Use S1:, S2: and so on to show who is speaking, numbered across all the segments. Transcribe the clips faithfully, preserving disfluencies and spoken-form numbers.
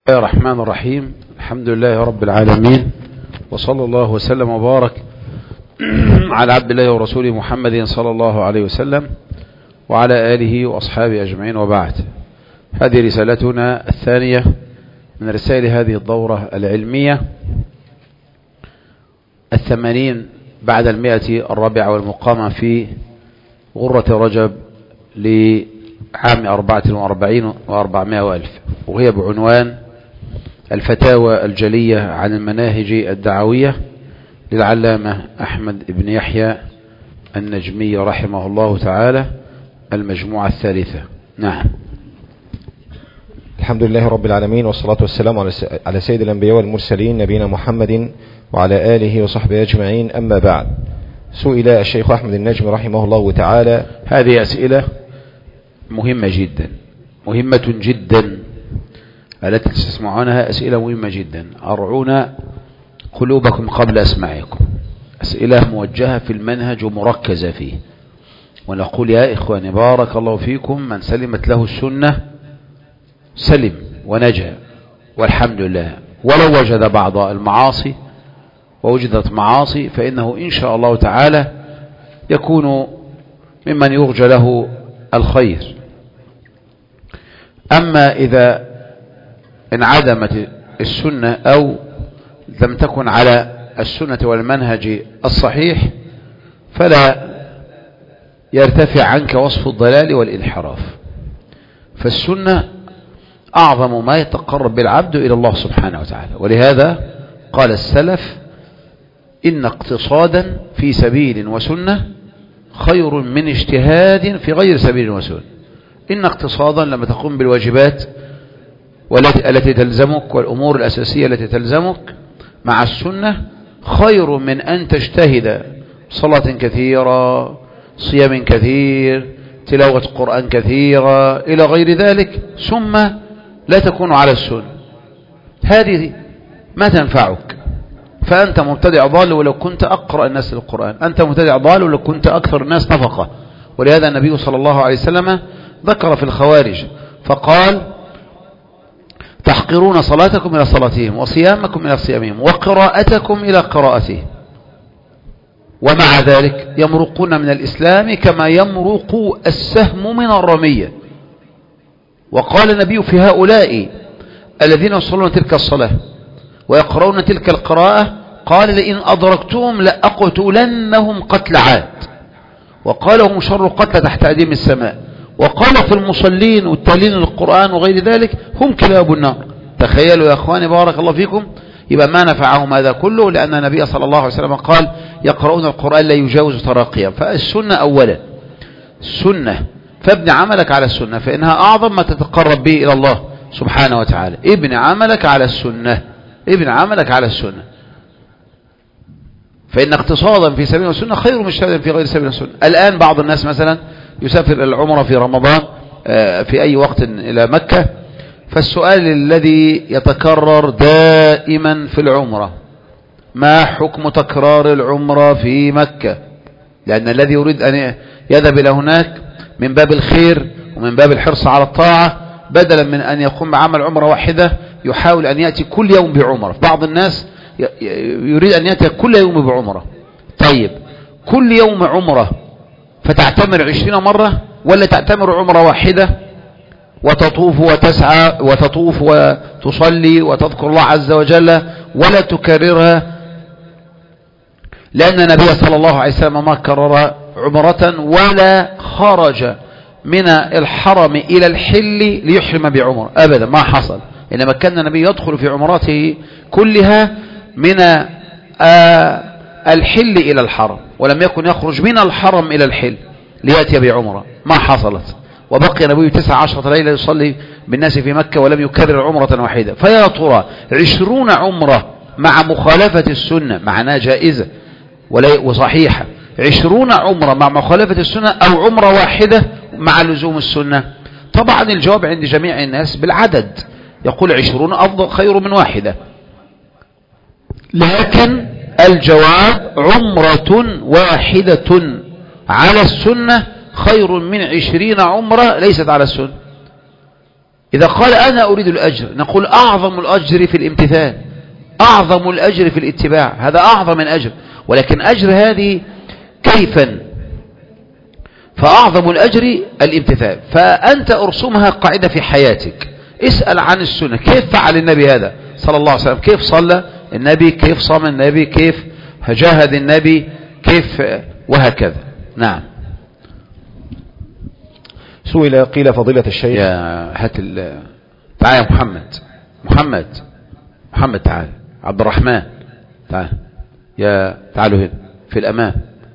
S1: الله الرحمن الرحيم. الحمد لله رب العالمين، وصلى الله وسلم وبارك على عبد الله ورسوله محمد صلى الله عليه وسلم وعلى آله وأصحابه أجمعين، وبعد. هذه رسالتنا الثانية من رسائل هذه الدورة العلمية الثمانين بعد المئة الرابعة والمقامة في غرة رجب لعام أربعة وأربعين وأربعمائة وألف، وهي بعنوان الفتاوى الجلية عن المناهج الدعوية للعلامة أحمد بن يحيى النجمي رحمه الله تعالى، المجموعة الثالثة. نعم.
S2: الحمد لله رب العالمين، والصلاة والسلام على سيد الأنبياء والمرسلين نبينا محمد وعلى آله وصحبه أجمعين، أما بعد. سئل الشيخ أحمد النجمي رحمه الله تعالى.
S1: هذه أسئلة مهمة جدا، مهمة جدا التي تسمعونها، أسئلة مهمة جدا. أرعونا قلوبكم قبل أسماعكم. أسئلة موجهة في المنهج ومركزة فيه، ونقول يا إخواني بارك الله فيكم، من سلمت له السنة سلم ونجا والحمد لله، ولو وجد بعض المعاصي ووجدت معاصي فإنه إن شاء الله تعالى يكون ممن يرجى له الخير. أما إذا انعدمت السنة أو لم تكن على السنة والمنهج الصحيح فلا يرتفع عنك وصف الضلال والانحراف. فالسنة أعظم ما يتقرب بالعبد إلى الله سبحانه وتعالى، ولهذا قال السلف: إن اقتصادا في سبيل وسنة خير من اجتهاد في غير سبيل وسنة. إن اقتصادا لما تقوم بالواجبات والتي تلزمك والأمور الأساسية التي تلزمك مع السنة خير من أن تجتهد صلاة كثيرة، صيام كثير، تلاوة قرآن كثيرة إلى غير ذلك، ثم لا تكون على السنة. هذه ما تنفعك، فأنت مبتدع ضال ولو كنت أقرأ الناس للقرآن، أنت مبتدع ضال ولو كنت أكثر الناس نفقة. ولهذا النبي صلى الله عليه وسلم ذكر في الخوارج فقال: تحقرون صلاتكم إلى صلاتهم، وصيامكم إلى صيامهم، وقراءتكم إلى قراءتهم، ومع ذلك يمرقون من الإسلام كما يمرق السهم من الرمية. وقال النبي في هؤلاء الذين يصلون تلك الصلاة ويقرؤون تلك القراءة، قال: لئن أدركتهم لأقتلنهم قتل عاد. وقال: هم شر قتل تحت أديم السماء. وقال في المصلين والتالين للقرآن وغير ذلك: هم كلاب النار. تخيلوا يا أخواني بارك الله فيكم، يبقى ما نفعهم هذا كله، لأن النبي صلى الله عليه وسلم قال: يقرؤون القرآن لا يجاوز تراقيا. فالسنة أولا، السنة، فابن عملك على السنة، فإنها أعظم ما تتقرب به إلى الله سبحانه وتعالى. ابن عملك على السنة، ابن عملك على السنة، فإن اقتصادا في سبيل السنة خير من اجتهاد في غير سبيل السنة. الآن بعض الناس مثلا يسافر العمرة في رمضان في أي وقت إلى مكة، فالسؤال الذي يتكرر دائما في العمرة: ما حكم تكرار العمرة في مكة؟ لأن الذي يريد أن يذهب إلى هناك من باب الخير ومن باب الحرص على الطاعة، بدلا من أن يقوم بعمل عمرة واحدة يحاول أن يأتي كل يوم بعمرة. بعض الناس يريد أن يأتي كل يوم بعمرة. طيب، كل يوم عمرة فتعتمر عشرين مرة، ولا تعتمر عمرة واحدة وتطوف وتسعى وتطوف وتصلي وتذكر الله عز وجل ولا تكررها؟ لأن النبي صلى الله عليه وسلم ما كرر عمرة ولا خرج من الحرم إلى الحل ليحرم بعمر أبدا، ما حصل. إنما كان النبي يدخل في عمراته كلها من الحل إلى الحرم، ولم يكن يخرج من الحرم إلى الحل ليأتي بعمرة، ما حصلت. وبقي النبي تسع عشرة ليلة يصلي بالناس في مكة ولم يكرر عمرة واحدة. فيا ترى عشرون عمرة مع مخالفة السنة معناها جائزة وصحيحة، عشرون عمرة مع مخالفة السنة، أو عمرة واحدة مع لزوم السنة؟ طبعا الجواب عند جميع الناس بالعدد، يقول عشرون أفضل خير من واحدة، لكن الجواب عمرة واحدة على السنة خير من عشرين عمرة ليست على السنة. إذا قال أنا أريد الأجر نقول أعظم الأجر في الامتثال، أعظم الأجر في الاتباع، هذا أعظم من أجر. ولكن أجر هذه كيفا؟ فأعظم الأجر الامتثال. فأنت أرسمها قاعدة في حياتك، اسأل عن السنة، كيف فعل النبي هذا صلى الله عليه وسلم، كيف صلى النبي، كيف صام النبي، كيف جاهد النبي، كيف، وهكذا. نعم.
S2: سئل قيل فضيلة الشيخ.
S1: يا هات ال تعال يا محمد، محمد محمد تعال، عبد الرحمن تعال، يا تعالوا هنا في الأمام.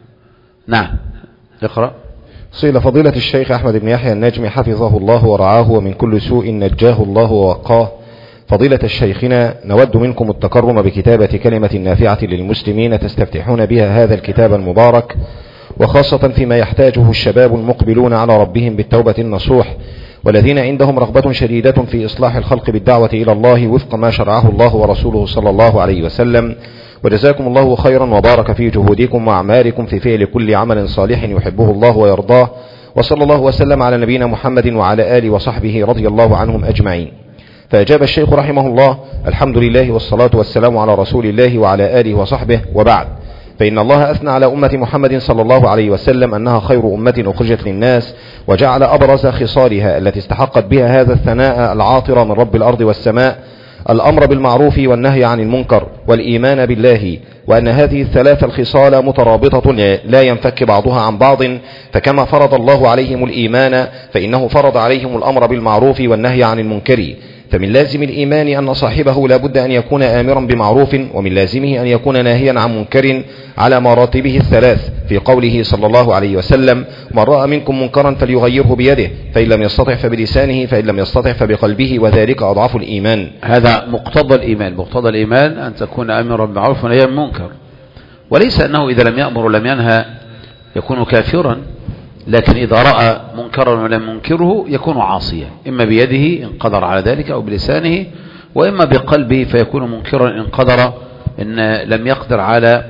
S1: نعم اقرأ.
S2: سئل فضيلة الشيخ أحمد بن يحيى النجمي حفظه الله ورعاه ومن كل سوء نجاه الله ووقاه: فضيلة الشيخنا، نود منكم التكرم بكتابة كلمة نافعة للمسلمين تستفتحون بها هذا الكتاب المبارك، وخاصة فيما يحتاجه الشباب المقبلون على ربهم بالتوبة النصوح، والذين عندهم رغبة شديدة في إصلاح الخلق بالدعوة إلى الله وفق ما شرعه الله ورسوله صلى الله عليه وسلم. وجزاكم الله خيرا وبارك في جهودكم وأعمالكم في فعل كل عمل صالح يحبه الله ويرضاه، وصلى الله وسلم على نبينا محمد وعلى آله وصحبه رضي الله عنهم أجمعين. فأجاب الشيخ رحمه الله: الحمد لله والصلاة والسلام على رسول الله وعلى آله وصحبه، وبعد، فإن الله أثنى على أمة محمد صلى الله عليه وسلم أنها خير أمة أخرجت للناس، وجعل أبرز خصالها التي استحقت بها هذا الثناء العاطر من رب الأرض والسماء الأمر بالمعروف والنهي عن المنكر والإيمان بالله، وأن هذه الثلاث الخصال مترابطة لا ينفك بعضها عن بعض، فكما فرض الله عليهم الإيمان فإنه فرض عليهم الأمر بالمعروف والنهي عن المنكر. فمن لازم الإيمان أن صاحبه لا بد أن يكون آمرا بمعروف، ومن لازمه أن يكون ناهيا عن منكر على مراتبه الثلاث، في قوله صلى الله عليه وسلم: من رأى منكم منكرا فليغيره بيده، فإن لم يستطع فبلسانه، فإن لم يستطع فبقلبه، وذلك أضعف الإيمان.
S1: هذا مقتضى الإيمان، مقتضى الإيمان أن تكون آمرا بالمعروف ونهيا عن المنكر، وليس أنه إذا لم يأمر ولم ينهى يكون كافرا، لكن إذا رأى منكرا ولم ينكره يكون عاصيا، إما بيده إن قدر على ذلك أو بلسانه، وإما بقلبه فيكون منكرا إن قدر إن لم يقدر على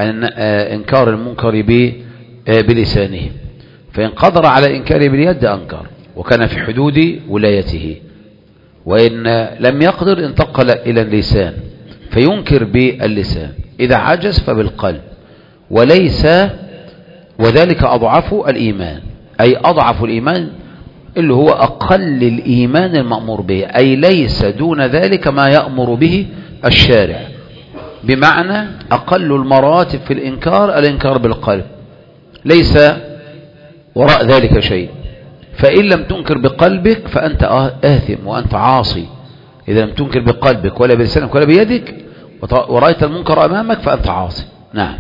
S1: إنكار المنكر بلسانه. فإن قدر على إنكاره باليد أنكر وكان في حدود ولايته، وإن لم يقدر انتقل إلى اللسان فينكر باللسان، إذا عجز فبالقلب، وليس وذلك أضعف الإيمان، أي أضعف الإيمان اللي هو أقل الإيمان المأمور به، أي ليس دون ذلك ما يأمر به الشارع، بمعنى أقل المراتب في الإنكار الإنكار بالقلب، ليس وراء ذلك شيء. فإن لم تنكر بقلبك فأنت آثم وأنت عاصي، إذا لم تنكر بقلبك ولا بلسانك ولا بيدك ورأيت المنكر أمامك فأنت عاصي. نعم.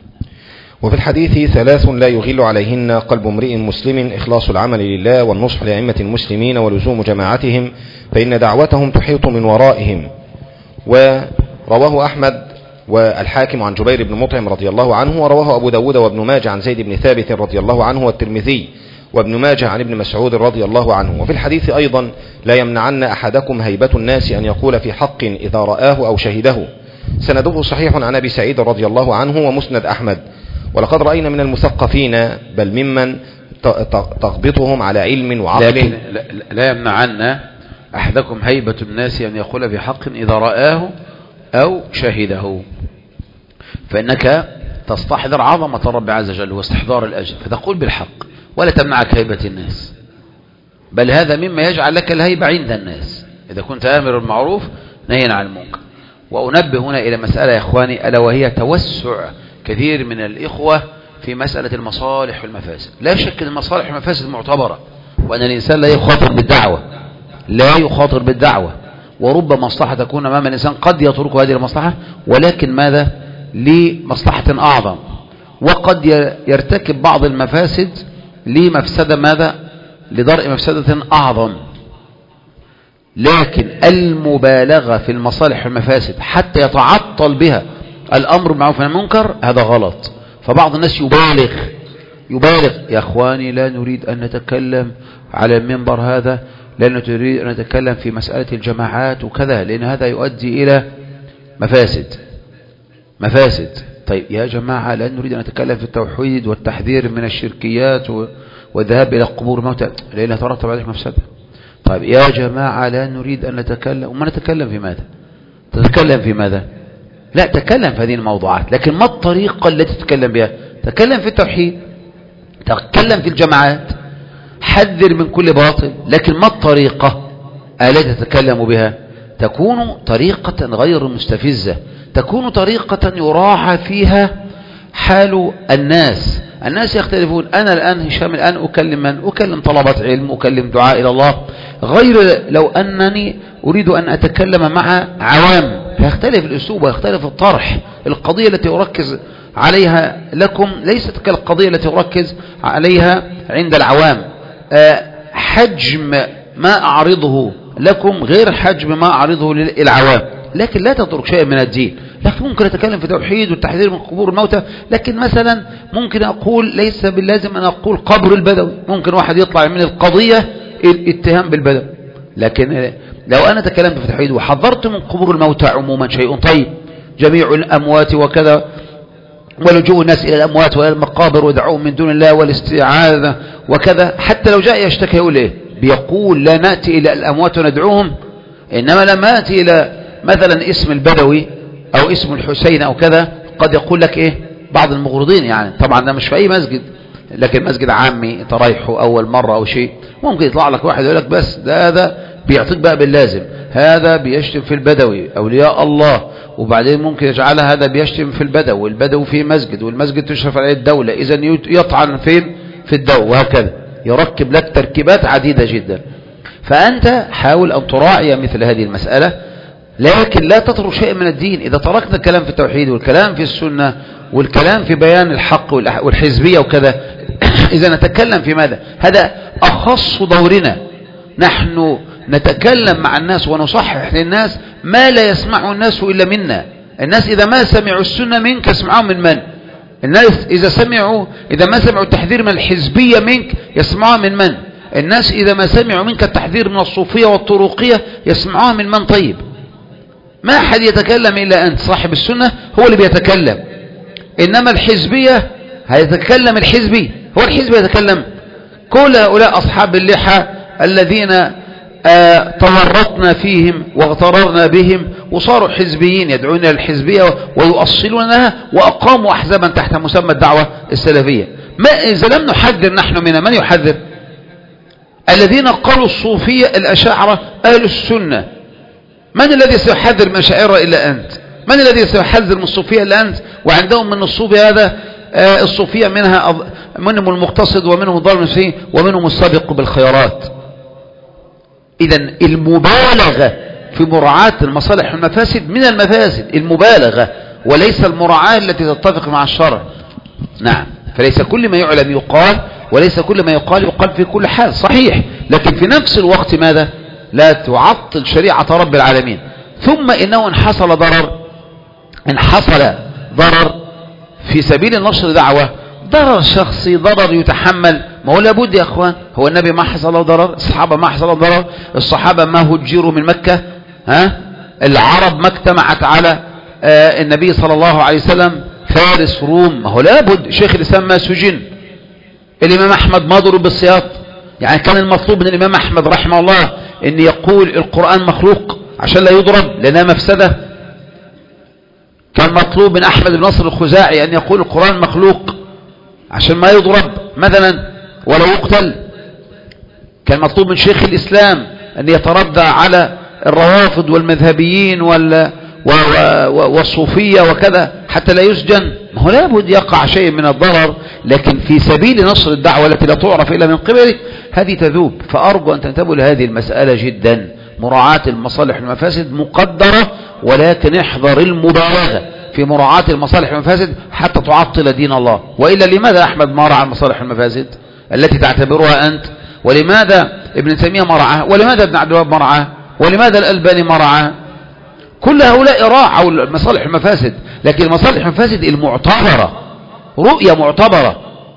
S2: وفي الحديث: ثلاث لا يغل عليهن قلب امرئ مسلم: إخلاص العمل لله، والنصح لأئمة المسلمين، ولزوم جماعتهم، فإن دعوتهم تحيط من ورائهم. ورواه أحمد والحاكم عن جبير بن مطعم رضي الله عنه، ورواه أبو داود وابن ماجه عن زيد بن ثابت رضي الله عنه، والترمذي وابن ماجه عن ابن مسعود رضي الله عنه. وفي الحديث أيضا: لا يمنعن أحدكم هيبة الناس أن يقول في حق إذا رآه أو شهده. سنده صحيح عن أبي سعيد رضي الله عنه ومسند أحمد. ولقد رأينا من المثقفين بل ممن تغبطهم على علم وعقل.
S1: لكن لا يمنعن أحدكم هيبة الناس أن يقول بحق إذا رآه أو شهده، فإنك تستحضر عظمة الرب عز وجل واستحضار الأجر، فتقول بالحق ولا تمنعك هيبة الناس، بل هذا مما يجعل لك الهيبة عند الناس إذا كنت آمر بالمعروف نهيا عن المنكر. وأنبه هنا إلى مسألة يا إخواني، ألا وهي توسع كثير من الإخوة في مسألة المصالح والمفاسد. لا شك أن المصالح والمفاسد معتبرة، وأن الإنسان لا يخاطر بالدعوة لا يخاطر بالدعوة ورب مصلحة تكون أمام الإنسان قد يترك هذه المصلحة، ولكن ماذا؟ لمصلحة أعظم، وقد يرتكب بعض المفاسد لمفسدة ماذا؟ لدرء مفسدة أعظم. لكن المبالغة في المصالح والمفاسد حتى يتعطل بها الأمر بالمعروف والنهي عن المنكر هذا غلط. فبعض الناس يبالغ يبالغ يا أخواني، لا نريد أن نتكلم على المنبر هذا، لا نريد أن نتكلم في مسألة الجماعات وكذا، لأن هذا يؤدي إلى مفاسد مفاسد طيب يا جماعة، لا نريد أن نتكلم في التوحيد والتحذير من الشركيات والذهاب إلى قبور الموتى، لأنها ترتب عليك مفسدة. طيب يا جماعة لا نريد أن نتكلم، وما نتكلم في ماذا؟ تتكلم في ماذا؟ لا تكلم في هذه الموضوعات، لكن ما الطريقة التي تتكلم بها؟ تكلم في التوحيد، تكلم في الجماعات، حذر من كل باطل، لكن ما الطريقة التي تتكلم بها؟ تكون طريقة غير مستفزة، تكون طريقة يراعى فيها حال الناس. الناس يختلفون. أنا الآن هشام الآن أكلم من؟ أكلم طلبة علم، أكلم دعاء إلى الله، غير لو أنني أريد أن أتكلم مع عوام، يختلف الأسلوب ويختلف الطرح. القضية التي أركز عليها لكم ليست كالقضية التي أركز عليها عند العوام. حجم ما أعرضه لكم غير حجم ما أعرضه للعوام، لكن لا تترك شيء من الدين. لكن ممكن أتكلم في توحيد والتحذير من قبور الموتى، لكن مثلا ممكن أقول ليس باللازم أن أقول قبر البدوي، ممكن واحد يطلع من القضية الاتهام بالبدوي. لكن لو أنا تكلمت في التوحيد وحذرت من قبور الموتى عموما شيء طيب، جميع الأموات وكذا، ولجوء الناس إلى الأموات وإلى المقابر ودعوهم من دون الله والاستعاذة وكذا، حتى لو جاء يشتكي يقول إيه؟ بيقول لا نأتي إلى الأموات وندعوهم، إنما لما أتي إلى مثلا اسم البدوي أو اسم الحسين أو كذا، قد يقول لك إيه بعض المغرضين، يعني طبعا ده مش في أي مسجد، لكن مسجد عامي ترايحه أول مرة أو شيء، ممكن يطلع لك واحد يقول لك بس ده هذا بيعطيك بقى باللازم، هذا بيشتم في البدوي أولياء الله، وبعدين ممكن يجعلها هذا بيشتم في البدو، والبدو في مسجد، والمسجد تشرف عليه الدولة، إذا يطعن فين؟ في الدو، وهكذا يركب لك تركيبات عديدة جدا. فأنت حاول أن تراعي مثل هذه المسألة، لكن لا تترك شيء من الدين. إذا تركنا الكلام في التوحيد والكلام في السنة والكلام في بيان الحق والحزبية وكذا، إذا نتكلم في ماذا؟ هذا أخص دورنا. نحن نتكلم مع الناس ونصحح للناس ما لا يسمع الناس إلا منا. الناس إذا ما سمعوا السنة منك يسمعون من من؟ الناس إذا سمعوا إذا ما سمعوا التحذير من الحزبية منك يسمعون من من؟ الناس إذا ما سمعوا منك التحذير من الصوفية والطرقية يسمعون من من؟ طيب ما أحد يتكلم إلا أنت. صاحب السنة هو اللي بيتكلم، إنما الحزبية هيتكلم الحزبي، هو الحزبي يتكلم. كل هؤلاء أصحاب اللحى الذين آه تورطنا فيهم واغتررنا بهم وصاروا حزبيين يدعون إلى الحزبية ويؤصلونها وأقاموا أحزابا تحت مسمى الدعوة السلفية. ما إذا لم نحذر نحن منها من يحذر؟ الذين قالوا الصوفية الأشاعرة أهل السنة. من الذي سيحذر من الأشاعرة إلا أنت؟ من الذي سيحذر من الصوفية إلا أنت؟ وعندهم من الصوفية هذا آه الصوفية منها منهم المقتصد ومنهم الظالم فيه ومنهم السابق بالخيرات. إذا المبالغة في مراعاة المصالح والمفاسد من المفاسد، المبالغة وليس المراعاة التي تتفق مع الشرع. نعم، فليس كل ما يعلم يقال، وليس كل ما يقال يقال في كل حال، صحيح، لكن في نفس الوقت ماذا؟ لا تعطل شريعة رب العالمين. ثم إنه إن حصل ضرر إن حصل ضرر في سبيل نشر دعوة، ضرر شخصي، ضرر يتحمل، ما هو لابد يا أخوان. هو النبي ما حصل له ضرر؟ الصحابة ما حصل له ضرر؟ الصحابة ما هجروا من مكة؟ ها؟ العرب ما اجتمعت على آه النبي صلى الله عليه وسلم؟ فارس، روم، ما هو لابد. شيخ الإسلام ما سجن، الإمام أحمد ما ضرب بالسياط. يعني كان المطلوب من الإمام أحمد رحمه الله أن يقول القرآن مخلوق عشان لا يضرب لأنها مفسدة؟ كان مطلوب من أحمد بن نصر الخزاعي أن يقول القرآن مخلوق عشان ما يضرب مثلا ولا يقتل؟ كان مطلوب من شيخ الإسلام أن يتردى على الروافض والمذهبيين وال والصوفية وكذا حتى لا يسجن؟ ما هو لابد يقع شيء من الضرر، لكن في سبيل نصر الدعوة التي لا تعرف إلا من قبلك هذه تذوب. فأرجو أن تنتبهوا لهذه المسألة جدا. مراعاة المصالح والمفاسد مقدرة، ولكن احذر المبالغة في مراعاة المصالح والمفاسد حتى تعطل دين الله. وإلا لماذا أحمد ما رعى المصالح والمفاسد التي تعتبرها أنت؟ ولماذا ابن تيمية ما رعاها؟ ولماذا ابن عبد الوهاب ما رعاها؟ ولماذا الألباني ما رعاها؟ كل هؤلاء راعوا المصالح والمفاسد، لكن المصالح والمفاسد المعتبرة، رؤية معتبرة.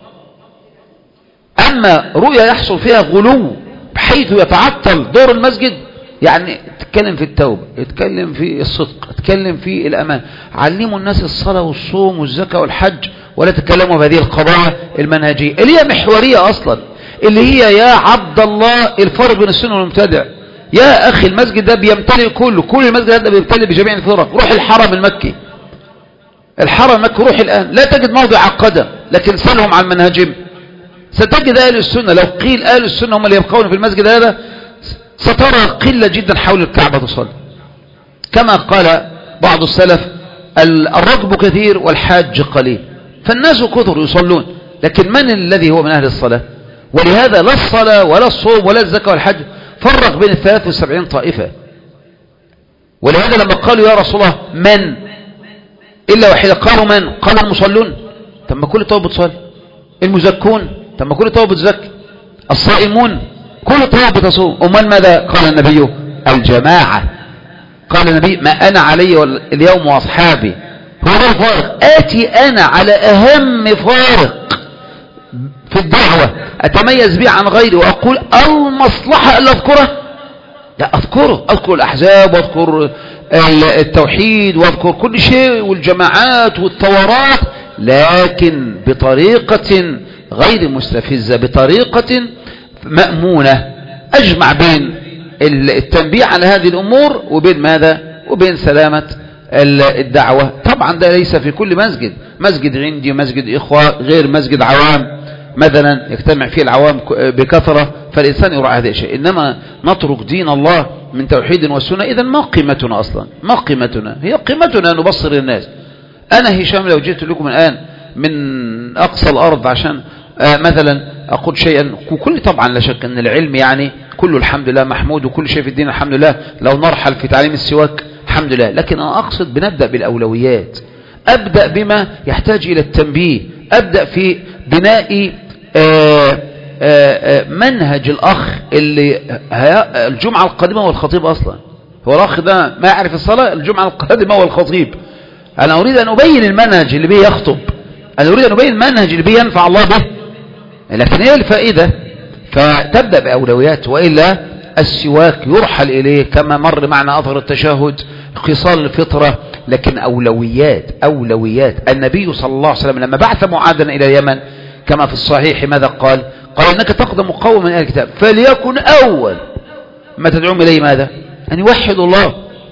S1: أما رؤية يحصل فيها غلو بحيث يتعطل دور المسجد، يعني تتكلم في التوبة، يتكلم في الصدق، يتكلم في الأمان، علموا الناس الصلاة والصوم والزكاة والحج، ولا تتكلموا بهذه القضايا المنهجية اللي هي محورية أصلا. اللي هي يا عبد الله الفرق بين السنة والمبتدع. يا أخي المسجد ده بيمتلئ كله، كل المسجد ده بيمتلئ بجميع الفرق. روح الحرم المكي، الحرم المكي روح الآن لا تجد موضع قدم، لكن سألهم عن منهجهم ستجد أهل السنة. لو قيل أهل السنة هم اللي يبقون في المسجد هذا سترى قلة جدا حول الكعبة تصلي. كما قال بعض السلف الركب كثير والحاج قليل، فالناس كثر يصلون، لكن من الذي هو من أهل الصلاة؟ ولهذا لا الصلاة ولا الصوم ولا الزكاة والحج فرق بين الثلاث والسبعين طائفة. ولهذا لما قالوا يا رسول الله من إلا واحدة، قالوا من؟ قالوا المصلون. طب ما كل طائفة بتصلي. المزكون، طب ما كل طائفة بتزكي. الصائمون، كل طائفة بتصوم. أمال ماذا قال النبي؟ الجماعة. قال النبي ما أنا علي اليوم وأصحابي. هو ده الفارق. آتي أنا على أهم فارق في الدعوة أتميز به عن غيري وأقول المصلحة ألا أذكره. لا أذكره، أذكر الأحزاب وأذكر التوحيد وأذكر كل شيء والجماعات والثورات، لكن بطريقة غير مستفزة، بطريقة مأمونة أجمع بين التنبيه على هذه الأمور وبين ماذا؟ وبين سلامة الدعوة. طبعا ده ليس في كل مسجد، مسجد عندي مسجد إخوة غير مسجد عوام مثلا يجتمع فيه العوام بكثرة، فالإنسان يراعي هذا الشيء. إنما نترك دين الله من توحيد والسنة، إذن ما قيمتنا أصلا؟ ما قيمتنا؟ هي قيمتنا نبصر الناس. أنا هشام لو جئت لكم الآن من أقصى الأرض عشان آه مثلا أقول شيئا، وكل طبعا لا شك أن العلم يعني كله الحمد لله محمود، وكل شيء في الدين الحمد لله، لو نرحل في تعليم السواك الحمد لله، لكن أنا أقصد بنبدأ بالأولويات. أبدأ بما يحتاج إلى التنبيه، أبدأ في بناء آآ آآ منهج الأخ اللي الجمعة القادمة هو الخطيب أصلا. هو الأخ ده ما يعرف الصلاة، الجمعة القادمة هو الخطيب. أنا أريد أن أبين المنهج اللي بيه يخطب، أنا أريد أن أبين المنهج اللي بيه ينفع الله به، لكن هي الفائدة. فتبدأ بأولويات، وإلا السواك يرحل إليه كما مر معنا أثر التشهد، خصال الفطرة، لكن أولويات أولويات. النبي صلى الله عليه وسلم لما بعث معاذا إلى اليمن كما في الصحيح ماذا قال؟ قال إنك تقدم قوم من أهل الكتاب فليكن أول ما تدعوهم إليه ماذا؟ أن يوحدوا الله.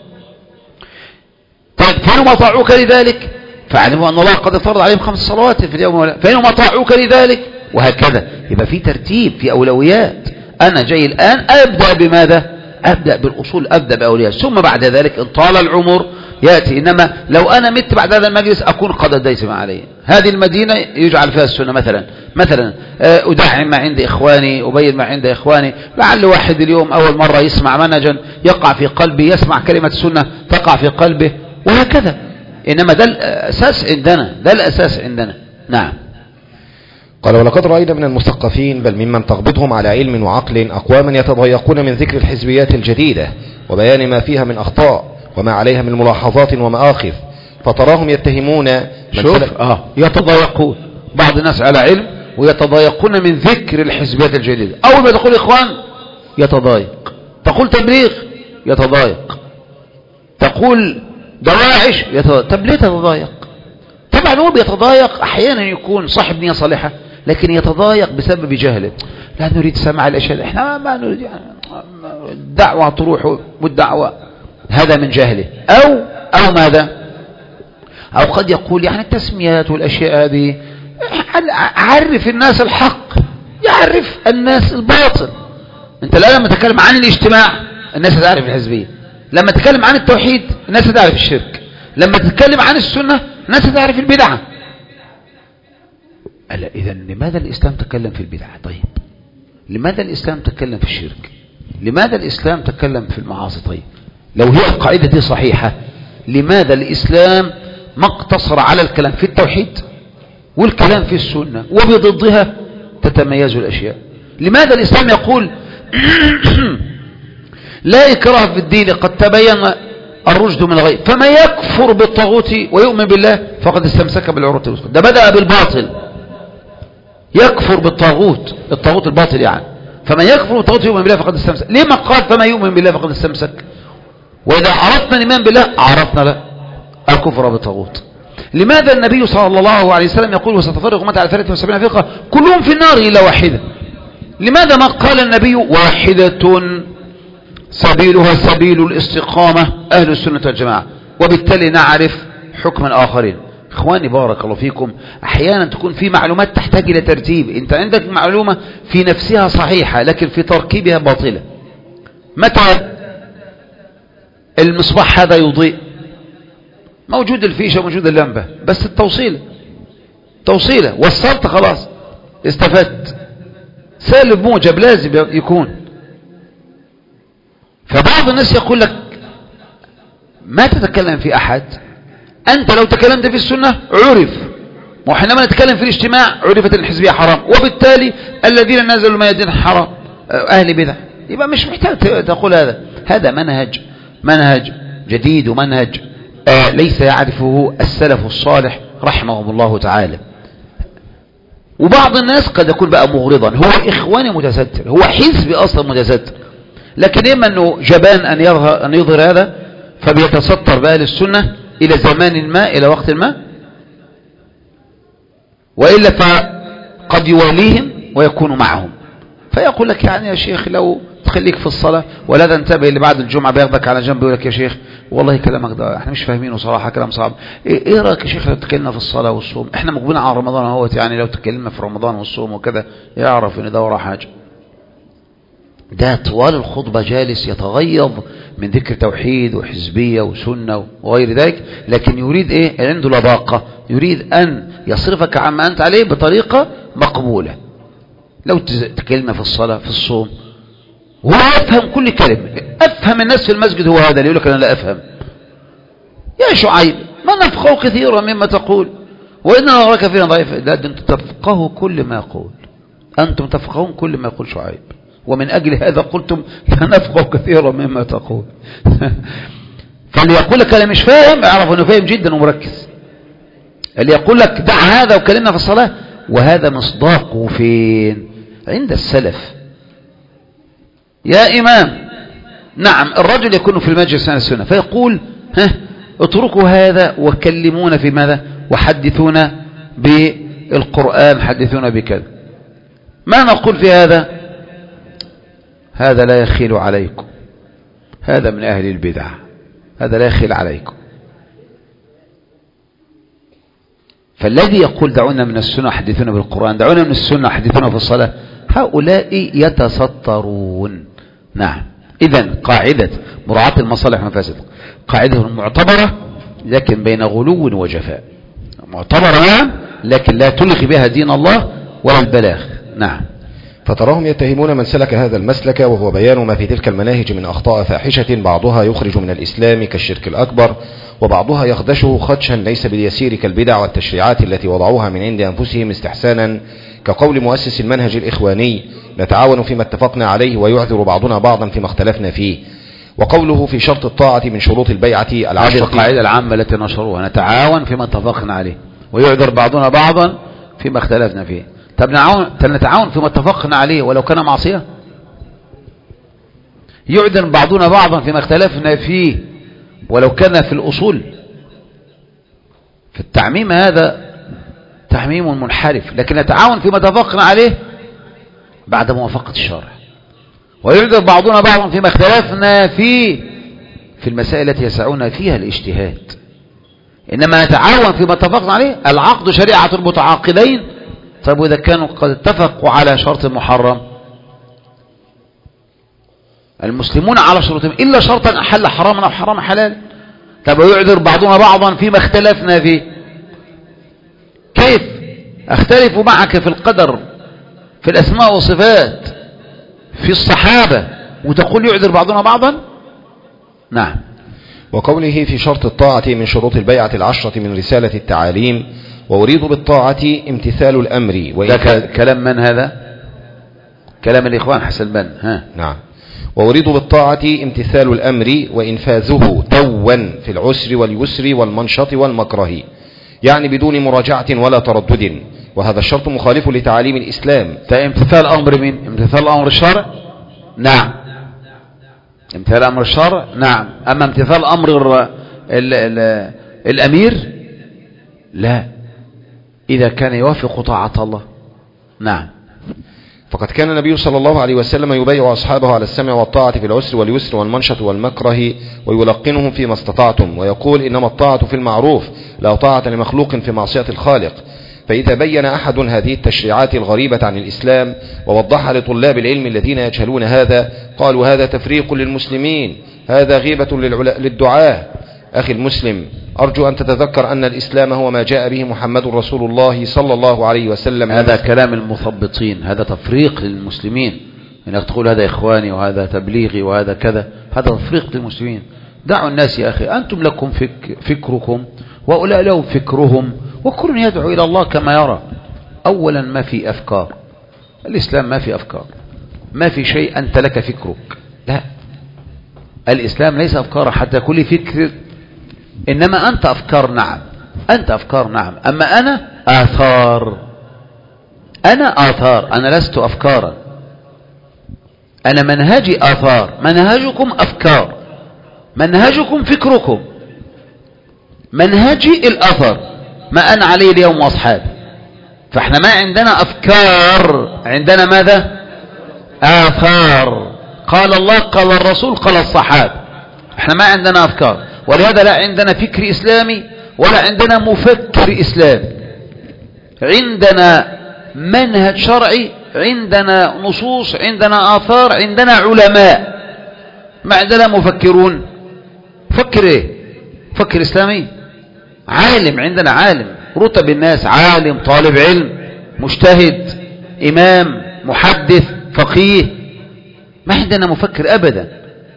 S1: طيب فإنهم أطاعوك لذلك فاعلموا أن الله قد فرض عليهم خمس صلوات في اليوم ولا، فإنهم أطاعوك لذلك، وهكذا. يبقى في ترتيب، في أولويات. أنا جاي الآن أبدأ بماذا؟ أبدأ بالأصول، أبدأ بأولويات، ثم بعد ذلك إن طال العمر يأتي. إنما لو أنا مت بعد هذا المجلس أكون قد أديت ما علي. هذه المدينة يجعل فيها السنة مثلا مثلا أدعم ما عند إخواني، أبين ما عند إخواني، لعل واحد اليوم أول مرة يسمع منهجا يقع في قلبي، يسمع كلمة السنة تقع في قلبه، وهكذا. إنما ده الأساس عندنا، ده الأساس عندنا. نعم.
S2: قال ولقد رأينا من المثقفين بل ممن تغبطهم على علم وعقل أقواما يتضايقون من ذكر الحزبيات الجديدة وبيان ما فيها من أخطاء وما عليها من ملاحظات ومآخذ، فتراهم يتهمون
S1: شوف آه يتضايقون، بعض الناس على علم ويتضايقون من ذكر الحزبيات الجديدة. أول ما تقول إخوان يتضايق، تقول تبليغ يتضايق، تقول دواعش يتضايق. طب ليه تتضايق؟ طبعا هو بيتضايق أحيانا يكون صاحب نية صالحة، لكن يتضايق بسبب جهله. لا نريد سماع الأشياء، احنا ما نريد يعني الدعوة تروح والدعوة، هذا من جهله. أو أو ماذا؟ أو قد يقول يعني التسميات والأشياء هذه، عرف الناس الحق، يعرف الناس الباطل. انت الآن لما تتكلم عن الاجتماع الناس تعرف الحزبية، لما تتكلم عن التوحيد الناس تعرف الشرك، لما تتكلم عن السنة الناس تعرف البدعة. ألا إذا لماذا الإسلام تكلم في البدعة؟ طيب لماذا الإسلام تكلم في الشرك؟ لماذا الإسلام تكلم في المعاصي؟ طيب لو هي القاعدة دي صحيحة، لماذا الإسلام ما اقتصر على الكلام في التوحيد والكلام في السنة وبضدها تتميز الأشياء؟ لماذا الإسلام يقول لا إكراه في الدين قد تبين الرشد من الغي، فما يكفر بالطاغوت ويؤمن بالله فقد استمسك بالعروة الوثقى. ده بدأ بالباطل، يكفر بالطاغوت، الطاغوت الباطل يعني، فما يكفر بالطاغوت ويؤمن بالله فقد استمسك. ليه ما قال فما يؤمن بالله فقد استمسك؟ وإذا عرفنا الإيمان بالله عرفنا لا الكفر بالطاغوت. لماذا النبي صلى الله عليه وسلم يقول وستفرق أمتي على ثلاثة وسبعين فرقة كلهم في النار إلا واحدة؟ لماذا ما قال النبي واحدة سبيلها سبيل الاستقامة أهل السنة والجماعة، وبالتالي نعرف حكم الآخرين. إخواني بارك الله فيكم، أحيانا تكون في معلومات تحتاج إلى ترتيب. أنت عندك معلومة في نفسها صحيحة لكن في تركيبها باطلة. متى المصباح هذا يضيء؟ موجود الفيشة موجود اللمبة، بس التوصيلة توصيلة وصلت خلاص استفدت. سالب موجب لازم يكون. فبعض الناس يقول لك ما تتكلم في أحد، أنت لو تكلمت في السنة عرف، وحينما نتكلم في الاجتماع عرفت الحزبية حرام، وبالتالي الذين نزلوا ما يدين حرام أهل بدع. يبقى مش محتاج تقول هذا. هذا منهج منهج جديد ومنهج آه ليس يعرفه السلف الصالح رحمهم الله تعالى. وبعض الناس قد يكون بقى مغرضا، هو إخواني متستر، هو حزبي أصلا متستر، لكن إما أنه جبان أن يظهر, أن يظهر هذا، فبيتستر بقى للسنة إلى زمان ما إلى وقت ما، وإلا فقد يواليهم ويكون معهم. فيقول لك يعني يا شيخ لو تخليك في الصلاة ولا تنتبه اللي بعد الجمعة بياخدك على جنب يقول لك يا شيخ والله كلامك ده احنا مش فاهمينه صراحة، كلام صعب. ايه, إيه رأيك يا شيخ لو تكلمنا في الصلاة والصوم؟ احنا مقبلين على رمضان اهوت، يعني لو تكلمنا في رمضان والصوم وكذا يعرف ان ده وراه حاجة. ده طوال الخطبة جالس يتغيظ من ذكر توحيد وحزبية وسنة وغير ذلك، لكن يريد ايه؟ عنده لباقة، يريد ان يصرفك عما انت عليه بطريقة مقبولة. لو تكلمنا في الصلاة في الصوم هو أفهم كل كلمة، أفهم الناس في المسجد هو هذا اللي يقول لك أنا لا أفهم. يا شعيب ما نفقه كثيرا مما تقول وإننا نراك فينا ضعيف. لا أنتم تفقهوا كل ما يقول، أنتم تفقهون كل ما يقول شعيب، ومن أجل هذا قلتم لا نفقه كثيرا مما تقول. فاللي يقول لك أنا مش فاهم اعرف أنه فاهم جدا ومركز. اللي يقول لك دع هذا وكلمنا في الصلاة، وهذا مصداقه فين؟ عند السلف. يا إمام نعم الرجل يكون في المجلس عن السنة فيقول ها اتركوا هذا وكلمونا في ماذا؟ وحدثونا بالقرآن، حدثونا بكذا. ما نقول في هذا؟ هذا لا يخيل عليكم، هذا من أهل البدع، هذا لا يخيل عليكم. فالذي يقول دعونا من السنة حدثونا بالقرآن، دعونا من السنة حدثونا في الصلاة، هؤلاء يتسترون. نعم. إذن قاعدة مراعاة المصالح والمفاسد قاعدة معتبرة لكن بين غلو وجفاء. معتبرة نعم لكن لا تلغي بها دين الله ولا البلاغ. نعم.
S2: فتراهم يتهمون من سلك هذا المسلك وهو بيان ما في تلك المناهج من أخطاء فاحشة بعضها يخرج من الإسلام كالشرك الأكبر، وبعضها يخدشه خدشا ليس باليسير كالبدع والتشريعات التي وضعوها من عند أنفسهم استحسانا، كقول مؤسس المنهج الإخواني نتعاون فيما اتفقنا عليه ويعذر بعضنا بعضا فيما اختلفنا فيه، وقوله في شرط الطاعة من شروط البيعة العشرة.
S1: هذه القاعدة العامة التي نشروها، نتعاون فيما اتفقنا عليه ويعذر بعضنا بعضا فيما اختلفنا فيه. طب نتعاون فيما اتفقنا عليه ولو كان معصية؟ يعذر بعضنا بعضا فيما اختلفنا فيه ولو كان في الأصول؟ في التعميم هذا تعميم منحرف. لكن نتعاون فيما اتفقنا عليه بعد موافقة الشرع، ويعذر بعضنا بعضا فيما اختلفنا فيه في المسائل التي يسعون فيها الاجتهاد. إنما نتعاون فيما اتفقنا عليه، العقد شريعة المتعاقدين. طيب وإذا كانوا قد اتفقوا على شرط محرم، المسلمون على شروطهم إلا شرطا أحل حراما أو حرام حلال. طب ويعذر بعضنا بعضا فيما اختلفنا فيه. كيف أختلف معك في القدر، في الأسماء والصفات، في الصحابة، وتقول يعذر بعضنا بعضا؟ نعم.
S2: وقوله في شرط الطاعة من شروط البيعة العشرة من رسالة التعاليم، وأريد بالطاعة امتثال الأمر.
S1: ده كلام من هذا؟ كلام الإخوان حسن بن. ها.
S2: نعم. وأريد بالطاعة امتثال الأمر وإنفاذه توا في العسر واليسر والمنشط والمكره، يعني بدون مراجعة ولا تردد، وهذا الشرط مخالف لتعاليم الإسلام.
S1: فامتثال أمر مين؟ امتثال أمر الشرع؟ نعم. امتثال أمر الشرع؟ نعم. أما امتثال أمر ال ال ال الأمير لا، إذا كان يوافق طاعة الله. نعم.
S2: فقد كان النبي صلى الله عليه وسلم يبايع أصحابه على السمع والطاعة في العسر واليسر والمنشط والمكره، ويلقنهم فيما استطعتم، ويقول إنما الطاعة في المعروف لا طاعة لمخلوق في معصية الخالق. فإذا بين أحد هذه التشريعات الغريبة عن الإسلام ووضحها لطلاب العلم الذين يجهلون هذا، قالوا هذا تفريق للمسلمين، هذا غيبة للدعاة. أخي المسلم، أرجو أن تتذكر أن الإسلام هو ما جاء به محمد رسول الله صلى الله عليه وسلم.
S1: هذا كلام المثبطين، هذا تفريق للمسلمين، إنك تقول هذا إخواني وهذا تبليغي وهذا كذا، هذا تفريق للمسلمين. دعوا الناس يا أخي، أنتم لكم فك فكركم وأولاء لهم فكرهم، وكل يدعو إلى الله كما يرى. أولا ما في أفكار، الإسلام ما في أفكار، ما في شيء أنت لك فكرك، لا، الإسلام ليس أفكار حتى كل فكر، إنما أنت أفكار، نعم أنت أفكار، نعم، أما أنا آثار، أنا آثار، أنا لست أفكارا، أنا منهجي آثار، منهجكم أفكار، منهجكم فكركم، منهجي الأثر، ما أنا عليه اليوم وأصحابي. فإحنا ما عندنا أفكار، عندنا ماذا؟ آثار. قال الله، قال الرسول، قال الصحابة. إحنا ما عندنا أفكار، ولهذا لا عندنا فكر إسلامي ولا عندنا مفكر إسلامي. عندنا منهج شرعي، عندنا نصوص، عندنا آثار، عندنا علماء، ما عندنا مفكرون. فكر إيه؟ فكر إسلامي؟ عالم، عندنا عالم، رتب الناس، عالم، طالب علم، مجتهد، إمام، محدث، فقيه، ما عندنا مفكر أبدا.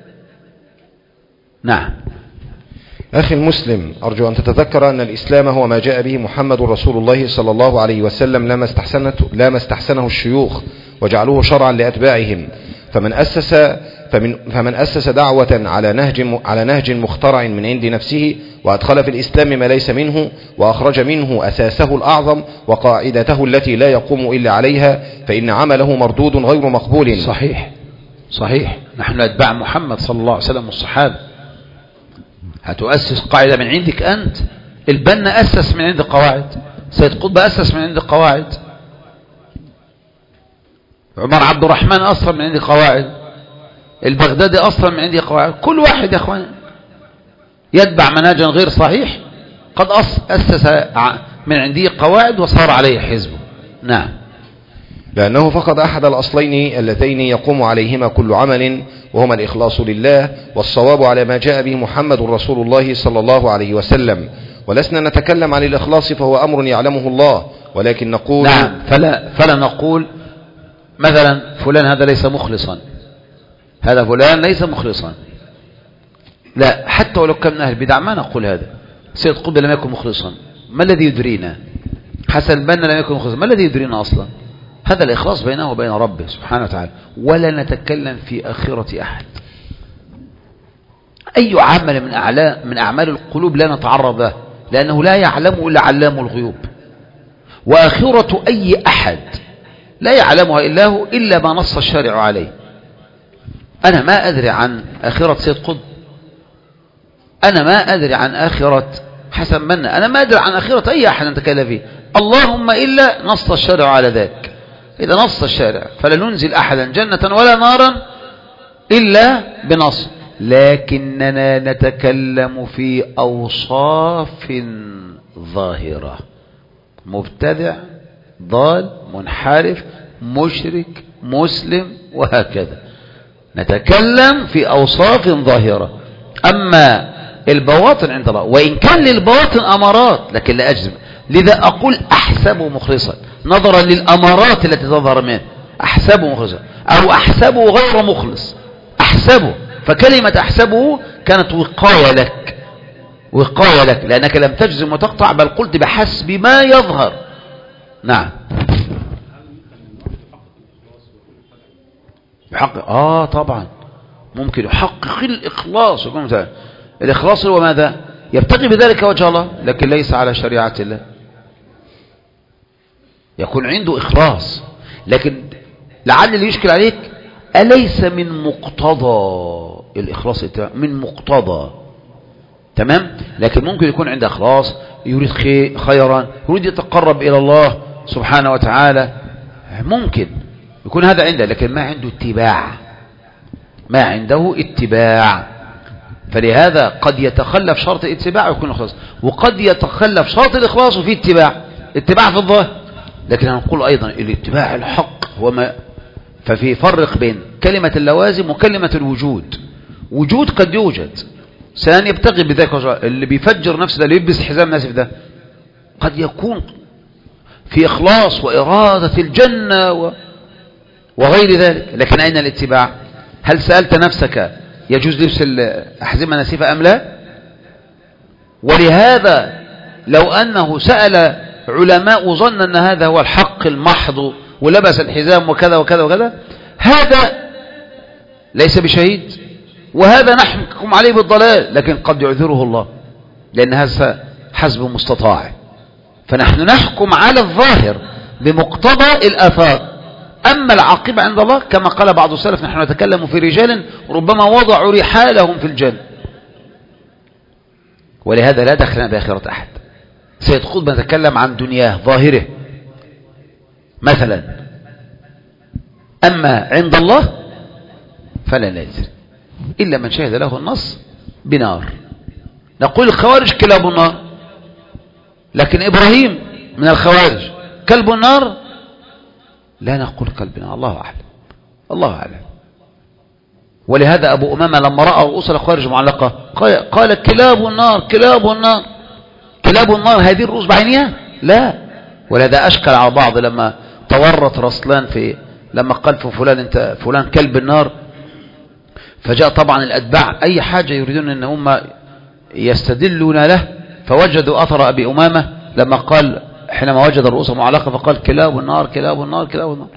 S1: نعم.
S2: أخي المسلم، أرجو أن تتذكر أن الإسلام هو ما جاء به محمد رسول الله صلى الله عليه وسلم، لا ما استحسنته, لا ما استحسنه الشيوخ وجعلوه شرعا لأتباعهم. فمن أسس, فمن, فمن أسس دعوة على نهج, على نهج مخترع من عند نفسه، وأدخل في الإسلام ما ليس منه، وأخرج منه أساسه الأعظم وقاعدته التي لا يقوم إلا عليها، فإن عمله مردود غير مقبول.
S1: صحيح صحيح. نحن أتباع محمد صلى الله عليه وسلم والصحابة. هتؤسس قاعدة من عندك أنت؟ البنا أسس من عند قواعد، سيد قطب أسس من عند قواعد، عمر عبد الرحمن أصلا من عند قواعد، البغدادي أصلا من عند قواعد. كل واحد يا أخوان يتبع منهجا غير صحيح قد أسس من عنده قواعد وصار عليه حزبه. نعم.
S2: لأنه فقد أحد الأصلين اللذين يقوم عليهما كل عمل، وهما الإخلاص لله والصواب على ما جاء به محمد رسول الله صلى الله عليه وسلم. ولسنا نتكلم عن الإخلاص فهو أمر يعلمه الله، ولكن نقول
S1: نعم، فلا, فلا نقول مثلا فلان هذا ليس مخلصا، هذا فلان ليس مخلصا، لا، حتى ولو كان من أهل البدع ما نقول هذا. سيد قطب لم يكن مخلصا، ما الذي يدرينا؟ حسن البنا لم يكن مخلصا، ما الذي يدرينا أصلا؟ هذا الإخلاص بينه وبين ربه سبحانه وتعالى. ولا نتكلم في آخرة أحد. أي عمل من أعلام من أعمال القلوب لا نتعرض له، لأنه لا يعلم إلا علام الغيوب. وآخرة أي أحد لا يعلمها إلا هو، إلا ما نص الشارع عليه. أنا ما أدري عن آخرة سيد قطب، أنا ما أدري عن آخرة حسن بنا، أنا ما أدري عن آخرة أي أحد نتكلم فيه، اللهم إلا نص الشارع على ذلك. إذا نص الشارع فلا ننزل أحدا جنة ولا نارا إلا بنص. لكننا نتكلم في أوصاف ظاهرة، مبتدع، ضال، منحرف، مشرك، مسلم، وهكذا. نتكلم في أوصاف ظاهرة. أما البواطن عند الله، وإن كان للبواطن أمارات لكن لا أجزم. لذا أقول أحسبه مخلصا نظرا للأمارات التي تظهر منه، أحسبه مخلصا أو أحسبه غير مخلص، أحسبه. فكلمة أحسبه كانت وقاية لك، وقاية لك، لأنك لم تجزم وتقطع، بل قلت بحسب ما يظهر. نعم. يحقق آه طبعا ممكن يحقق الإخلاص. الإخلاص هو ماذا؟ يبتغي بذلك وجه الله، لكن ليس على شريعة الله. يكون عنده إخلاص، لكن لعل اللي يشكل عليك أليس من مقتضى الإخلاص، من مقتضى، تمام؟ لكن ممكن يكون عنده إخلاص، يريد خيرا، يريد يتقرب إلى الله سبحانه وتعالى، ممكن، يكون هذا عنده لكن ما عنده اتباع، ما عنده اتباع. فلهذا قد يتخلف شرط الاتباع ويكون الإخلاص، وقد يتخلف شرط الإخلاص وفيه اتباع، اتباع في الظاهر. لكن هنقول أيضا الاتباع الحق هو ما، ففي فرق بين كلمة اللوازم وكلمة الوجود. وجود قد يوجد سان يبتغي بذلك اللي بيفجر نفسه ده، اللي يلبس حزام ناسف ده، قد يكون في إخلاص وإرادة الجنة و... وغير ذلك. لكن أين الاتباع؟ هل سألت نفسك يجوز لبس الأحزمة ناسفة أم لا؟ ولهذا لو أنه سأل علماء وظن أن هذا هو الحق المحض ولبس الحزام وكذا وكذا وكذا، هذا ليس بشهيد، وهذا نحكم عليه بالضلال، لكن قد يعذره الله لأن هذا حسب مستطاع. فنحن نحكم على الظاهر بمقتضى الآثار، أما العاقبة عند الله كما قال بعض السلف: نحن نتكلم في رجال ربما وضعوا رحالهم في الجنة. ولهذا لا دخلنا بآخرة أحد. سيد قطب نتكلم عن دنياه ظاهره مثلا، أما عند الله فلا نادر إلا من شهد له النص بنار. نقول الخوارج كلاب النار، لكن إبراهيم من الخوارج كلب النار؟ لا نقول كلب النار، الله أعلم، الله أعلم. ولهذا أبو أمامة لما رأى رؤوس الخوارج معلقة قال كلاب النار، كلاب النار، كلاب النار. هذه الرؤوس بعينها؟ لا. ولهذا أشكل على بعض لما تورط رسلان في لما قال في فلان انت فلان كلب النار، فجاء طبعا الأتباع أي حاجة يريدون أن هم يستدلون له، فوجدوا أثر أبي أمامة لما قال حينما وجد الرؤوس معلقة فقال كلاب النار، كلاب النار، كلاب النار.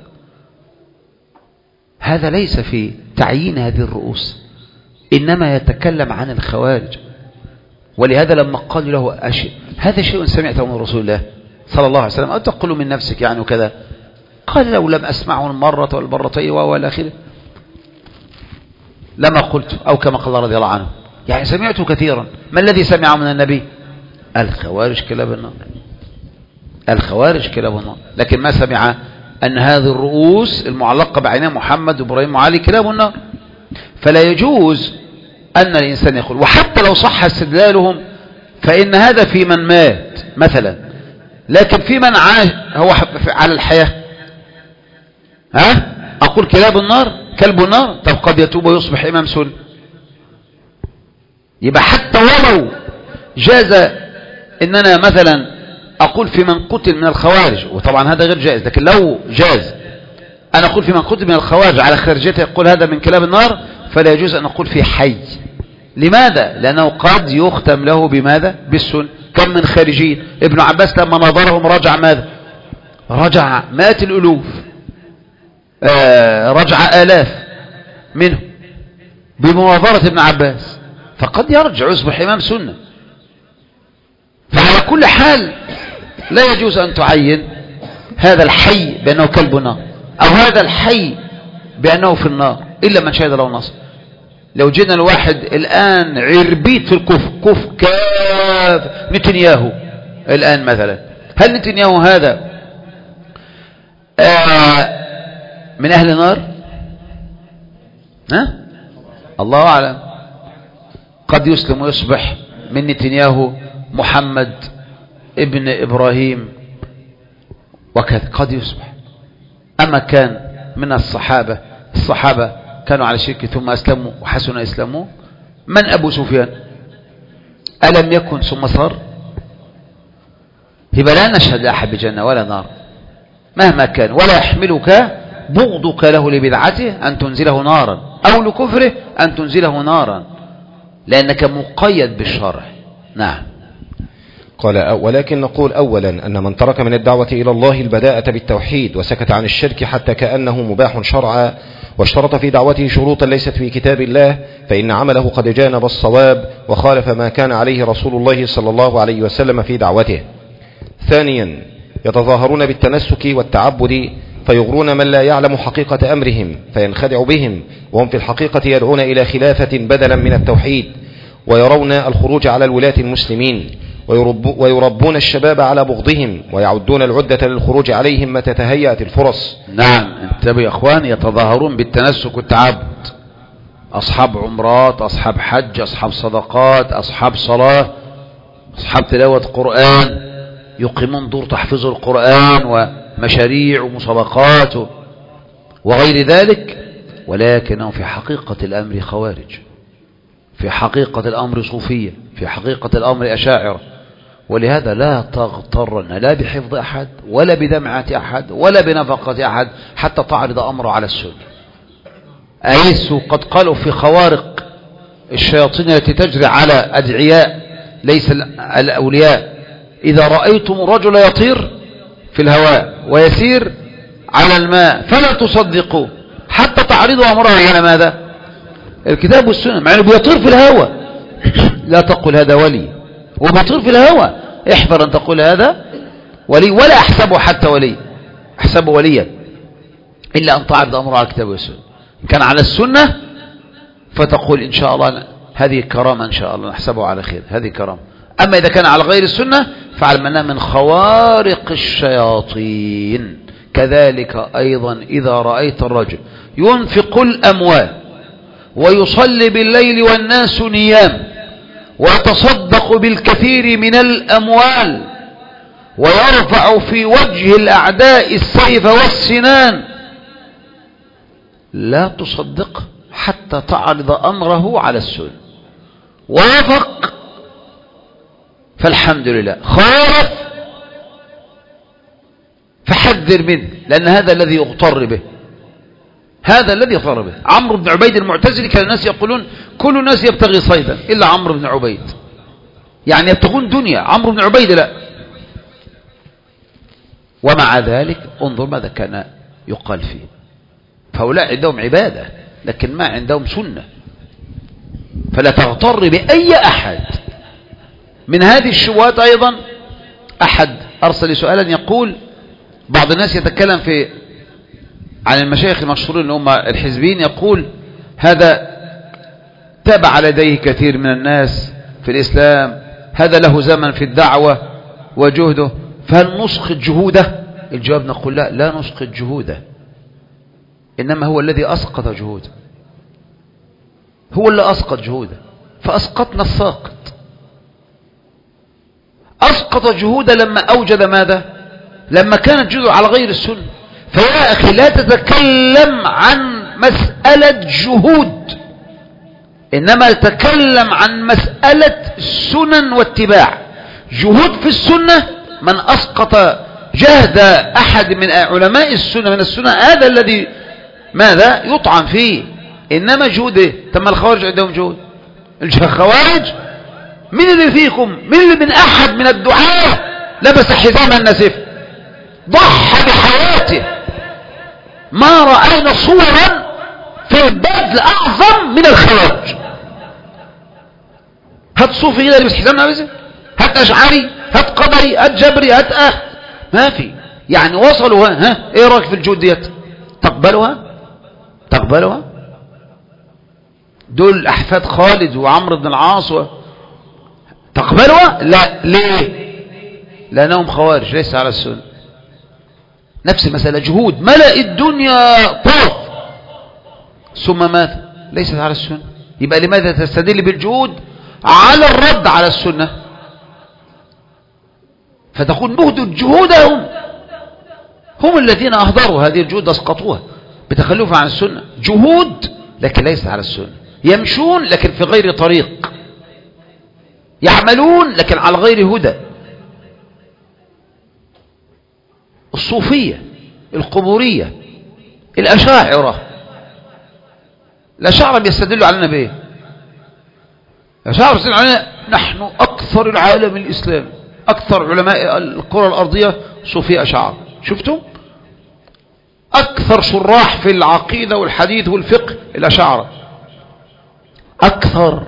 S1: هذا ليس في تعيين هذه الرؤوس، إنما يتكلم عن الخوارج. ولهذا لما قال له أشيء هذا شيء سمعته من رسول الله صلى الله عليه وسلم أو تقول من نفسك يعني وكذا، قال لو لم أسمعه المرة والمرتين والى آخره لما قلت، أو كما قال رضي الله عنه يعني سمعته كثيرا. ما الذي سمعه من النبي؟ الخوارج كلاب النار، الخوارج كلاب النار. لكن ما سمع أن هذه الرؤوس المعلقة بعينها محمد وإبراهيم وعلي كلاب النار. فلا يجوز أن الإنسان يقول، وحتى لو صح استدلالهم فإن هذا في من مات مثلا، لكن في من عاش هو على الحياة ها أقول كلاب النار، كلب النار. طب قد يتوب ويصبح إمام سنة. يبقى حتى ولو جاز إننا مثلا أقول في من قتل من الخوارج، وطبعا هذا غير جائز، لكن لو جاز أن أقول في من قتل من الخوارج على خارجته يقول هذا من كلاب النار، فلا يجوز أن نقول في حي. لماذا؟ لأنه قد يختم له بماذا؟ بالسنة. كم من خارجين. ابن عباس لما نظرهم رجع ماذا؟ رجع مات الألوف، آه رجع آلاف منه بمناظرة ابن عباس، فقد يرجع يصبح إمام سنة. فعلى كل حال لا يجوز أن تعين هذا الحي بأنه كلب النار أو هذا الحي بأنه في النار إلا من شهد له النصر. لو جينا الواحد الآن عربيت في الكفر، كف كاف نتنياهو الآن مثلا، هل نتنياهو هذا آه من أهل النار؟ ها؟ الله أعلم. قد يسلم ويصبح من نتنياهو محمد ابن إبراهيم وكذا، قد يصبح. أما كان من الصحابة، الصحابة كانوا على شرك ثم أسلموا وحسن إسلامه. من أبو سفيان؟ ألم يكن ثم صار؟ يبقى لا نشهد لأحد بجنة ولا نار مهما كان، ولا يحملك بغضك له لبدعته أن تنزله نارا أو لكفره أن تنزله نارا، لأنك مقيد بالشرع. نعم.
S2: قال ولكن نقول أولا أن من ترك من الدعوة إلى الله البداءة بالتوحيد وسكت عن الشرك حتى كأنه مباح شرعا، واشترط في دعوته شروطا ليست في كتاب الله، فإن عمله قد جانب الصواب وخالف ما كان عليه رسول الله صلى الله عليه وسلم في دعوته. ثانيا يتظاهرون بالتنسك والتعبد فيغرون من لا يعلم حقيقة أمرهم فينخدع بهم، وهم في الحقيقة يدعون إلى خلافة بدلا من التوحيد، ويرون الخروج على الولاة المسلمين، ويرب ويربون الشباب على بغضهم ويعدون العدة للخروج عليهم متى تهيأت الفرص.
S1: نعم، انتبهوا يا اخوان، يتظاهرون بالتنسك والتعبد، اصحاب عمرات، اصحاب حج، اصحاب صدقات، اصحاب صلاة، اصحاب تلاوة قرآن، يقيمون دور تحفيظ القرآن ومشاريع ومسابقات وغير ذلك، ولكنهم في حقيقة الامر خوارج، في حقيقة الامر صوفية، في حقيقة الامر اشاعرة. ولهذا لا تغترن لا بحفظ احد ولا بدمعة احد ولا بنفقة احد حتى تعرض امره على السنة. أليسوا قد قالوا في خوارق الشياطين التي تجري على أدعياء ليس الأولياء: إذا رأيتم الرجل يطير في الهواء ويسير على الماء فلا تصدقوا حتى تعرضوا أمره على ماذا؟ الكتاب والسنة. مع أنه بيطير في الهواء لا تقل هذا ولي، وبيطير في الهواء احذر أن تقول هذا ولي، ولا أحسبه حتى ولي، أحسبه وليا، إلا أن تعرض أمره على الكتاب والسنة. إن كان على السنة فتقول إن شاء الله هذه كرامة، إن شاء الله نحسبه على خير، هذه كرامة. أما إذا كان على غير السنة فعلم أنها من خوارق الشياطين. كذلك أيضا إذا رأيت الرجل ينفق الأموال ويصلي بالليل والناس نيام ويتصدق بالكثير من الأموال ويرفع في وجه الأعداء السيف والسنان، لا تصدقه حتى تعرض أمره على السنة. وافق فالحمد لله، خالف فحذر منه، لأن هذا الذي يغتر به، هذا الذي يغتر به. عمرو بن عبيد المعتزلي كان الناس يقولون كل الناس يبتغي صيدا إلا عمرو بن عبيد، يعني يبتغون دنيا، عمرو بن عبيد لا. ومع ذلك انظر ماذا كان يقال فيه. فهؤلاء عندهم عبادة لكن ما عندهم سنة. فلا تغتر بأي أحد من هذه الشبهات. أيضا أحد أرسل سؤالا يقول: بعض الناس يتكلم في عن المشايخ المشهورين اللي هم الحزبيين، يقول هذا تابع لديه كثير من الناس في الإسلام، هذا له زمن في الدعوة وجهده، فهل نسقط جهوده؟ الجواب نقول لا، لا نسقط جهوده، إنما هو الذي أسقط جهوده، هو اللي أسقط جهوده، فأسقطنا الساقط. أسقط جهوده لما أوجد ماذا؟ لما كانت جهوده على غير السنة. فيا أخي لا تتكلم عن مسألة جهود، إنما تتكلم عن مسألة سنن واتباع. جهود في السنة، من أسقط جهد أحد من علماء السنة من السنة هذا الذي ماذا يطعن فيه. إنما جهوده تم الخوارج عندهم جهود. الخوارج من اللي فيكم من اللي من أحد من الدعاة لبس حزام النسيف ضحى بحياته؟ ما رأينا صورا في البذل أعظم من الخوارج. هات صوفي كده لبس حزام النسيف، هات أشعري، هات قدري، هات جبري، هات أه ما في. يعني وصلوا. ها ايه رأيك في الجهود ديت؟ تقبلها؟ تقبلها؟ دول أحفاد خالد وعمرو بن العاص و... تقبلها؟ لا. ليه؟ لأنهم خوارج ليس على السنة. نفس المسألة، جهود ملأ الدنيا طاف ثم مات ليست على السنة. يبقى لماذا تستدل بالجهود على الرد على السنة؟ فتقول نهدوا جهودهم، هم الذين أهدروا هذه الجهود، أسقطوها بتخلفها عن السنة. جهود لكن ليست على السنة. يمشون لكن في غير طريق، يعملون لكن على غير هدى. الصوفية، القبورية، الأشاعرة. الأشاعرة بيستدلوا علينا بإيه؟ الأشاعرة بيستدلوا علينا نحن أكثر العالم الإسلامي، أكثر علماء الكرة الأرضية صوفية أشاعرة. شفتوا؟ أكثر شراح في العقيدة والحديث والفقه الأشاعرة، أكثر،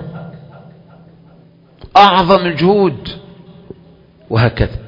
S1: أعظم الجهود، وهكذا.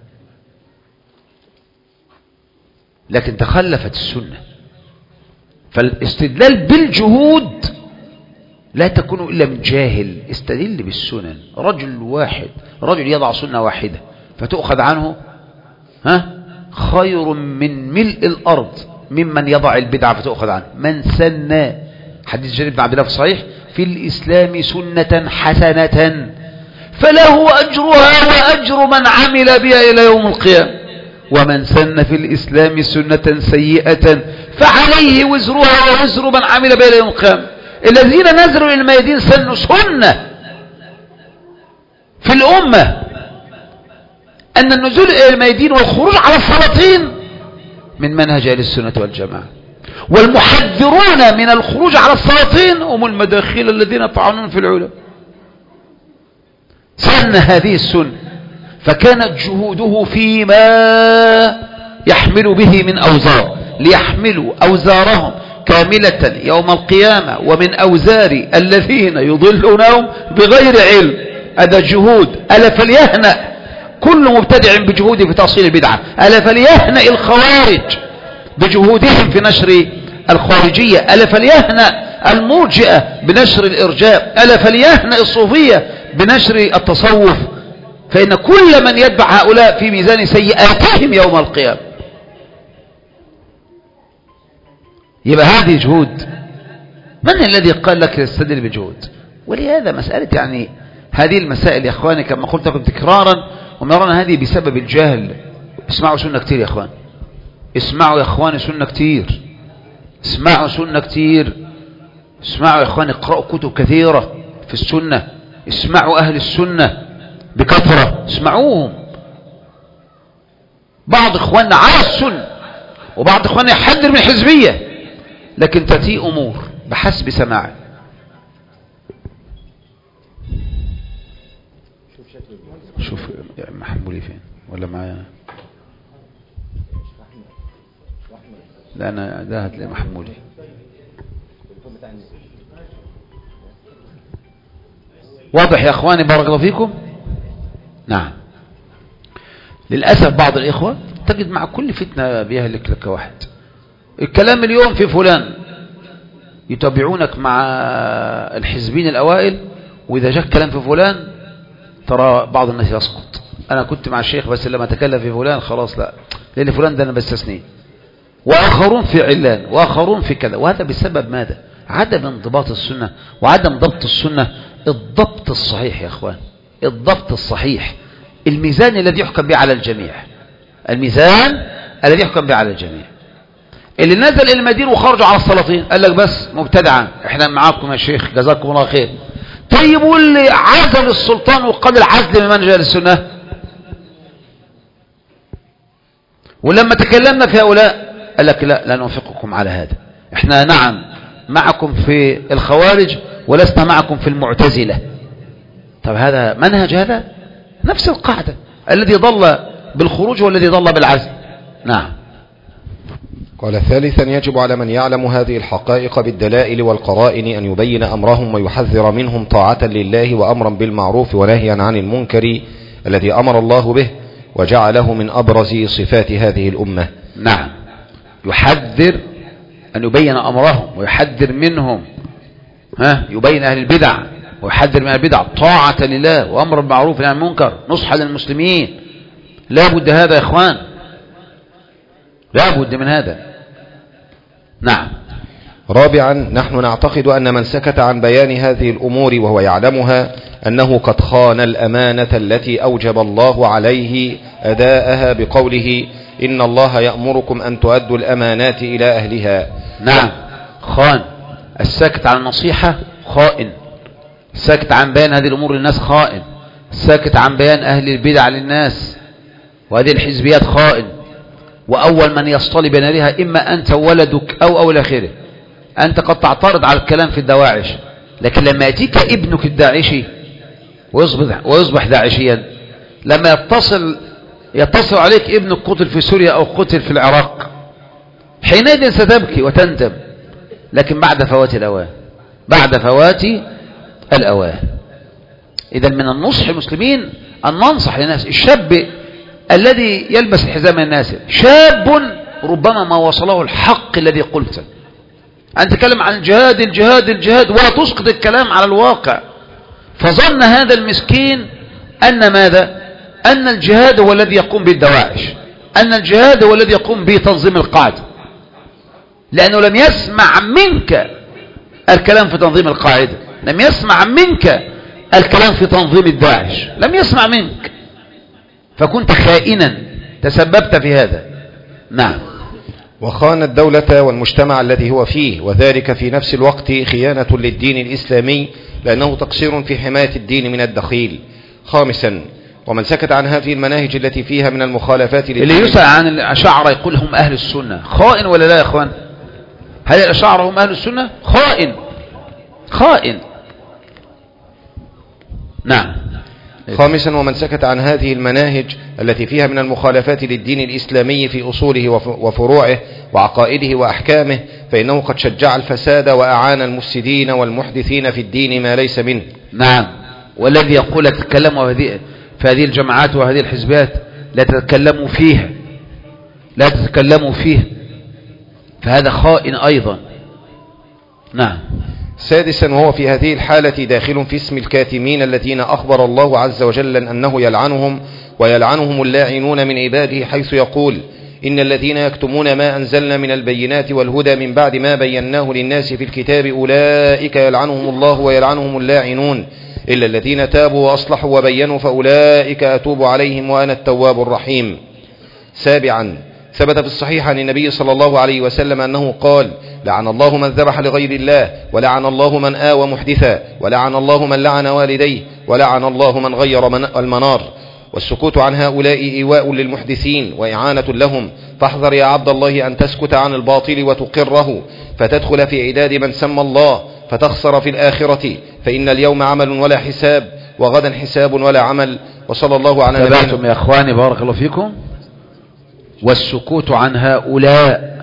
S1: لكن تخلفت السنة. فالاستدلال بالجهود لا تكون إلا من جاهل. استدل بالسنن. رجل واحد رجل يضع سنة واحدة فتؤخذ عنه ها خير من ملء الأرض ممن يضع البدعة فتؤخذ عنه. من سن، حديث جرير بن عبد الله في الصحيح، في الإسلام سنة حسنة فله أجرها وأجر من عمل بها إلى يوم القيامة، ومن سن في الإسلام سنة سيئة فعليه وزرها ووزر من عمل بها إلى يوم القيامة. الذين نزلوا إلى الميادين سنوا سنة في الأمة، أن النزول إلى الميادين والخروج على السلاطين من منهج أهل السنة والجماعة، والمحذرون من الخروج على السلاطين هم المداخيل الذين طعنون في العلماء. سن هذه السنة، فكانت جهوده فيما يحمل به من أوزار، ليحملوا أوزارهم كاملة يوم القيامة ومن أوزار الذين يضلونهم بغير علم. هذا جهود. ألا فليهنأ كل مبتدع بجهوده في تأصيل البدعة، ألا فليهنأ الخوارج بجهودهم في نشر الخارجية، ألا فليهنأ المرجئة بنشر الإرجاء، ألا فليهنأ الصوفية بنشر التصوف، فإن كل من يتبع هؤلاء في ميزان سيئاتهم يوم القيامة. يبقى هذه جهود. من الذي قال لك تستدل بجهود؟ ولهذا مسألة يعني هذه المسائل يا أخواني كما قلت لكم تكرارا ومرارا هذه بسبب الجهل. اسمعوا سنة كتير يا أخوان، اسمعوا يا أخواني سنة كتير، اسمعوا سنة كتير، اسمعوا يا أخواني، اقرأوا كتب كثيرة في السنة، اسمعوا أهل السنة بكثرة، اسمعوهم. بعض إخواننا على السنة وبعض إخواننا يحذر من الحزبية، لكن تأتي أمور بحسب سماعه. شوف محمولي فين ولا معايا؟ لا أنا ده هتلاقي محمولي. واضح يا أخواني بارك الله فيكم؟ نعم. للأسف بعض الإخوة تجد مع كل فتنة بيهلك لك واحد. الكلام اليوم في فلان، يتابعونك مع الحزبين الأوائل، وإذا جاء كلام في فلان ترى بعض الناس يسقط. أنا كنت مع الشيخ بس لما تكلم في فلان خلاص لا، لأن فلان ده أنا بستثنيه، وآخرون في علان وآخرون في كذا. وهذا بسبب ماذا؟ عدم انضباط السنة وعدم ضبط السنة. الضبط الصحيح يا أخوان، الضبط الصحيح، الميزان الذي يحكم به على الجميع، الميزان الذي يحكم به على الجميع. اللي نزل إلى المدينة وخرجوا على السلاطين قال لك بس مبتدعا احنا معاكم يا شيخ جزاكم الله خير. طيب واللي عزل السلطان وقال العزل من منهج السنة؟ ولما تكلمنا في هؤلاء قال لك لا لا نوافقكم على هذا، احنا نعم معكم في الخوارج ولسنا معكم في المعتزلة. طب هذا منهج؟ هذا نفس القاعدة، الذي ضل بالخروج والذي ضل بالعزل. نعم.
S2: قال ثالثا يجب على من يعلم هذه الحقائق بالدلائل والقرائن أن يبين أمرهم ويحذر منهم طاعة لله وأمرا بالمعروف ونهيا عن المنكر الذي أمر الله به وجعله من أبرز صفات هذه الأمة.
S1: نعم، يحذر أن يبين أمرهم ويحذر منهم، ها يبين أهل البدع ويحذر من البدع، طاعة لله وأمر بالمعروف ونهي عن المنكر، نصح للمسلمين. لا بد هذا يا إخوان، لا بد من هذا. نعم.
S2: رابعا نحن نعتقد أن من سكت عن بيان هذه الأمور وهو يعلمها أنه قد خان الأمانة التي أوجب الله عليه أداءها بقوله إن الله يأمركم أن تؤدوا الأمانات إلى أهلها.
S1: نعم، خان. الساكت عن النصيحة خائن، الساكت عن بيان هذه الأمور للناس خائن، الساكت عن بيان أهل البدع للناس وهذه الحزبيات خائن. وأول من يصطلي بين يديها إما أنت وولدك أو أو آخره. أنت قد تعترض على الكلام في الدواعش، لكن لما يأتيك ابنك الداعشي ويصبح, ويصبح داعشيا، لما يتصل يتصل عليك ابنك قتل في سوريا أو قتل في العراق، حينئذ ستبكي وتندم، لكن بعد فوات الأوان، بعد فوات الأوان. إذا من النصح المسلمين أن ننصح للناس. الشاب الذي يلبس الحزام الناسر شاب ربما ما وصله الحق الذي قلته، أن تتكلم عن الجهاد الجهاد الجهاد ولا تسقط الكلام على الواقع. فظن هذا المسكين أن ماذا؟ أن الجهاد هو الذي يقوم بالدواعش، أن الجهاد هو الذي يقوم بتنظيم القاعدة، لأنه لم يسمع منك الكلام في تنظيم القاعدة، لم يسمع منك الكلام في تنظيم الداعش، لم يسمع منك، فكنت خائنا تسببت في هذا. نعم.
S2: وخان الدولة والمجتمع الذي هو فيه، وذلك في نفس الوقت خيانة للدين الإسلامي، لأنه تقصير في حماية الدين من الدخيل. خامسا، ومن سكت عن هذه المناهج التي فيها من المخالفات
S1: اللي يسأل عن الأشاعرة يقول هم أهل السنة، خائن ولا لا يا أخوان؟ هل الأشاعرة هم أهل السنة؟ خائن خائن. نعم.
S2: خامسا، ومن سكت عن هذه المناهج التي فيها من المخالفات للدين الإسلامي في أصوله وفروعه وعقائده وأحكامه، فإنه قد شجع الفساد وأعان المفسدين والمحدثين في الدين ما ليس منه.
S1: نعم. والذي يقول تتكلموا في هذه الجماعات وهذه الحزبات لا تتكلموا فيها لا تتكلموا فيها فهذا خائن أيضا. نعم.
S2: سادسا، وهو في هذه الحالة داخل في اسم الكاتمين الذين أخبر الله عز وجل أنه يلعنهم ويلعنهم اللاعنون من عباده، حيث يقول: إن الذين يكتمون ما أنزلنا من البينات والهدى من بعد ما بيناه للناس في الكتاب أولئك يلعنهم الله ويلعنهم اللاعنون إلا الذين تابوا وأصلحوا وبينوا فأولئك أتوب عليهم وأنا التواب الرحيم. سابعا، ثبت في الصحيح عن النبي صلى الله عليه وسلم أنه قال: لعن الله من ذبح لغير الله، ولعن الله من آوى محدثا، ولعن الله من لعن والديه، ولعن الله من غير من المنار. والسكوت عن هؤلاء إيواء للمحدثين وإعانة لهم، فاحذر يا عبد الله أن تسكت عن الباطل وتقره، فتدخل في عداد من سمى الله فتخسر في الآخرة، فإن اليوم عمل ولا حساب، وغدا حساب ولا عمل. وصلى الله على نبينا.
S1: تبعتم يا أخواني بارك الله فيكم. والسكوت عن هؤلاء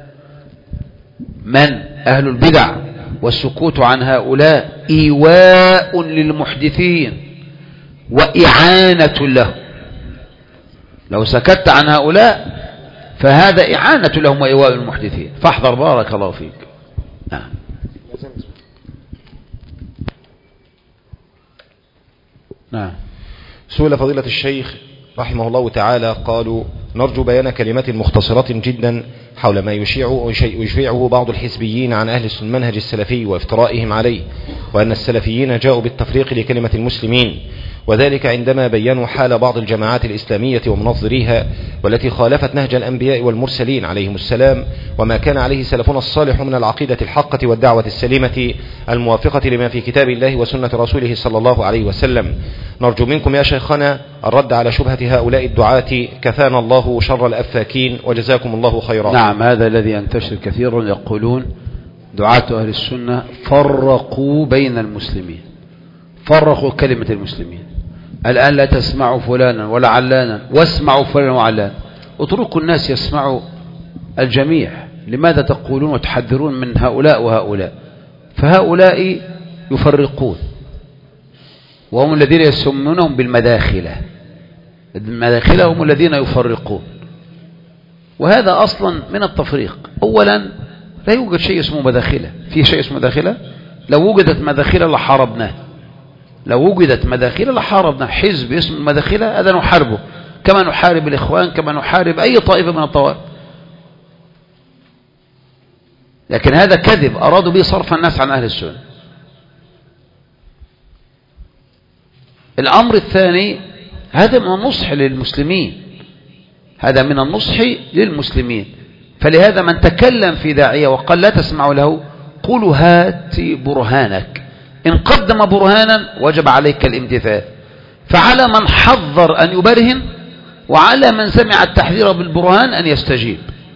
S1: من أهل البدع، والسكوت عن هؤلاء إيواء للمحدثين وإعانة له. لو سكت عن هؤلاء فهذا إعانة لهم وإيواء المحدثين، فاحذر بارك الله فيك. نعم. نعم.
S2: سئل فضيلة الشيخ رحمه الله تعالى قالوا: نرجو بيان كلمات مختصرة جدا حول ما يشيع يشيعه بعض الحزبيين عن أهل المنهج السلفي وافترائهم عليه، وأن السلفيين جاءوا بالتفريق لكلمة المسلمين، وذلك عندما بيّنوا حال بعض الجماعات الإسلامية ومنظريها والتي خالفت نهج الأنبياء والمرسلين عليهم السلام، وما كان عليه سلفنا الصالح من العقيدة الحقة والدعوة السليمة الموافقة لما في كتاب الله وسنة رسوله صلى الله عليه وسلم. نرجو منكم يا شيخنا الرد على شبهة هؤلاء الدعاة، كفانا الله شر الأفاكين، وجزاكم الله خيرا.
S1: نعم، هذا الذي ينتشر كثيرا، يقولون دعاة أهل السنة فرقوا بين المسلمين، فرقوا كلمة المسلمين. الآن لا تسمعوا فلانا ولا علانا واسمعوا فلانا وعلانا. اتركوا الناس يسمعوا الجميع، لماذا تقولون وتحذرون من هؤلاء وهؤلاء؟ فهؤلاء يفرقون، وهم الذين يسمونهم بالمداخلة. المداخلة هم الذين يفرقون، وهذا أصلا من التفريق. أولا لا يوجد شيء اسمه مداخلة. في شيء اسمه مداخلة؟ لو وجدت مداخلة لحاربناه، لو وجدت مداخلة لحاربنا. حزب اسمه المداخلة هذا نحاربه كما نحارب الإخوان، كما نحارب أي طائفة من الطوائف. لكن هذا كذب، أرادوا به صرف الناس عن أهل السنة. الأمر الثاني، هذا من النصح للمسلمين، هذا من النصح للمسلمين. فلهذا من تكلم في داعية وقال لا تسمعوا له، قولوا هات برهانك. إن قدم برهانا وجب عليك الامتثال. فعلى من حذر أن يبرهن، وعلى من سمع التحذير بالبرهان أن يستجيب.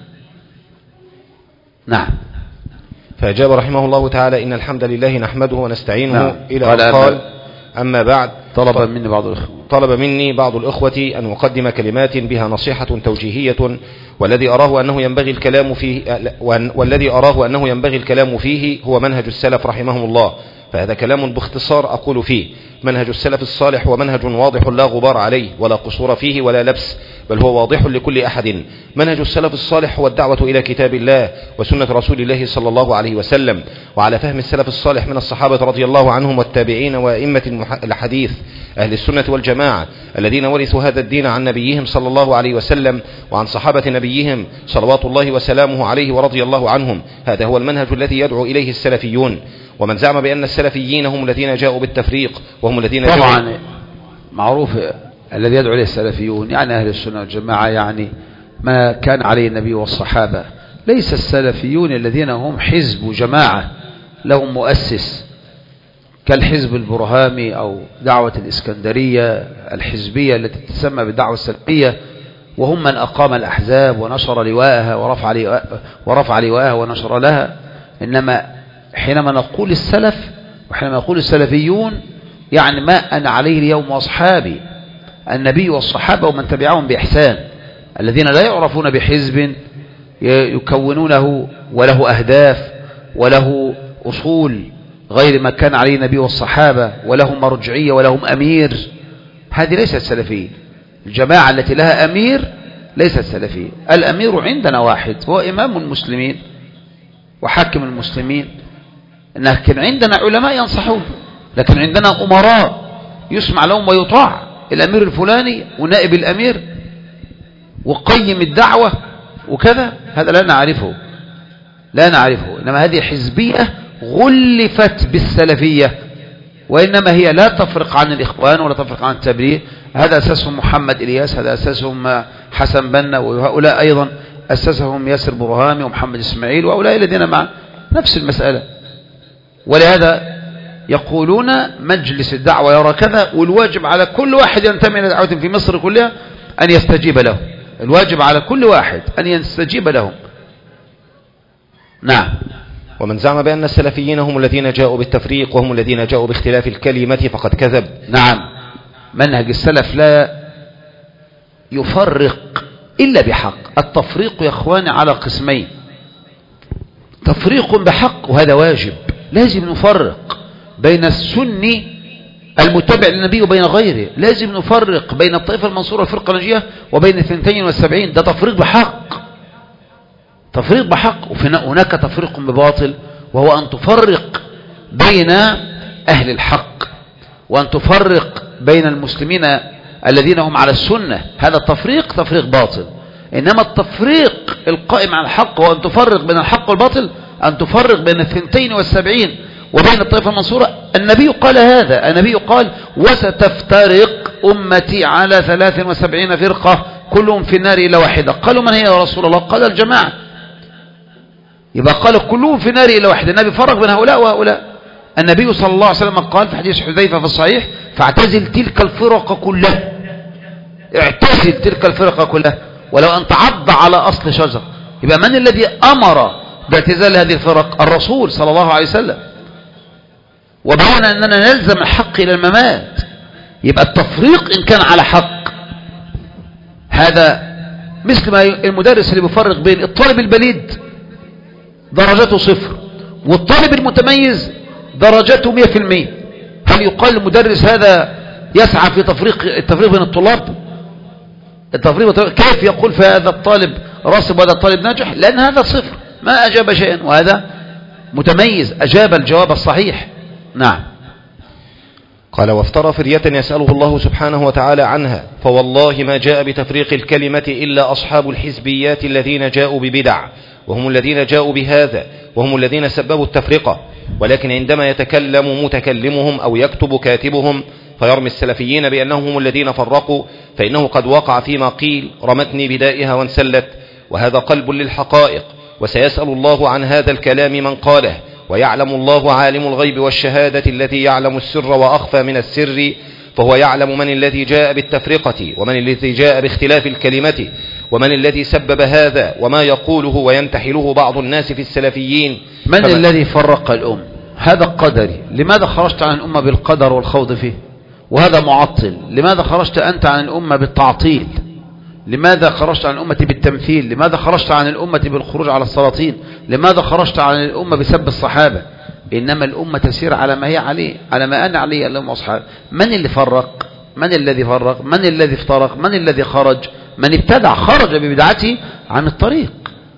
S1: نعم.
S2: فأجاب رحمه الله تعالى: إن الحمد لله نحمده ونستعينه. نعم. إلى
S1: قال,
S2: قال: أما بعد،
S1: طلب مني بعض الإخوة
S2: طلب مني بعض الإخوة أن أقدم كلمات بها نصيحة توجيهية، والذي أراه أنه ينبغي الكلام فيه والذي أراه أنه ينبغي الكلام فيه هو منهج السلف رحمهم الله، فهذا كلام باختصار أقول فيه: منهج السلف الصالح ومنهج واضح لا غبار عليه ولا قصور فيه ولا لبس، بل هو واضح لكل أحد. منهج السلف الصالح هو الدعوة إلى كتاب الله وسنة رسول الله صلى الله عليه وسلم، وعلى فهم السلف الصالح من الصحابة رضي الله عنهم والتابعين وأئمة الحديث أهل السنة والجماعة الذين ورثوا هذا الدين عن نبيهم صلى الله عليه وسلم وعن صحابة نبيهم صلوات الله وسلامه عليه ورضي الله عنهم. هذا هو المنهج الذي يدعو إليه السلفيون. ومن زعم بأن السلفيين هم الذين جاءوا بالتفريق وهم الذين جاءوا
S1: طبعا معروف الذي يدعو إليه السلفيون يعني أهل السنة والجماعة، يعني ما كان عليه النبي والصحابة. ليس السلفيون الذين هم حزب جماعة لهم مؤسس كالحزب البرهامي أو دعوة الإسكندرية الحزبية التي تسمى بالدعوة السلفية، وهم من أقام الأحزاب ونشر لواءها ورفع لواءها, ورفع لواءها ونشر لها. إنما حينما نقول السلف وحينما نقول السلفيون يعني ما أنا عليه اليوم وأصحابي، النبي والصحابة ومن تبعهم بإحسان، الذين لا يعرفون بحزب يكونونه وله أهداف وله أصول غير ما كان عليه النبي والصحابة، ولهم مرجعية ولهم أمير. هذه ليست سلفية. الجماعة التي لها أمير ليست سلفية. الأمير عندنا واحد هو إمام المسلمين وحاكم المسلمين، لكن عندنا علماء ينصحون، لكن عندنا أمراء يسمع لهم ويطاع، الأمير الفلاني ونائب الأمير وقيم الدعوة وكذا. هذا لا نعرفه لا نعرفه إنما هذه حزبية غلفت بالسلفية، وإنما هي لا تفرق عن الإخوان ولا تفرق عن التبليغ. هذا أساسهم محمد إلياس، هذا أساسهم حسن بنا، وهؤلاء أيضا أسسهم ياسر برهامي ومحمد إسماعيل، وهؤلاء الذين مع نفس المسألة. ولهذا يقولون مجلس الدعوة يرى كذا، والواجب على كل واحد ينتمي إلى دعوة في مصر كلها أن يستجيب له. الواجب على كل واحد أن يستجيب لهم. نعم.
S2: ومن زعم بأن السلفيين هم الذين جاءوا بالتفريق وهم الذين جاءوا باختلاف الكلمة فقد كذب.
S1: نعم، منهج السلف لا يفرق إلا بحق. التفريق يا أخواني على قسمين: تفريق بحق وهذا واجب، لازم نفرق بين السني المتبع للنبي وبين غيره، لازم نفرق بين الطائفة المنصورة والفرقة الناجية وبين اثنتين والسبعين. ده تفريق بحق، تفريق بحق. وهناك تفريق بباطل، وهو أن تفرق بين أهل الحق وأن تفرق بين المسلمين الذين هم على السنة. هذا التفريق تفريق باطل. إنما التفريق القائم على الحق هو أن تفرق بين الحق والباطل، أن تفرق بين الثنتين والسبعين وبين الطائفة المنصورة. النبي قال هذا، النبي قال: وستفترق أمتي على ثلاث وسبعين فرقة كلهم في النار إلا واحدة. قالوا: من هي يا رسول الله؟ قال: الجماعة. يبقى قال كلهم في النار إلا واحدة. النبي فرق بين هؤلاء وهؤلاء. النبي صلى الله عليه وسلم قال في حديث حذيفة في الصحيح: فاعتزل تلك الفرق كلها، اعتزل تلك الفرق كلها ولو أن تعض على أصل شجر. يبقى من الذي أمر باعتزال هذه الفرق؟ الرسول صلى الله عليه وسلم. وبين أننا نلزم الحق إلى الممات. يبقى التفريق إن كان على حق، هذا مثل ما المدرس اللي بيفرق بين الطالب البليد درجته صفر والطالب المتميز درجته مئة في المئة. هل يقال المدرس هذا يسعى في تفريق التفريق بين الطلاب؟ التفريق كيف يقول في هذا الطالب راسب وهذا الطالب ناجح؟ لأن هذا صفر ما أجاب شيئا، وهذا متميز أجاب الجواب الصحيح. نعم.
S2: قال: وافترى فرية يسأله الله سبحانه وتعالى عنها، فوالله ما جاء بتفريق الكلمة إلا أصحاب الحزبيات الذين جاءوا ببدع، وهم الذين جاءوا بهذا، وهم الذين سببوا التفرقة. ولكن عندما يتكلم متكلمهم أو يكتب كاتبهم فيرمي السلفيين بأنهم هم الذين فرقوا، فإنه قد وقع فيما قيل: رمتني بدائها وانسلت. وهذا قلب للحقائق، وسيسأل الله عن هذا الكلام من قاله، ويعلم الله عالم الغيب والشهادة الذي يعلم السر وأخفى من السر، فهو يعلم من الذي جاء بالتفرقة ومن الذي جاء باختلاف الكلمة ومن الذي سبب هذا وما يقوله وينتحله بعض الناس في السلفيين.
S1: من الذي فرق الأم؟ هذا قدري. لماذا خرجت عن الأمة بالقدر والخوض فيه؟ وهذا معطل. لماذا خرجت أنت عن الأمة بالتعطيل؟ لماذا خرجت عن الأمة بالتمثيل؟ لماذا خرجت عن الأمة بالخروج على السلاطين؟ لماذا خرجت عن الأمة بسب الصحابة؟ إنما الأمة تسير على ما هي عليه، على ما أنا عليه اللهم أصحاب. من اللي فرق؟ من الذي فرق؟ من الذي افترق؟ من الذي خرج؟ من ابتدع خرج ببدعته عن الطريق.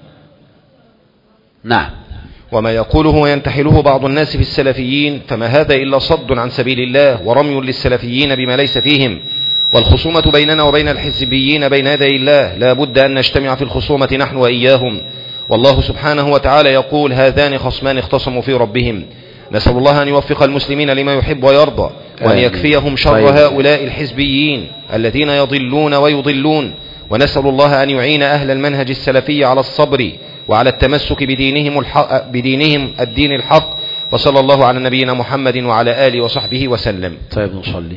S1: نعم.
S2: وما يقوله وينتحله بعض الناس في السلفيين فما هذا إلا صد عن سبيل الله ورمي للسلفيين بما ليس فيهم، والخصومة بيننا وبين الحزبيين بين يدي الله لا بد أن نجتمع في الخصومة نحن وإياهم. والله سبحانه وتعالى يقول هذان خصمان اختصموا في ربهم. نسأل الله أن يوفق المسلمين لما يحب ويرضى، وأن يكفيهم شر هؤلاء الحزبيين الذين يضلون ويضلون، ونسأل الله أن يعين أهل المنهج السلفي على الصبر وعلى التمسك بدينهم, الحق بدينهم الدين الحق. وصلى الله على نبينا محمد وعلى آله وصحبه وسلم.
S1: طيب نصلي.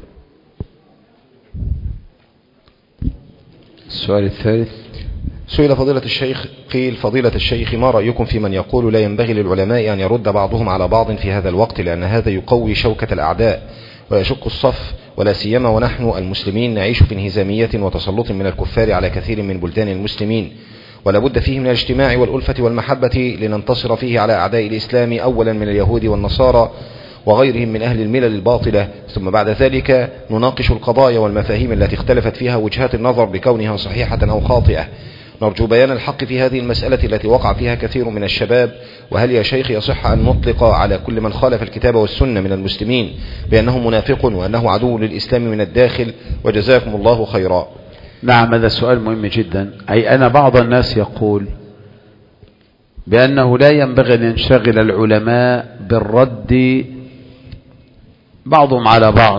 S1: السؤال الثالث.
S2: سئل فضيلة الشيخ قيل فضيلة الشيخ ما رأيكم في من يقول لا ينبغي للعلماء أن يرد بعضهم على بعض في هذا الوقت لأن هذا يقوي شوكة الأعداء ويشق الصف، ولا سيما ونحن المسلمين نعيش في انهزامية وتسلط من الكفار على كثير من بلدان المسلمين، ولا بد فيه من الاجتماع والألفة والمحبة لننتصر فيه على أعداء الإسلام أولا من اليهود والنصارى وغيرهم من أهل الملل الباطلة، ثم بعد ذلك نناقش القضايا والمفاهيم التي اختلفت فيها وجهات النظر بكونها صحيحة أو خاطئة. نرجو بيان الحق في هذه المسألة التي وقع فيها كثير من الشباب. وهل يا شيخ يصح أن نطلق على كل من خالف الكتاب والسنة من المسلمين بأنه منافق وأنه عدو للإسلام من الداخل؟ وجزاكم الله خيرا.
S1: نعم، هذا سؤال مهم جدا. أي أن بعض الناس يقول بأنه لا ينبغي أن ينشغل العلماء بالرد بعضهم على بعض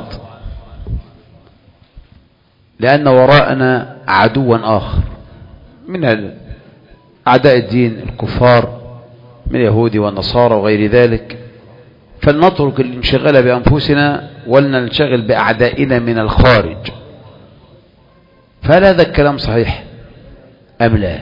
S1: لأن وراءنا عدوا آخر من أعداء الدين الكفار من اليهود والنصارى وغير ذلك، فلنترك الانشغال بأنفسنا ولننشغل بأعدائنا من الخارج. فهل هذا الكلام صحيح أم لا؟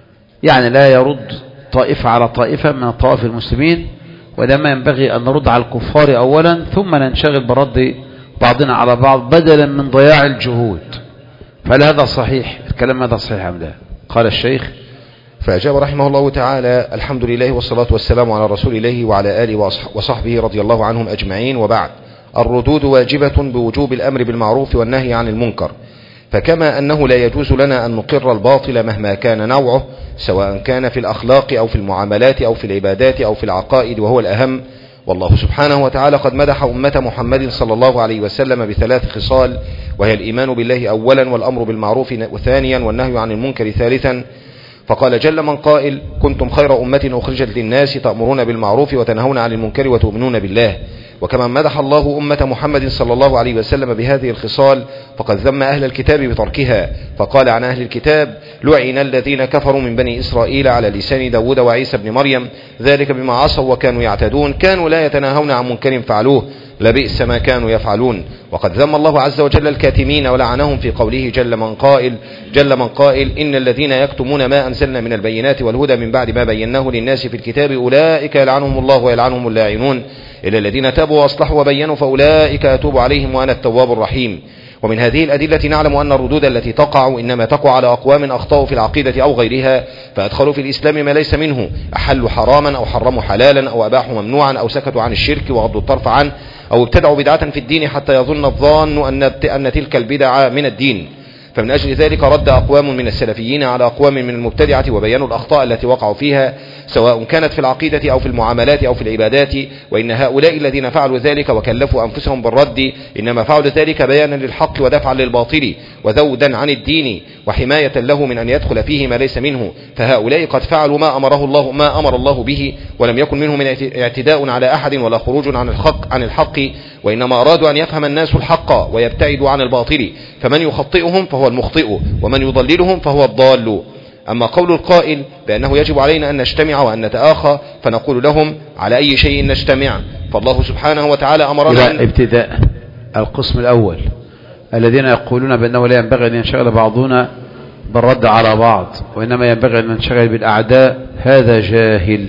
S1: يعني لا يرد طائفة على طائفة من طوائف المسلمين، ولما ينبغي أن نرد على الكفار أولا ثم ننشغل برد بعضنا على بعض بدلا من ضياع الجهود. فهل هذا صحيح؟ الكلام هذا صحيح أم لا؟ قال الشيخ
S2: فأجاب رحمه الله تعالى: الحمد لله والصلاة والسلام على رسول الله وعلى آله وصحبه رضي الله عنهم أجمعين، وبعد. الردود واجبة بوجوب الأمر بالمعروف والنهي عن المنكر، فكما أنه لا يجوز لنا أن نقر الباطل مهما كان نوعه سواء كان في الأخلاق أو في المعاملات أو في العبادات أو في العقائد وهو الأهم. والله سبحانه وتعالى قد مدح أمة محمد صلى الله عليه وسلم بثلاث خصال، وهي الإيمان بالله أولا، والأمر بالمعروف ثانيا، والنهي عن المنكر ثالثا. فقال جل من قائل: كنتم خير أمة أخرجت للناس تأمرون بالمعروف وتنهون عن المنكر وتؤمنون بالله. وكما مدح الله أمة محمد صلى الله عليه وسلم بهذه الخصال فقد ذم أهل الكتاب بتركها، فقال عن أهل الكتاب: لعن الذين كفروا من بني إسرائيل على لسان داود وعيسى بن مريم، ذلك بما عصوا وكانوا يعتدون، كانوا لا يتناهون عن منكر فعلوه، لبئس ما كانوا يفعلون. وقد ذم الله عز وجل الكاتمين ولعنهم في قوله جل من قائل جل من قائل إن الذين يكتمون ما أنزلنا من البينات والهدى من بعد ما بيناه للناس في الكتاب أولئك يلعنهم الله ويلعنهم اللاعنون إلا الذين تابوا وأصلحوا وبينوا فأولئك أتوب عليهم وأنا التواب الرحيم. ومن هذه الأدلة نعلم أن الردود التي تقع إنما تقع على أقوام أخطأوا في العقيدة أو غيرها، فأدخلوا في الإسلام ما ليس منه، أحلوا حراما أو حرموا حلالا أو أباحوا ممنوعا أو سكتوا عن الشرك وغضوا الطرف عنه أو ابتدعوا بدعة في الدين حتى يظن الظان أن أن تلك البدعة من الدين. فمن أجل ذلك رد أقوام من السلفيين على أقوام من المبتدعة وبيانوا الأخطاء التي وقعوا فيها سواء كانت في العقيدة أو في المعاملات أو في العبادات، وإن هؤلاء الذين فعلوا ذلك وكلفوا أنفسهم بالرد إنما فعلوا ذلك بيانا للحق ودفعا للباطل وذودا عن الدين وحماية له من أن يدخل فيه ما ليس منه. فهؤلاء قد فعلوا ما أمره الله ما أمر الله به، ولم يكن منهم من اعتداء على أحد ولا خروج عن الحق عن الحق وإنما أرادوا أن يفهم الناس الحق ويبتعدوا عن الباطل، فمن يخطئهم فهو المخطئ ومن يضللهم فهو الضال. أما قول القائل بأنه يجب علينا أن نجتمع وأن نتآخى، فنقول لهم: على أي شيء نجتمع؟ فالله سبحانه وتعالى أمرنا
S1: إلى ابتداء القسم الأول الذين يقولون بأنه لا ينبغي أن ينشغل بعضنا بالرد على بعض وإنما ينبغي أن ننشغل بالأعداء، هذا جاهل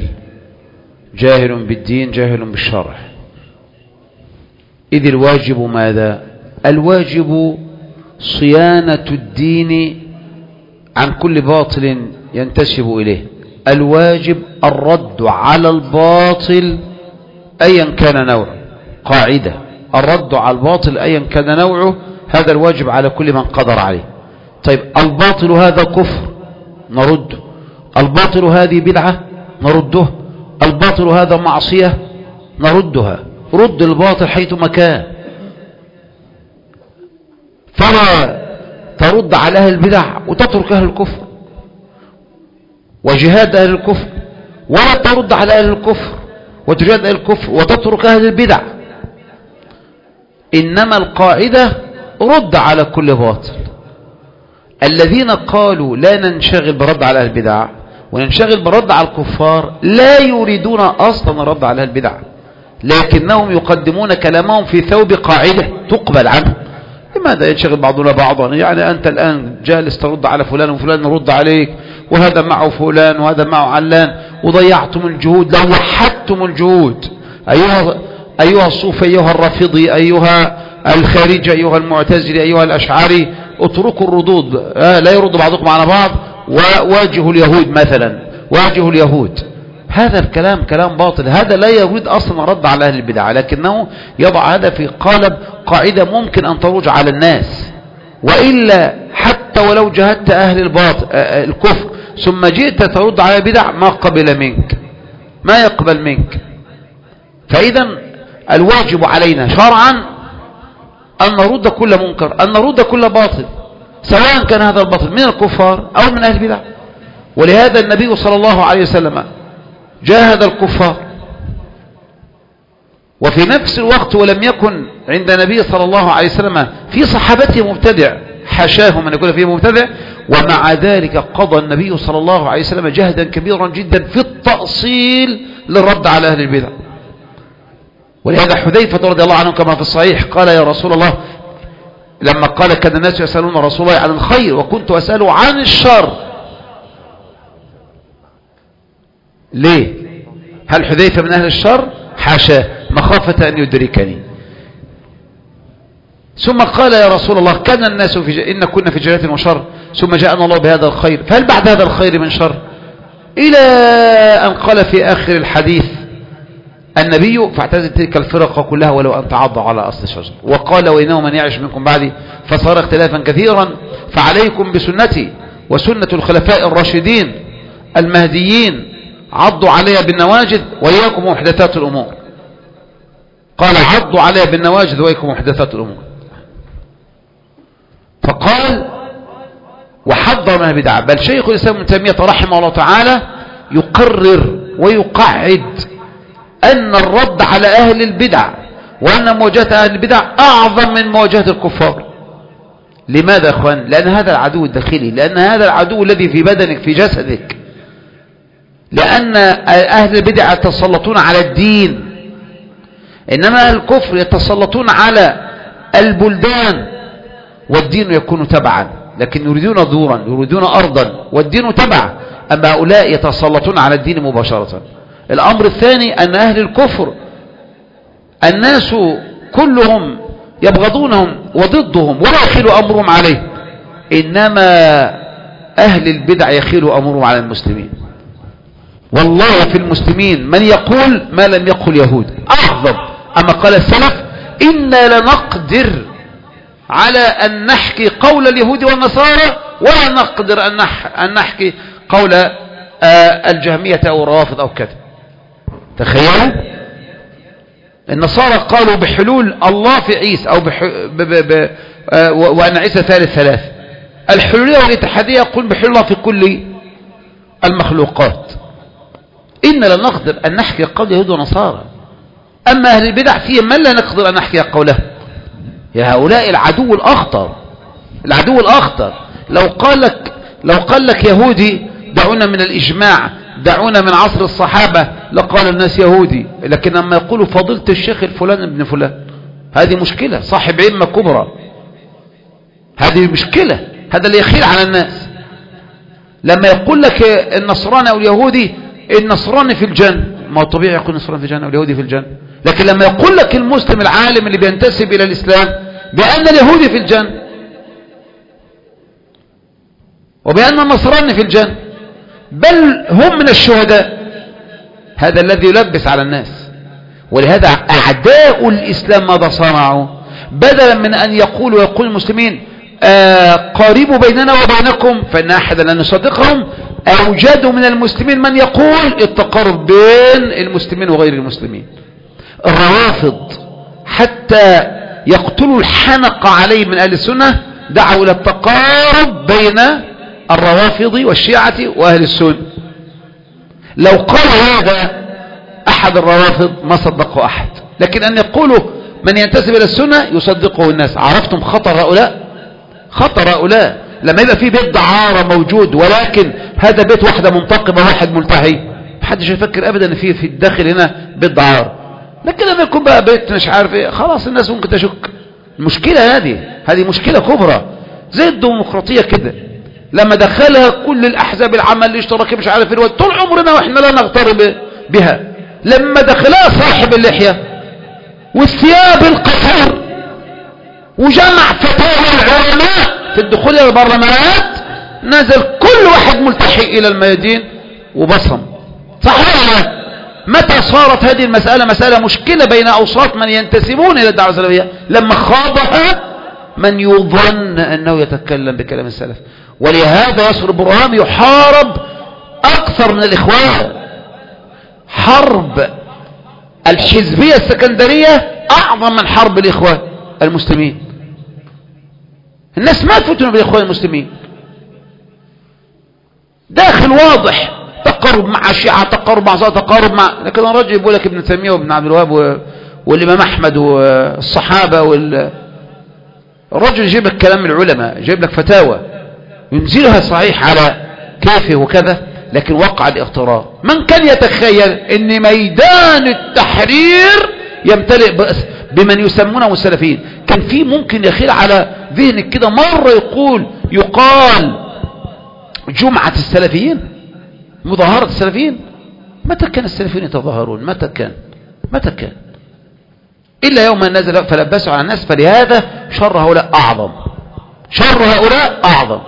S1: جاهل بالدين جاهل بالشرع. إذ الواجب ماذا؟ الواجب صيانة الدين عن كل باطل ينتسب إليه، الواجب الرد على الباطل أيا كان نوعه، قاعدة الرد على الباطل أيا كان نوعه، هذا الواجب على كل من قدر عليه. طيب الباطل هذا كفر نرده، الباطل هذه بدعة نرده، الباطل هذا معصية نردها. رد الباطل حيث مكان، فلا ترد على أهل البدع وتترك أهل الكفر وجهاد أهل الكفر، ولا ترد على أهل الكفر وتجهاد أهل الكفر وتترك أهل البدع. إنما القاعدة رد على كل باطل. الذين قالوا لا ننشغل برد على أهل البدع وننشغل برد على الكفار لا يريدون أصلا الرد على أهل البدع، لكنهم يقدمون كلامهم في ثوب قاعدة تقبل عنه. لماذا ينشغل بعضنا بعضا؟ يعني أنت الآن جالس ترد على فلان وفلان يرد عليك، وهذا معه فلان وهذا معه علان، وضيعتم الجهود، لو وحدتم الجهود أيها أيها الصوفي، أيها الرافضي، أيها الخارجي، أيها المعتزلي، أيها الأشعري، اتركوا الردود. آه لا يرد بعضكم على بعض، وواجهوا اليهود مثلا، واجهوا اليهود. هذا الكلام كلام باطل، هذا لا يريد أصلا رد على أهل البدع، لكنه يضع هذا في قالب قاعدة ممكن أن تروج على الناس. وإلا حتى ولو جهدت أهل الباطل الكفر ثم جئت ترد على البدع ما قبل منك، ما يقبل منك. فإذا الواجب علينا شرعا أن نرد كل منكر، أن نرد كل باطل، سواء كان هذا الباطل من الكفار أو من أهل البدع. ولهذا النبي صلى الله عليه وسلم جاهد الكفار، وفي نفس الوقت ولم يكن عند النبي صلى الله عليه وسلم في صحابته مبتدع، حاشاه من يكون فيه مبتدع، ومع ذلك قضى النبي صلى الله عليه وسلم جهدا كبيرا جدا في التأصيل للرد على أهل البدع. ولهذا حذيفة رضي الله عنه كما في الصحيح قال يا رسول الله، لما قال كان الناس يسألون رسول الله عن الخير وكنت أسأله عن الشر. ليه؟ هل حذيفة من أهل الشر؟ حاشاه، مخافة أن يدركني. ثم قال يا رسول الله كان الناس في ج... إن كنا في جنة وشر، ثم جاءنا الله بهذا الخير، فهل بعد هذا الخير من شر؟ إلى أن قال في آخر الحديث النبي فاعتزل تلك الفرق كلها ولو أن تعضوا على أصل الشجر، وقال وإنه من يعش منكم بعدي فصار اختلافا كثيرا فعليكم بسنتي وسنة الخلفاء الراشدين المهديين عضوا عليها بالنواجذ وإياكم محدثات الأمور. قال عضوا عليها بالنواجذ وإياكم محدثات الأمور. فقال وحضر من البدع. بل شيخ الإسلام ابن تيمية رحمه الله تعالى يقرر ويقعد أن الرد على أهل البدع وأن مواجهة أهل البدع أعظم من مواجهة الكفار. لماذا يا أخوان؟ لأن هذا العدو الداخلي، لأن هذا العدو الذي في بدنك في جسدك، لأن أهل البدع يتسلطون على الدين، إنما أهل الكفر يتسلطون على البلدان والدين يكون تبعا، لكن يريدون دورا، يريدون أرضا والدين تبع. أما هؤلاء يتسلطون على الدين مباشرة. الأمر الثاني أن أهل الكفر الناس كلهم يبغضونهم وضدهم ولا يخيل أمرهم عليه، إنما أهل البدع يخيل أمرهم على المسلمين. والله في المسلمين من يقول ما لم يقل يهود أعظم. أما قال السلف إنا لنقدر على أن نحكي قول اليهود والنصارى ولا نقدر أن, نح أن نحكي قول آه الجهمية أو الروافض أو كذا. تخيلوا النصارى قالوا بحلول الله في عيسى أو بح... ب... ب... ب... آه وأن عيسى ثالث ثلاث. الحلولية والاتحادية يقول بحلول الله في كل المخلوقات. إن لا نقدر أن نحكي قول يهود ونصارى. أما أهل البدع فيهم من لا نقدر أن نحكي قوله. يا هؤلاء العدو الأخطر، العدو الأخطر. لو قال لك لو قال لك يهودي دعونا من الإجماع، دعونا من عصر الصحابة، لقال الناس يهودي. لكن لما يقولوا فضيلة الشيخ الفلان ابن فلان، هذه مشكلة، صاحب عمة كبرى، هذه مشكلة، هذا اللي يخيل على الناس. لما يقول لك النصراني أو اليهودي، النصراني في الجنة، ما هو طبيعي يكون النصراني في الجنة واليهودي في الجنة. لكن لما يقول لك المسلم العالم اللي بينتسب إلى الإسلام بأن اليهودي في الجنة وبأن النصراني في الجنة بل هم من الشهداء، هذا الذي يلبس على الناس. ولهذا أعداء الإسلام ماذا صنعوا؟ بدلا من أن يقولوا يقول المسلمين آه قاربوا بيننا وبينكم فإن أحدا لن نصدقهم، أوجدوا من المسلمين من يقول التقارب بين المسلمين وغير المسلمين. الروافض حتى يقتلوا الحنق عليه من أهل السنة دعوا إلى التقارب بين الروافض والشيعة وأهل السنة. لو قال هذا أحد الروافض ما صدقه أحد، لكن أن يقولوا من ينتسب إلى السنة يصدقه الناس. عرفتم خطر هؤلاء؟ خطر هؤلاء لما يبقى في بيت دعارة موجود ولكن هذا بيت واحدة منتقبة واحد ملتحي، محدش يفكر أبدا أن في في الداخل هنا بيت دعارة. لكن لما يكون بقى بيت مش عارف ايه خلاص الناس ممكن تشك. المشكلة هذه هذه مشكلة كبرى زي الديمقراطية كده، لما دخلها كل الأحزاب العمل الاشتراكي مش عارف ايه طول عمرنا واحنا لا نغترب بها، لما دخلها صاحب اللحية والثياب القصير وجمع فتاوى العلماء في الدخول الى البرلمانات نزل كل واحد ملتحي الى الميادين وبصم. صحيح؟ متى صارت هذه المسألة مسألة مشكلة بين أوساط من ينتسبون إلى الدعوة السلفية؟ لما خاضها من يظن أنه يتكلم بكلام السلف. ولهذا ياسر البرهامي يحارب أكثر من الإخوان. حرب الحزبية السكندرية أعظم من حرب الإخوان المسلمين. الناس ما تفتنوا بالإخوان المسلمين، داخل واضح، تقارب مع الشيعة، تقارب مع صلاة، تقارب مع، لكن الرجل يقول لك ابن تيمية وابن عبد الوهاب والإمام أحمد والصحابة وال... الرجل يجيب لك كلام العلماء، يجيب لك فتاوى ينزلها صحيح على كيفه وكذا، لكن وقع الاغترار. من كان يتخيل ان ميدان التحرير يمتلئ بمن يسمونه السلفيين؟ كان في ممكن يخيل على ذهنك كده مرة يقول يقال جمعة السلفيين، مظاهرة السلفيين؟ متى كان السلفيين يتظاهرون؟ متى كان؟ متى كان؟ إلا يوم نزل فلبسوا على الناس. فلهذا شر هؤلاء أعظم، شر هؤلاء أعظم،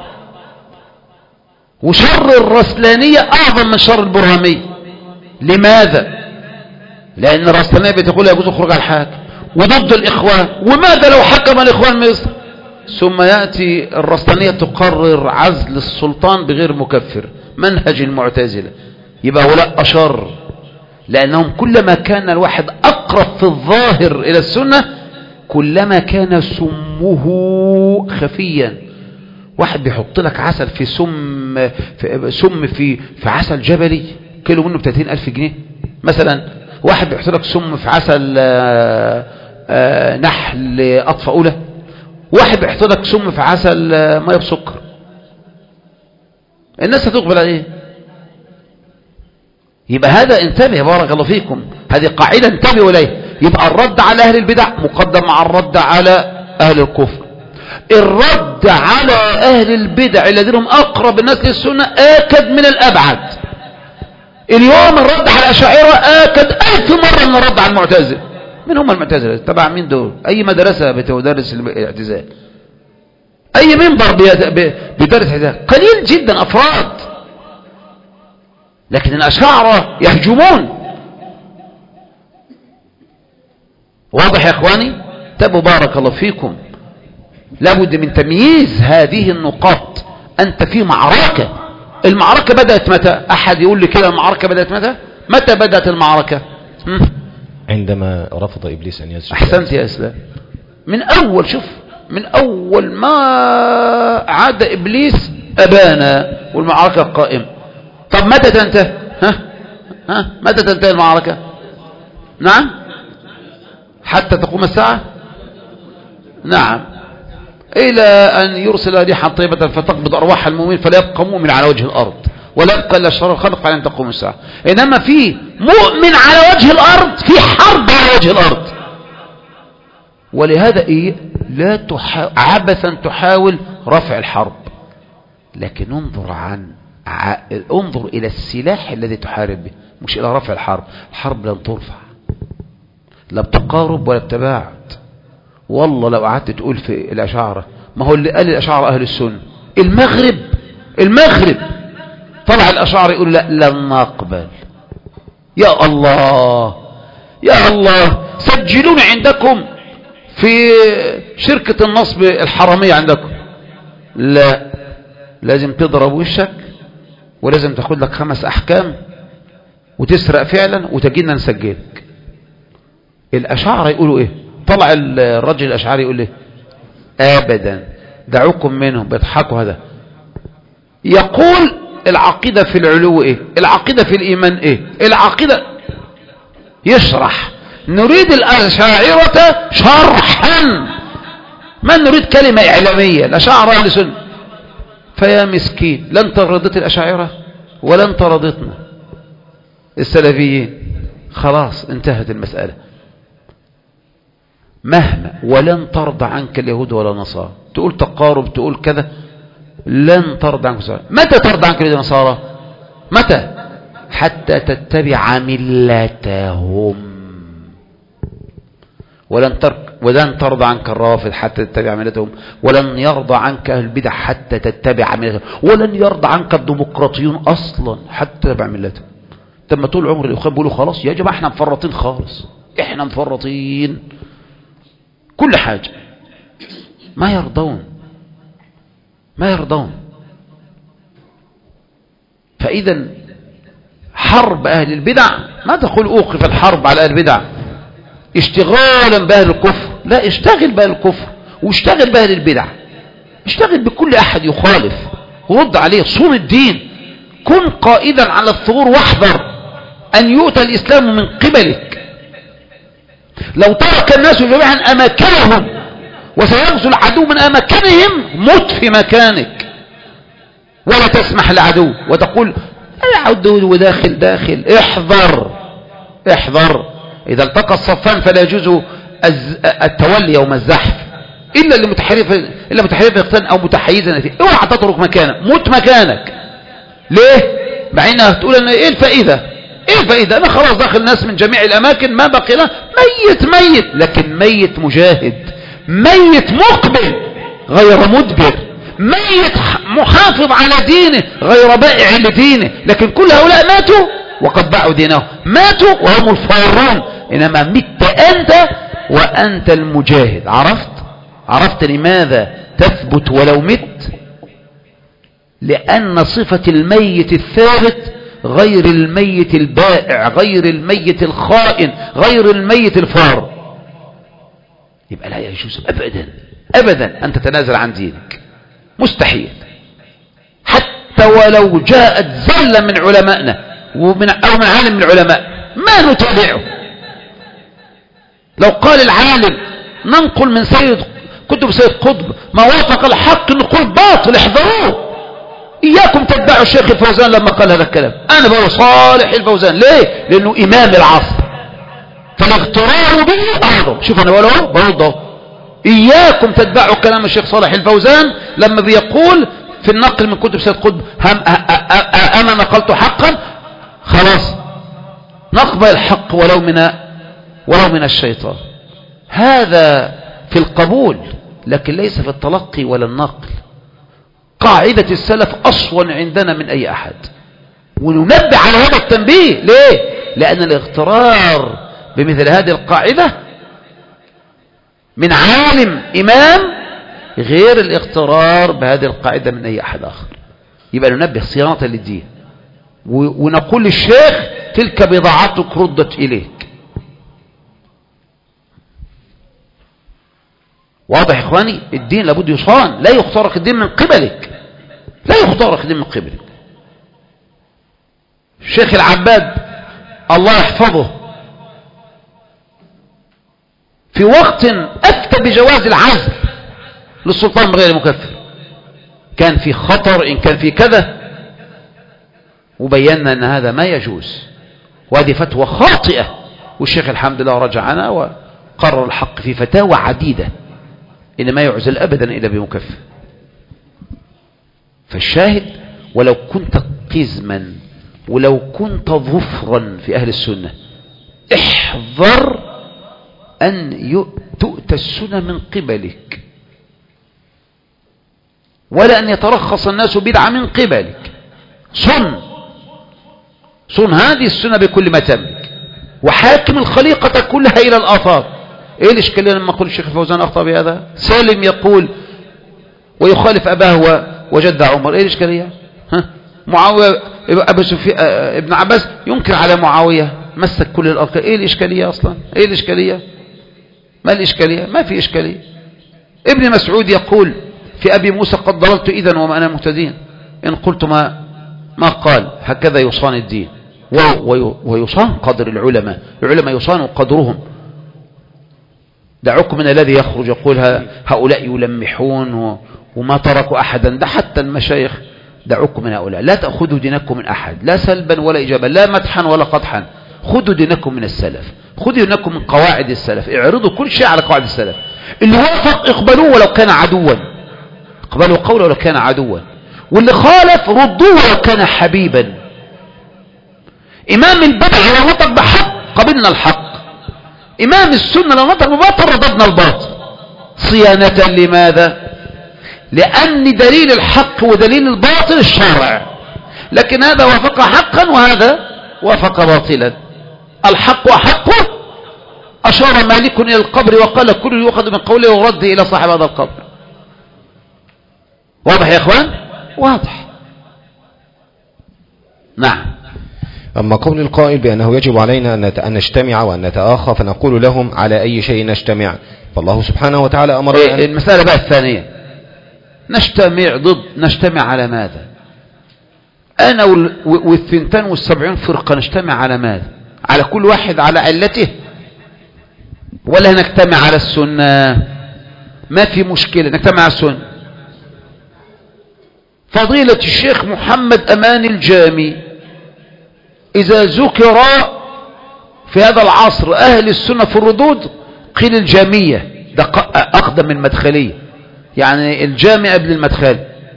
S1: وشر الرسلانية أعظم من شر البرهامية. لماذا؟ لأن الرسلانية بتقول يجوز خروج على الحاكم وضد الإخوان، وماذا لو حكم الإخوان مصر؟ ثم يأتي الرسلانية تقرر عزل السلطان بغير مكفر، منهج المعتزلة. يبقى هؤلاء أشر، لأنهم كلما كان الواحد أقرب في الظاهر إلى السنة كلما كان سمه خفيا. واحد بيحط لك عسل في سم في سم في في عسل جبلي كيلو منه ب ثلاثين ألف جنيه مثلا، واحد بيحط لك سم في عسل آآ آآ نحل أطفأولة، واحد بيحط لك سم في عسل ميه بسكر. الناس هتقبل على ايه؟ يبقى هذا انتبه بارك الله فيكم، هذه قاعدة انتبهوا إليه. يبقى الرد على أهل البدع مقدم مع الرد على أهل الكفر. الرد على أهل البدع الذين هم أقرب الناس للسنة آكد من الأبعد. اليوم الرد على الأشاعرة آكد ألف مرة من الرد على المعتزلة. من هم المعتزلة؟ تبع مين دول؟ أي مدرسة بتدرس الاعتزال؟ أي منبر بيدرس اعتزال؟ قليل جدا أفراد. لكن الأشاعرة يهجمون. واضح يا إخواني؟ تبوا بارك الله فيكم، لابد من تمييز هذه النقاط. أنت في معركة. المعركة بدأت متى؟ أحد يقول لي كده المعركة بدأت متى؟ متى بدأت المعركة؟ هم؟
S2: عندما رفض إبليس أن يسجد.
S1: أحسنت يا إسلام. من أول، شوف، من أول ما عاد إبليس أبانا والمعركة قائمة. طب متى تنتهي؟ ها ها متى تنتهي المعركة؟ نعم، حتى تقوم الساعة. نعم، إلى أن يرسل ريحا طيبة فتقبض أرواح المؤمنين فلا يبقى مؤمن على وجه الأرض ولا يبقى إلا شر الخلق على أن تقوم الساعة. إنما في مؤمن على وجه الأرض، في حرب على وجه الأرض. ولهذا إيه؟ لا تحا... عبثا تحاول رفع الحرب، لكن انظر عن ع... انظر إلى السلاح الذي تحارب به، مش إلى رفع الحرب. الحرب لن ترفع، لا بتقارب ولا بتباعد. والله لو قعدت تقول في الأشاعرة، ما هو اللي قال الأشاعرة أهل السنة. المغرب المغرب طلع الأشاعرة يقول لا لن نقبل. يا الله، يا الله سجلوني عندكم في شركة النصب الحرامية عندكم. لا، لازم تضرب وشك ولازم تاخد لك خمس احكام وتسرق فعلا وتجينا نسجلك. الاشاعرة يقولوا ايه؟ طلع الرجل الاشعري يقول ايه؟ ابدا دعوكم منهم بيضحكوا. هذا يقول العقيدة في العلو ايه؟ العقيدة في الايمان ايه؟ العقيدة يشرح. نريد الاشاعرة شرحا، ما نريد كلمة اعلامية. الاشاعرة اهل سنة. فيا مسكين، لا انت رضيت الاشاعرة ولا انت رضيتنا السلفيين. خلاص انتهت المسألة. مهما ولن ترضى عنك اليهود ولا النصارى، تقول تقارب تقول كذا، لن ترضى عنك النصارى. متى ترضى عنك اليهود والنصارى؟ متى؟ حتى تتبع ملتهم. ولن ترك ولن ترضى عنك الرافض حتى تتبع ملتهم، ولن يرضى عنك اهل البدع حتى تتبع ملتهم، ولن يرضى عنك الديمقراطيون اصلا حتى تتبع ملتهم. لما طول عمر الاخوان بيقولوا خلاص يا جماعه احنا مفرطين خالص، احنا مفرطين كل حاجه، ما يرضون ما يرضون. فاذا حرب اهل البدع، ما تقول اوقف الحرب على اهل البدع اشتغالا باهل الكفر، لا، اشتغل باهل الكفر واشتغل باهل البدع، اشتغل بكل احد يخالف ورد عليه. صون الدين، كن قائدا على الثغور واحذر ان يؤتى الاسلام من قبلك. لو ترك الناس جميعا اماكنهم وسيغزو العدو من اماكنهم، مت في مكانك ولا تسمح للعدو وتقول العدو وداخل داخل. احذر احذر. إذا التقى الصفان فلا يجوز التولي يوم الزحف إلا لمتحرف إلا متحرف اقتان أو متحيزا فيه. اوعى تترك مكانك، موت مكانك. ليه؟ مع إنها تقول أن إيه الفائدة؟ إيه الفائدة؟ أنا خلاص داخل الناس من جميع الأماكن، ما بقي له ميت ميت، لكن ميت مجاهد، ميت مقبل غير مدبر، ميت محافظ على دينه غير بائع لدينه. لكن كل هؤلاء ماتوا وقد باعوا دينهم، ماتوا وهم الفارون. إنما مت أنت وأنت المجاهد. عرفت عرفت لماذا تثبت ولو مت؟ لأن صفة الميت الثابت غير الميت البائع، غير الميت الخائن، غير الميت الفار. يبقى لا يجوز أبدا أبدا أن تتنازل عن دينك، مستحيل. حتى ولو جاءت زلة من علمائنا ومن أو من عالم من العلماء ما نتابعه. لو قال العالم ننقل من سيد كتب سيد قطب ما وافق الحق نقول باطل، احذروه. إياكم تتبعوا الشيخ الفوزان لما قال هذا الكلام. أنا بقول صالح الفوزان. ليه؟ لأنه إمام العصر، فالاغترار به أعظم. شوف أنا بقوله برضه، إياكم تتبعوا كلام الشيخ صالح الفوزان لما بيقول في النقل من كتب سيد قطب أنا نقلت حقا، خلاص نقبل الحق ولو من ولو من الشيطان. هذا في القبول، لكن ليس في التلقي ولا النقل. قاعدة السلف أصون عندنا من أي أحد، وننبه على هذا التنبيه. ليه؟ لأن الاغترار بمثل هذه القاعدة من عالم إمام غير الاغترار بهذه القاعدة من أي أحد آخر. يبقى ننبه صيانة للدين ونقول للشيخ تلك بضاعتك ردت إليك. واضح يا إخواني؟ الدين لابد يصان، لا يخترق الدين من قبلك، لا يخترق الدين من قبلك. الشيخ العباد الله يحفظه في وقت أفتى بجواز العزل للسلطان بغير مكفر، كان في خطر إن كان في كذا، وبينا أن هذا ما يجوز، وهذه فتوى خاطئة. والشيخ الحمد لله رجع عنها وقرر الحق في فتاوى عديدة إن ما يعزل أبدا إلا بمكفر. فالشاهد، ولو كنت قزما ولو كنت ظفرا في أهل السنة، احذر أن تؤتى السنة من قبلك، ولا أن يترخص الناس بدعة من قبلك. صن صن هذه السنة بكل ما تملك. وحاكم الخليقة كلها إلى الآفاق. إيه الإشكالية لما أقول الشيخ الفوزان أخطأ بهذا؟ سالم يقول ويخالف أباه وجد عمر، إيه الإشكالية؟ ها؟ معاوية أبو سفيان ابن عباس ينكر على معاوية مسك كل الأركان، إيه الإشكالية أصلا؟ إيه الإشكالية؟ ما الإشكالية؟ ما في إشكالية. ابن مسعود يقول في أبي موسى قد ضللت إذن وما أنا مهتدين إن قلت ما ما قال. هكذا يصان الدين ويصان قدر العلماء، العلماء يصان قدرهم. دعوكم من الذي يخرج يقول هؤلاء يلمحون وما تركوا أحدا، ده حتى المشايخ. دعوكم من هؤلاء، لا تأخذوا دينكم من أحد، لا سلبا ولا إجابا، لا مدحا ولا قدحا. خذوا دينكم من السلف، خذوا دينكم من قواعد السلف، اعرضوا كل شيء على قواعد السلف. اللي وافق اقبلوه ولو كان عدوا، اقبلوا قوله ولو كان عدوا، واللي خالف ردوه ولو كان حبيبا. إمام البدع لو نطق بحق قبلنا الحق، إمام السنة لو نطق بباطل رددنا الباطل. صيانة لماذا؟ لأن دليل الحق ودليل الباطل الشرع، لكن هذا وافق حقا وهذا وافق باطلا. الحق أحقه، أشار مالك إلى القبر وقال كل يؤخذ من قوله ورده إلى صاحب هذا القبر. واضح يا إخوان؟ واضح. نعم.
S2: أما قول القائل بأنه يجب علينا أن نجتمع وأن نتآخى، فنقول لهم على أي شيء نجتمع؟ فالله سبحانه وتعالى أمر
S1: إيه المسألة بقى الثانية، نجتمع ضد، نجتمع على ماذا؟ أنا والثنتان والسبعين فرقة نجتمع على ماذا؟ على كل واحد على علته، ولا نجتمع على السنة؟ ما في مشكلة نجتمع على السنة. فضيلة الشيخ محمد أمان الجامي إذا ذكر في هذا العصر أهل السنة في الردود قيل الجامية، ده أقدم من المدخلية، يعني الجامع قبل المدخل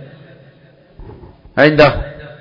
S1: عنده.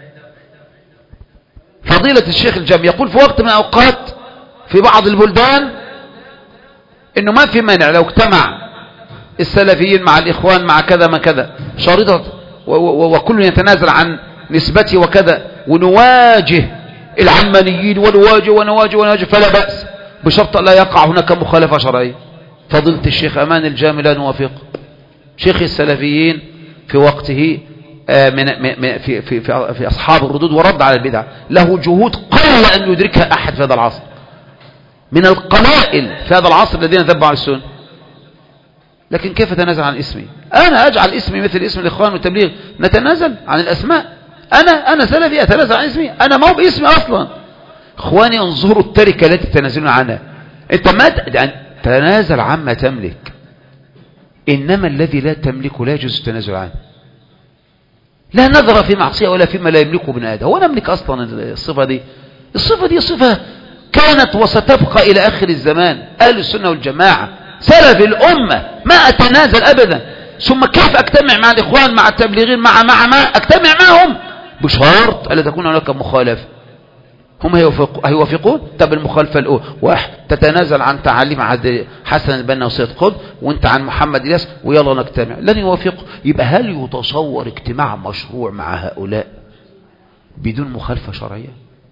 S1: فضيلة الشيخ الجامي يقول في وقت من الأوقات في بعض البلدان إنه ما في مانع لو اجتمع السلفيين مع الإخوان مع كذا ما كذا شريطة وكل يتنازل عن نسبته وكذا، ونواجه العلمانيين ونواجه ونواجه ونواجه فلا بأس، بشرط لا يقع هناك مخالفة شرعية. فضيلة الشيخ أمان الجامي لا نوافق. شيخ السلفيين في وقته من في في في, في أصحاب الردود ورد على البدع، له جهود قل أن يدركها أحد في هذا العصر، من القلائل في هذا العصر الذين ذبوا على السنة. لكن كيف تنازل عن اسمي؟ أنا أجعل اسمي مثل اسم الإخوان والتبليغ، نتنازل عن الأسماء؟ أنا أنا سلفي أتنازل عن اسمي؟ أنا ما هو باسمي أصلا. إخواني انظروا التركة التي تنازلون عنها. أنت ما تنازل عما تملك، إنما الذي لا تملكه لا يجوز التنازل عنه. لا نظر في معصية ولا فيما لا يملكه ابن آدم. هو نملك أصلا الصفة دي؟ الصفة دي صفة كانت وستبقى إلى آخر الزمان. أهل السنة والجماعة سلف الأمة ما أتنازل أبدا. ثم كيف أجتمع مع الإخوان مع التبليغين مع مع ما أجتمع معهم بشرط ألا تكون هناك مخالفة. هم هيوافقون؟ طب المخالفة الأولى واحد تتنازل عن تعاليم حسن البنا وسيد قطب وانت عن محمد إلياس ويلا نجتمع، لن يوافقوا. يبقى هل يتصور اجتماع مشروع مع هؤلاء بدون مخالفة شرعية؟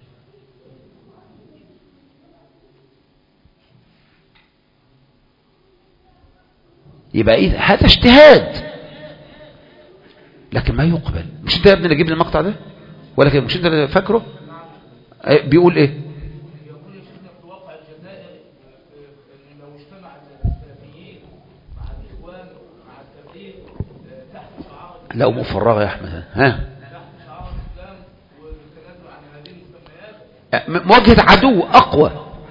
S1: يبقى إيه؟ هذا اجتهاد لكن ما يقبل. مش انت يا ابني اللي جيب لي المقطع ده ولا كده؟ مش انت اللي فاكره؟ بيقول ايه؟
S3: بيقول يا شيخنا في واقع الجزائر لو اجتمع السلفيين مع الاخوان مع التبليغ تحت شعار
S1: لو مفرغه يا احمد ها
S3: تحت شعار الاسلام والتنازل عن هذه المسميات
S1: مواجهه عدو اقوى،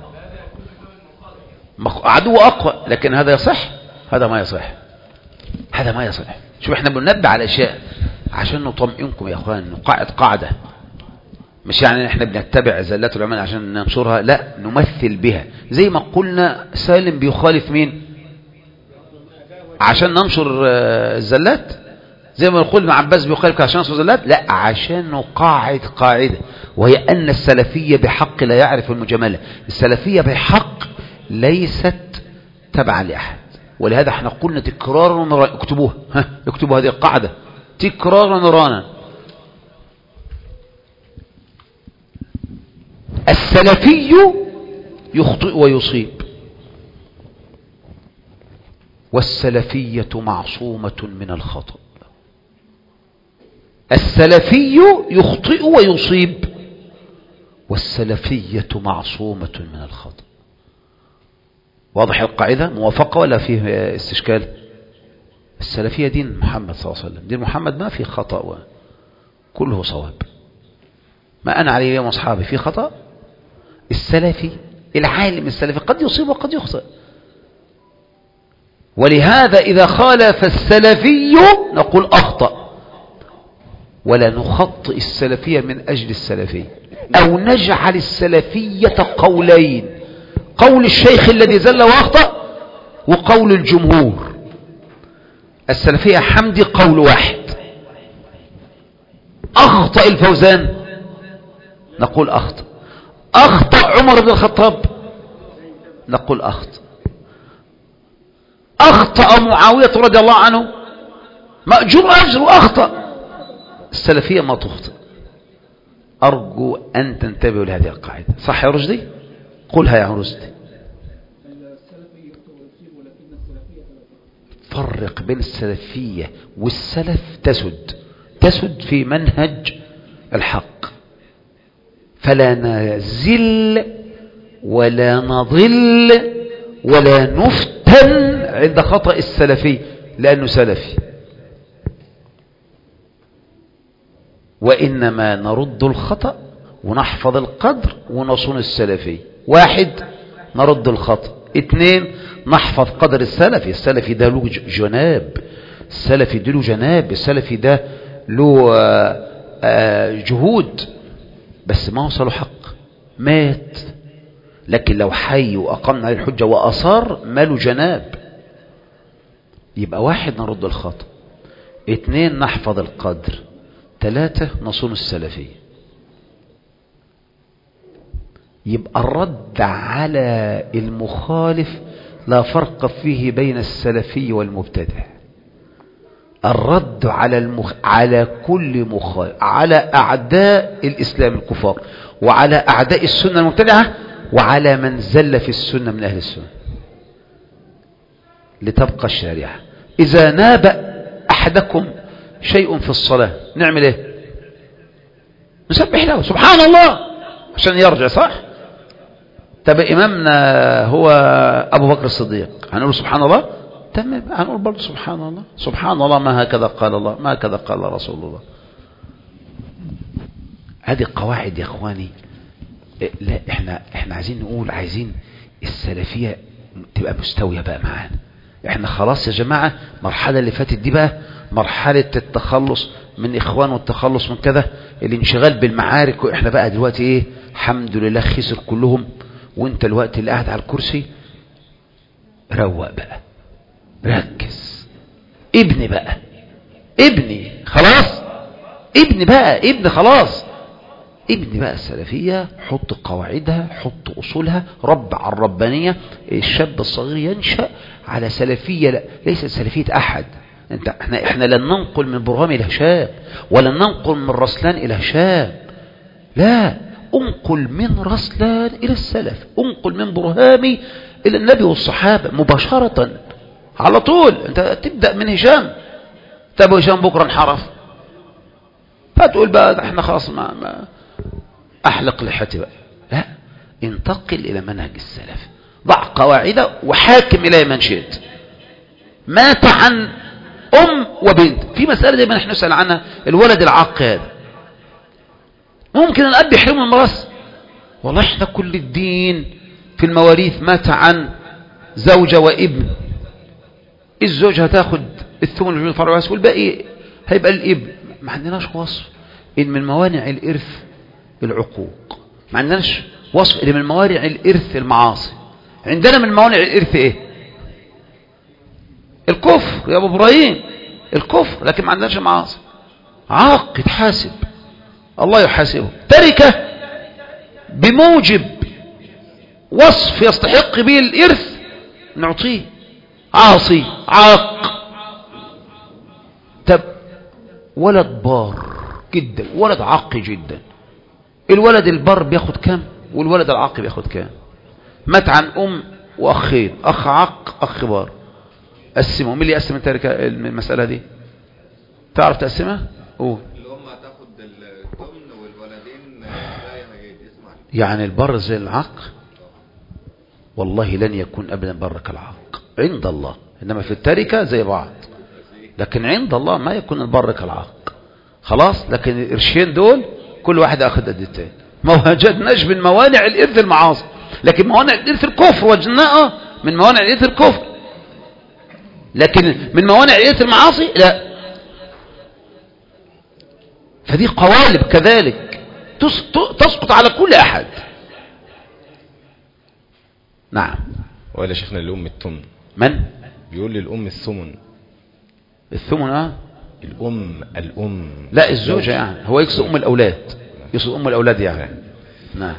S1: عدو اقوى، لكن هذا يصح؟ هذا ما يصح، هذا ما يصح. شوف احنا بننبه على اشياء عشان نطمئنكم يا اخوان، نقاعد قاعده، مش يعني احنا بنتبع زلات العلماء عشان ننشرها، لا نمثل بها. زي ما قلنا سالم بيخالف مين عشان ننشر الزلات، زي ما نقول ابن عباس بيخالف عشان ننشر الزلات، لا عشان نقاعد قاعده، وهي ان السلفيه بحق لا يعرف المجامله. السلفيه بحق ليست تبعا لاحد، ولهذا احنا قلنا تكرارا ومرانا، اكتبوها، ها اكتبوا هذه القاعده تكرارا ومرانا. السلفي يخطئ ويصيب، والسلفية معصومة من الخطأ. السلفي يخطئ ويصيب، والسلفية معصومة من الخطأ. واضح القاعدة؟ موافقة ولا فيه استشكال؟ السلفية دين محمد صلى الله عليه وسلم، دين محمد ما فيه خطأ، كله صواب. ما أنا عليه يوم أصحابي فيه خطأ. السلفي العالم السلفي قد يصيب وقد يخطئ، ولهذا إذا خالف السلفي نقول أخطأ، ولا نخطئ السلفية من أجل السلفي، أو نجعل السلفية قولين: قول الشيخ الذي زل وأخطأ، وقول الجمهور. السلفية حمدي قول واحد. أخطأ الفوزان نقول أخطأ، أخطأ عمر بن الخطاب نقول أخطأ، أخطأ معاوية رضي الله عنه مأجور أجر أخطأ. السلفية ما تخطئ. أرجو أن تنتبهوا لهذه القاعدة. صح يا رشدي؟ قلها يا رشدي. فرق بين السلفية والسلف. تسد تسد في منهج الحق، فلا نزل ولا نضل ولا نفتن عند خطأ السلفي، لأنه سلفي. وإنما نرد الخطأ ونحفظ القدر ونصون السلفي. واحد، نرد الخطأ. اثنين، نحفظ قدر السلفي. السلفي ده له جناب، السلفي ده له جناب، السلفي ده له جهود، بس ما وصلوا حق، مات. لكن لو حي وأقمنا عليه الحجة وأصار ما له جناب. يبقى واحد، نرد الخطأ. اثنين، نحفظ القدر. ثلاثة، نصون السلفية. يبقى الرد على المخالف لا فرق فيه بين السلفي والمبتدع. الرد على المخ... على كل مخالف، على أعداء الإسلام الكفار، وعلى أعداء السنة المبتدعة، وعلى من زل في السنة من أهل السنة، لتبقى الشريعة. إذا ناب أحدكم شيء في الصلاة نعمل إيه؟ نسبح له سبحان الله عشان يرجع، صح؟ طب إمامنا هو أبو بكر الصديق، هنقول سبحان الله؟ تمام، هنقول برضه سبحان الله. سبحان الله، ما هكذا قال الله، ما هكذا قال رسول الله. هذه القواعد يا اخواني. لا، احنا احنا عايزين نقول، عايزين السلفية تبقى مستوية بقى معانا. احنا خلاص يا جماعة، المرحلة اللي فاتت دي بقى مرحلة التخلص من اخوان والتخلص من كذا، الانشغال بالمعارك. واحنا بقى دلوقتي ايه، الحمد لله خسر كلهم، وانت الوقت اللي قاعد على الكرسي روق بقى، ركز، ابني بقى، ابني خلاص، ابني بقى، ابني خلاص، ابني بقى السلفية. حط قواعدها، حط أصولها، رب على الربانية. الشاب الصغير ينشأ على سلفية، لا ليست سلفية أحد. انت احنا احنا لن ننقل من برهام إلى هشام، ولن ننقل من رسلان إلى هشام، لا، انقل من رسلان إلى السلف، انقل من برهامي إلى النبي والصحابة مباشرة على طول. انت تبدأ من هشام، تبقى هشام بكرة انحرف، فتقول بقى احنا خلاص ما, ما احلق لحيتي بقى. لا، انتقل الى منهج السلف، ضع قواعده وحاكم الى من شئت. مات عن ام وبنت. في مسألة دايما احنا نسأل عنها، الولد العاق هذا ممكن الاب يحرمه من الميراث؟ والله احنا كل الدين في المواريث. مات عن زوجة وابن، الزوج هتاخد الثمن من الفرع والباقي هيبقى الابن. ما عندناش وصف ان من موانع الارث العقوق، ما عندناش وصف ان من موانع الارث المعاصي. عندنا من موانع الارث ايه؟ الكفر يا ابو ابراهيم، الكفر، لكن ما عندناش المعاصي. عاق يتحاسب، الله يحاسبه. تركه بموجب وصف يستحق به الارث نعطيه. عاصي، عاق. طب ولد بار جدا، ولد عاقي جدا، الولد البر بياخد كام والولد العاقي بياخد كام؟ مات عن أم وأخين، أخ عق أخ بار، قسموا. مين اللي يقسم التركة المسألة دي؟ تعرف تقسمها؟ قول.
S2: الأم هتاخد الثمن والولدين لا يسمع.
S1: يعني البر زي العق؟ والله لن يكون أبدا بر كالعق عند الله، إنما في التركة زي بعض، لكن عند الله ما يكون البر كالعق. خلاص. لكن القرشين دول كل واحد أخذ قد التاني. ما وجدناش من موانع الإرث المعاصي، لكن موانع الإرث الكفر وجدناها من موانع الإرث الكفر، لكن من موانع الإرث المعاصي لا. فدي قوالب كذلك تسقط على كل أحد. نعم.
S2: ولا شيخنا الأم الثمن.
S1: من
S2: بيقول لي الأم الثمن.
S1: الثمن اه
S2: الأم الأم
S1: لا الزوجة، يعني هو يقصد أم الأولاد، يقصد أم الأولاد يعني. نعم.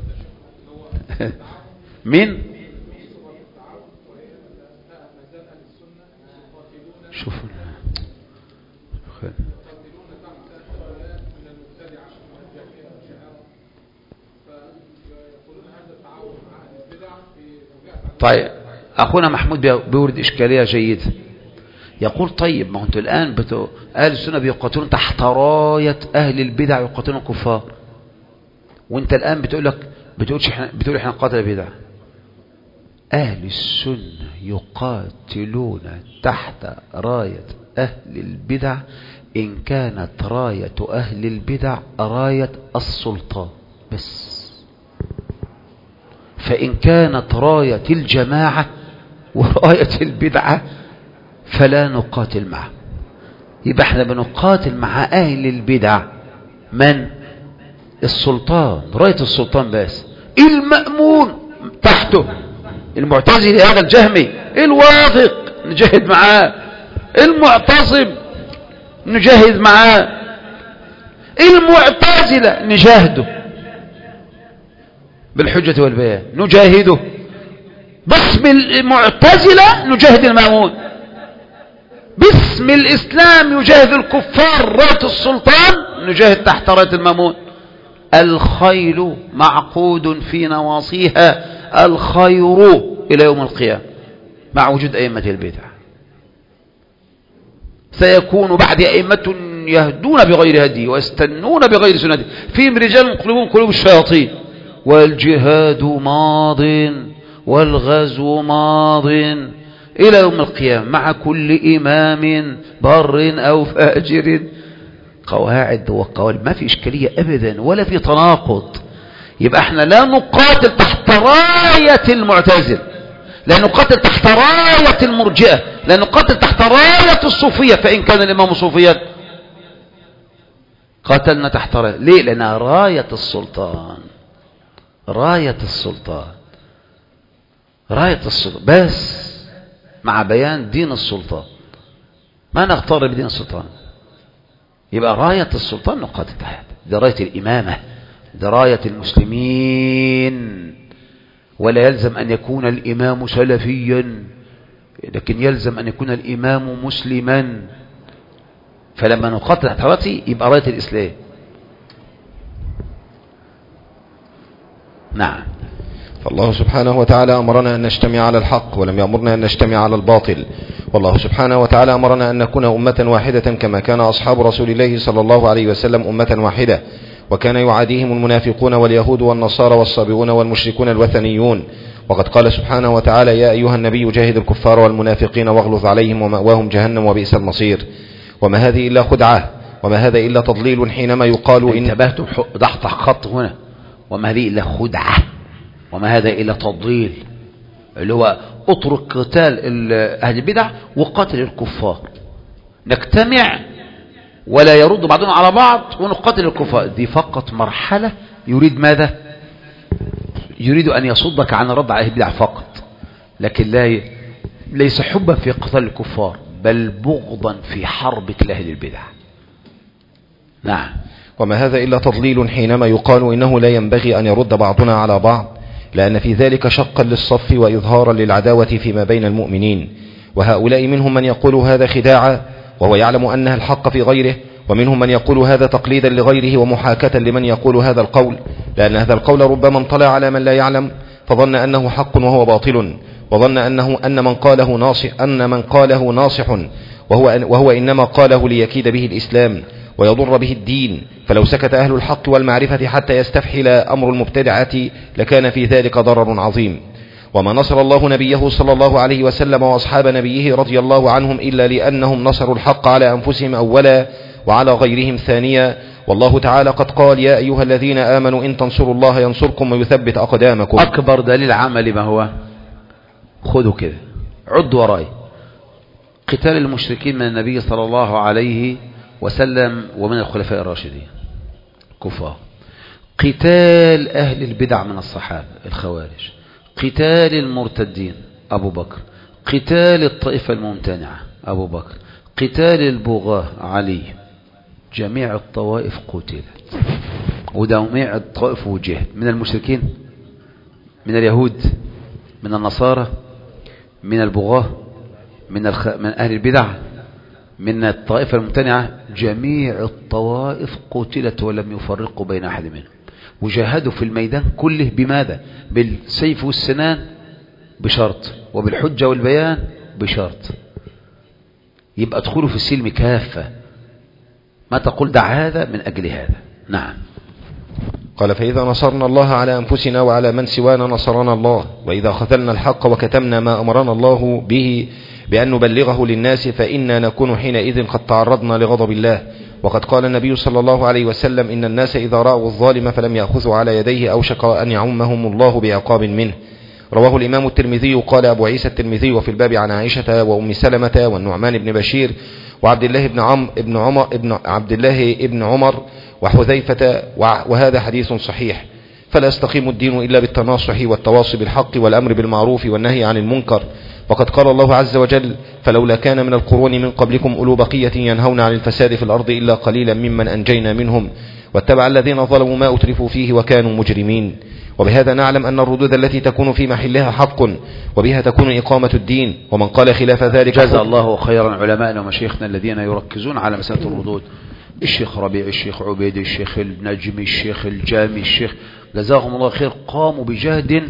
S1: مين؟ شوفوا طيب. أخونا محمود بيورد إشكالية جيدة، يقول طيب ما انتوا الآن بتو... أهل السنة بيقاتلون تحت راية أهل البدع يقاتلون الكفار، وانت الآن بتقول لك بتقولش احنا بتقول احنا نقاتل البدع. أهل السنة يقاتلون تحت راية أهل البدع إن كانت راية أهل البدع راية السلطان بس. فإن كانت راية الجماعة وراية البدعة فلا نقاتل معه. يبقى احنا بنقاتل مع أهل البدع من؟ السلطان، راية السلطان بس. المأمون تحته، المعتزلي هذا الجهمي الواثق نجاهد معاه، المعتصم نجاهد معاه، المعتزلة نجاهده بالحجة والبيان، نجاهده. باسم المعتزلة نجاهد المأمون، باسم الإسلام يجاهد الكفار راية السلطان، نجاهد تحت راية المأمون. الخيل معقود في نواصيها الخير إلى يوم القيامة مع وجود أئمة البدع. سيكون بعد أئمة يهدون بغير هدي ويستنون بغير سنته، فيهم رجال قلوبهم قلوب الشياطين. والجهاد ماض والغزو ماض إلى يوم القيامة مع كل إمام بر أو فاجر. قواعد وقوالب، ما في إشكالية أبدا ولا في تناقض. يبقى احنا لا نقاتل تحت راية المعتزل، لا نقاتل تحت راية المرجئة، لا نقاتل تحت راية الصوفية، فإن كان الإمام صوفيا قاتلنا تحت راية. ليه؟ لأنها راية السلطان، راية السلطان، راية السلطان بس، مع بيان دين السلطان، ما نغتر بدين السلطان. يبقى راية السلطان نقاتل تحت، دي راية الإمامة، دي راية المسلمين. ولا يلزم أن يكون الإمام سلفيا، لكن يلزم أن يكون الإمام مسلما. فلما نقاتل تحت رايته يبقى راية الإسلام. نعم.
S2: فالله سبحانه وتعالى أمرنا أن نجتمع على الحق ولم يأمرنا أن نجتمع على الباطل. والله سبحانه وتعالى أمرنا أن نكون أمة واحدة كما كان أصحاب رسول الله صلى الله عليه وسلم أمة واحدة، وكان يعاديهم المنافقون واليهود والنصارى والصابئون والمشركون الوثنيون. وقد قال سبحانه وتعالى: يا أيها النبي جاهد الكفار والمنافقين واغلظ عليهم ومأواهم جهنم وبئس المصير. وما هذه إلا خدعة، وما هذا إلا تضليل حينما يقال إن
S1: انتبهتم ضحت خط هنا، وما هذه إلا خدعة وما هذا إلا تضليل، اللي هو اترك قتال أهل البدع وقاتل الكفار، نجتمع ولا يرد بعضنا على بعض ونقاتل الكفار. دي فقط مرحلة يريد ماذا؟ يريد أن يصدك عن الرد على أهل البدع فقط، لكن لا ي... ليس حبا في قتال الكفار، بل بغضا في حربك لأهل البدع. نعم.
S2: وما هذا إلا تضليل حينما يقال إنه لا ينبغي أن يرد بعضنا على بعض، لأن في ذلك شقا للصف وإظهارا للعداوة فيما بين المؤمنين. وهؤلاء منهم من يقول هذا خداعا وهو يعلم أنها الحق في غيره، ومنهم من يقول هذا تقليدا لغيره ومحاكاة لمن يقول هذا القول، لأن هذا القول ربما انطلع على من لا يعلم فظن أنه حق وهو باطل، وظن أنه أن من قاله ناصح أن من قاله ناصح وهو, وهو إنما قاله ليكيد به الإسلام ويضر به الدين، فلو سكت أهل الحق والمعرفة حتى يستفحل أمر المبتدعة لكان في ذلك ضرر عظيم. وما نصر الله نبيه صلى الله عليه وسلم وأصحاب نبيه رضي الله عنهم إلا لأنهم نصروا الحق على أنفسهم أولا وعلى غيرهم ثانيا. والله تعالى قد قال: يا أيها الذين آمنوا إن تنصروا الله ينصركم ويثبت أقدامكم.
S1: أكبر دليل عملي ما هو؟ خذوا كده، عدوا وراي. قتال المشركين من النبي صلى الله عليه وسلم ومن الخلفاء الراشدين كفار، قتال أهل البدع من الصحابة الخوارج، قتال المرتدين أبو بكر، قتال الطائفة الممتنعة أبو بكر، قتال البغاة علي. جميع الطوائف قتلت، وجميع الطوائف وجهت من المشركين، من اليهود، من النصارى، من البغاة، من, الخ... من أهل البدع، من الطائفة الممتنعة. جميع الطوائف قتلت ولم يفرقوا بين أحد منهم، وجاهدوا في الميدان كله بماذا؟ بالسيف والسنان بشرط، وبالحجة والبيان بشرط. يبقى ادخلوا في السلم كافة، ما تقول دع هذا من أجل هذا. نعم.
S2: قال: فإذا نصرنا الله على أنفسنا وعلى من سوانا نصرنا الله، وإذا خذلنا الحق وكتمنا ما أمرنا الله به بأن نبلغه للناس فإنا نكون حينئذ قد تعرضنا لغضب الله. وقد قال النبي صلى الله عليه وسلم: إن الناس إذا رأوا الظالم فلم يأخذوا على يديه أوشك أن يعمهم الله بعقاب منه. رواه الإمام الترمذي. قال أبو عيسى الترمذي: وفي الباب عن عائشة وأم سلمة والنعمان بن بشير وعبد الله بن عم ابن عمر ابن عبد الله ابن عمر وحذيفة، وهذا حديث صحيح. فلا يستقيم الدين إلا بالتناصح والتواصي بالحق والأمر بالمعروف والنهي عن المنكر. وقد قال الله عز وجل: فلولا كان من القرون من قبلكم أولو بقية ينهون عن الفساد في الأرض إلا قليلا ممن أنجينا منهم واتبع الذين ظلموا ما أترفوا فيه وكانوا مجرمين. وبهذا نعلم أن الردود التي تكون في محلها حق، وبها تكون إقامة الدين. ومن قال خلاف ذلك
S1: جزا الله خيرا علماءنا ومشايخنا الذين يركزون على مسألة الردود، الشيخ ربيع، الشيخ عبيد، الشيخ النجمي، الشيخ الجامي، الشيخ جزاهم الله خير، قاموا بجهد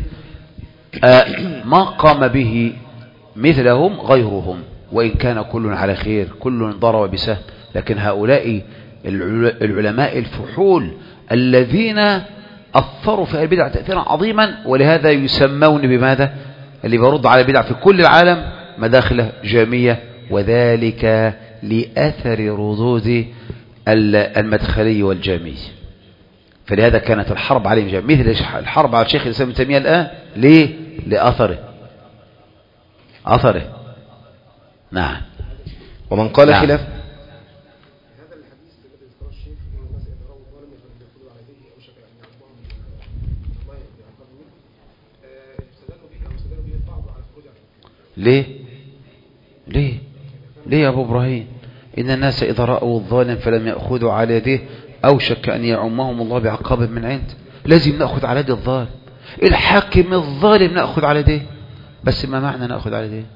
S1: ما قام به مثلهم غيرهم، وإن كان كل على خير، كل ضرب بسهم. لكن هؤلاء العلماء الفحول الذين أثروا في البدع تأثيرا عظيما، ولهذا يسمون بماذا؟ اللي برد على البدع في كل العالم مداخله جامية، وذلك لأثر ردود المدخلي والجامي. فلهذا كانت الحرب عليهم جامية، مثل الحرب على الشيخ الإسلام ابن تيمية الآن. ليه؟ لأثره، أثره. نعم.
S2: ومن قال
S1: نعم.
S2: خلاف
S1: ليه ليه ليه يا أبو إبراهيم؟ إن الناس إذا رأوا الظالم فلم يأخذوا على يديه أوشك أن يعمهم الله بعقاب من عند. لازم نأخذ على يد الظالم، الحاكم الظالم نأخذ على يديه. بس ما معنى نأخذ على يديه؟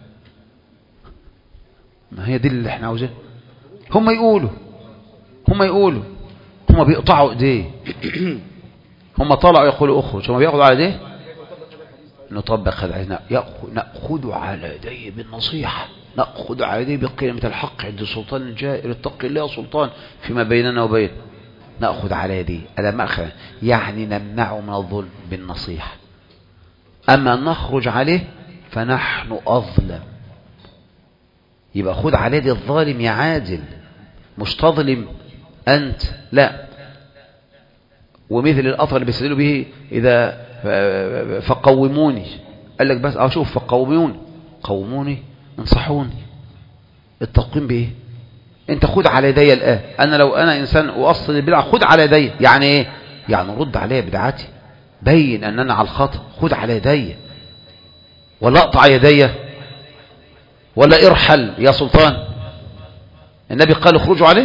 S1: ما هي دي اللي احنا عاوزين. هم يقولوا هم يقولوا هم بيقطعوا ايديه هم طلعوا يقولوا اخرج، هم بياخذوا على يديه. نطبق هذا، نأخذ على يديه بالنصيحة، نأخذ على يديه بكلمة الحق عند سلطان الجائر، اتق الله سلطان فيما بيننا وبين. نأخذ على يديه هذا مأخذ، يعني نمنعه من الظلم بالنصيحة. أما نخرج عليه فنحن أظلم. يبقى خذ على يد الظالم يا عادل، مش تظلم أنت، لا. ومثل الأثر اللي بيستدلوا به إذا فقوموني، قال لك بس أشوف فقوموني، قوموني انصحوني. التقويم بإيه؟ أنت خذ على يدي الآن. أنا لو أنا إنسان وأصل البدعة خذ على يدي، يعني إيه؟ يعني رد عليا بدعتي، بين أن أنا على الخطأ، خذ على يدي، ولا أقطع يدي، ولا ارحل يا سلطان. النبي قال اخرجوا عليه،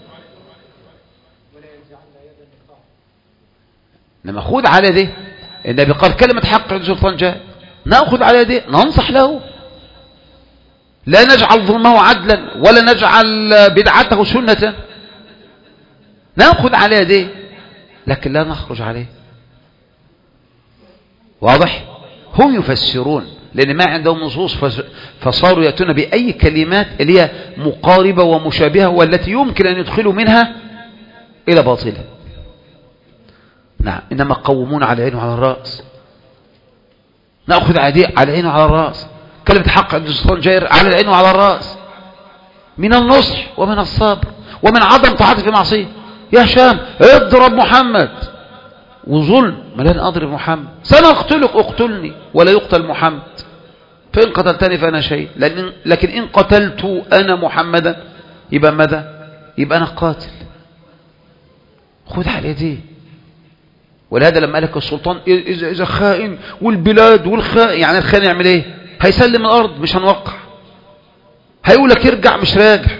S1: لما خذ على يديه. النبي قال كلمة حق عند سلطان جاء، نأخذ على يديه، ننصح له، لا نجعل ظلمه عدلا ولا نجعل بدعته سنة، نأخذ على يديه لكن لا نخرج عليه. واضح؟ هم يفسرون، لأن ما عندهم نصوص فصاروا يأتون بأي كلمات اللي هي مقاربة ومشابهة والتي يمكن أن يدخلوا منها إلى باطلة. نعم، إنما قومون على العين وعلى الرأس، نأخذ عديء على العين وعلى الرأس، كلمة حق عند السلطان جائر على العين وعلى الرأس، من النصح ومن الصبر ومن عدم طاعته في معصية. يا هشام اضرب محمد، وظلم ما لن أضرب محمد، سنقتلك اقتلني ولا يقتل محمد، فإن قتلتني فأنا شيء، لكن إن قتلت أنا محمدا يبقى ماذا؟ يبقى أنا قاتل. خذ على يديه. ولهذا لما قالك السلطان إذا, إذا خائن والبلاد والخائن، يعني الخائن يعمل إيه؟ هيسلم الأرض مش هنوقع، هيقولك ارجع مش راجع.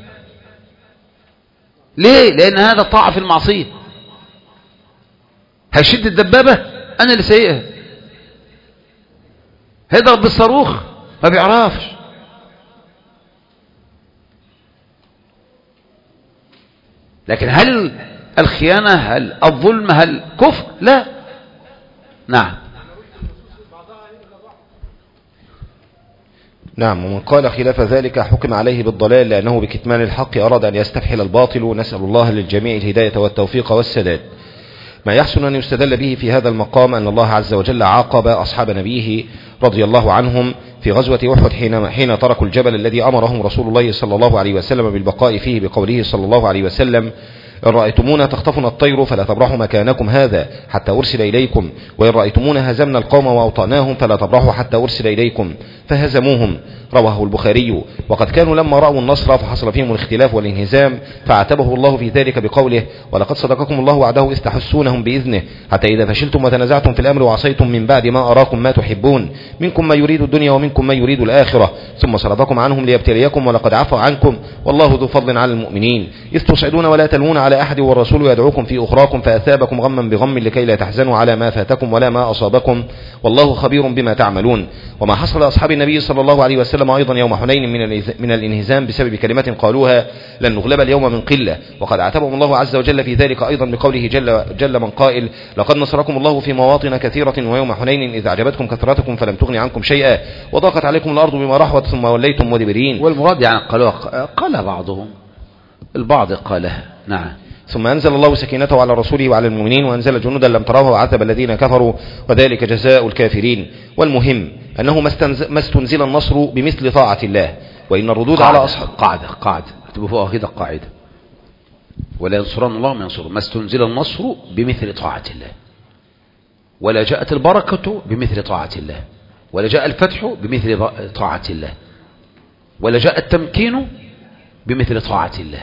S1: ليه؟ لأن هذا طاعة في المعصية. هيشد الدبابة أنا اللي سايقها، هيضرب بالصاروخ ما بيعرفش. لكن هل الخيانة، هل الظلم، هل كفر؟ لا. نعم.
S2: نعم. ومن قال خلاف ذلك حكم عليه بالضلال، لأنه بكتمان الحق أراد أن يستفحل الباطل. نسأل الله للجميع الهداية والتوفيق والسداد. ما يحسن أن يستدل به في هذا المقام أن الله عز وجل عاقب أصحاب نبيه رضي الله عنهم في غزوة أحد حين, حين تركوا الجبل الذي أمرهم رسول الله صلى الله عليه وسلم بالبقاء فيه بقوله صلى الله عليه وسلم: إن رأيتمونا تخطفنا الطير فلا تبرحوا مكانكم هذا حتى أرسل إليكم، وإن رأيتمونا هزمنا القوم وأوطأناهم فلا تبرحوا حتى أرسل إليكم، فهزموهم. رواه البخاري. وقد كانوا لما رأوا النصر فحصل فيهم الاختلاف والانهزام فعاتبه الله في ذلك بقوله: ولقد صدقكم الله وعده إذ تحسونهم بإذنه حتى إذا فشلتم وتنازعتم في الأمر وعصيتم من بعد ما أراكم ما تحبون منكم من يريد الدنيا ومنكم من يريد الآخرة ثم صرفكم عنهم ليبتليكم ولقد عفا عنكم والله ذو فضل على المؤمنين إذ تصعدون ولا تلوون على أحد والرسول يدعوكم في أخراكم فأثابكم غما بغم لكي لا تحزنوا على ما فاتكم ولا ما أصابكم والله خبير بما تعملون. وما حصل أصحاب النبي صلى الله عليه وسلم أيضا يوم حنين من الانهزام بسبب كلمة قالوها: لن نغلب اليوم من قلة. وقد عاتبهم الله عز وجل في ذلك أيضا بقوله جل, جل من قائل: لقد نصركم الله في مواطن كثيرة ويوم حنين إذ أعجبتكم كثرتكم فلم تغن عنكم شيئا وضاقت عليكم الأرض بما رحبت ثم وليتم مدبرين.
S1: والمراد يعني قالوها، قال بعضهم، البعض قالها. نعم.
S2: ثم أنزل الله سكينته على رسوله وعلى المؤمنين وأنزل جنودا لم تروها وعذب الذين كفروا وذلك جزاء الكافرين. والمهم أنه ما استنزل النصر بمثل طاعة الله، وإن الردود
S1: قاعدة
S2: على أصحاب
S1: قاعدة قاعدة اكتبوا فوقها كده قاعدة: ولا ينصرن الله من ينصره. ما استنزل النصر بمثل طاعة الله، ولا جاءت البركة بمثل طاعة الله، ولا جاء الفتح بمثل طاعة الله، ولا جاء التمكين بمثل طاعة الله.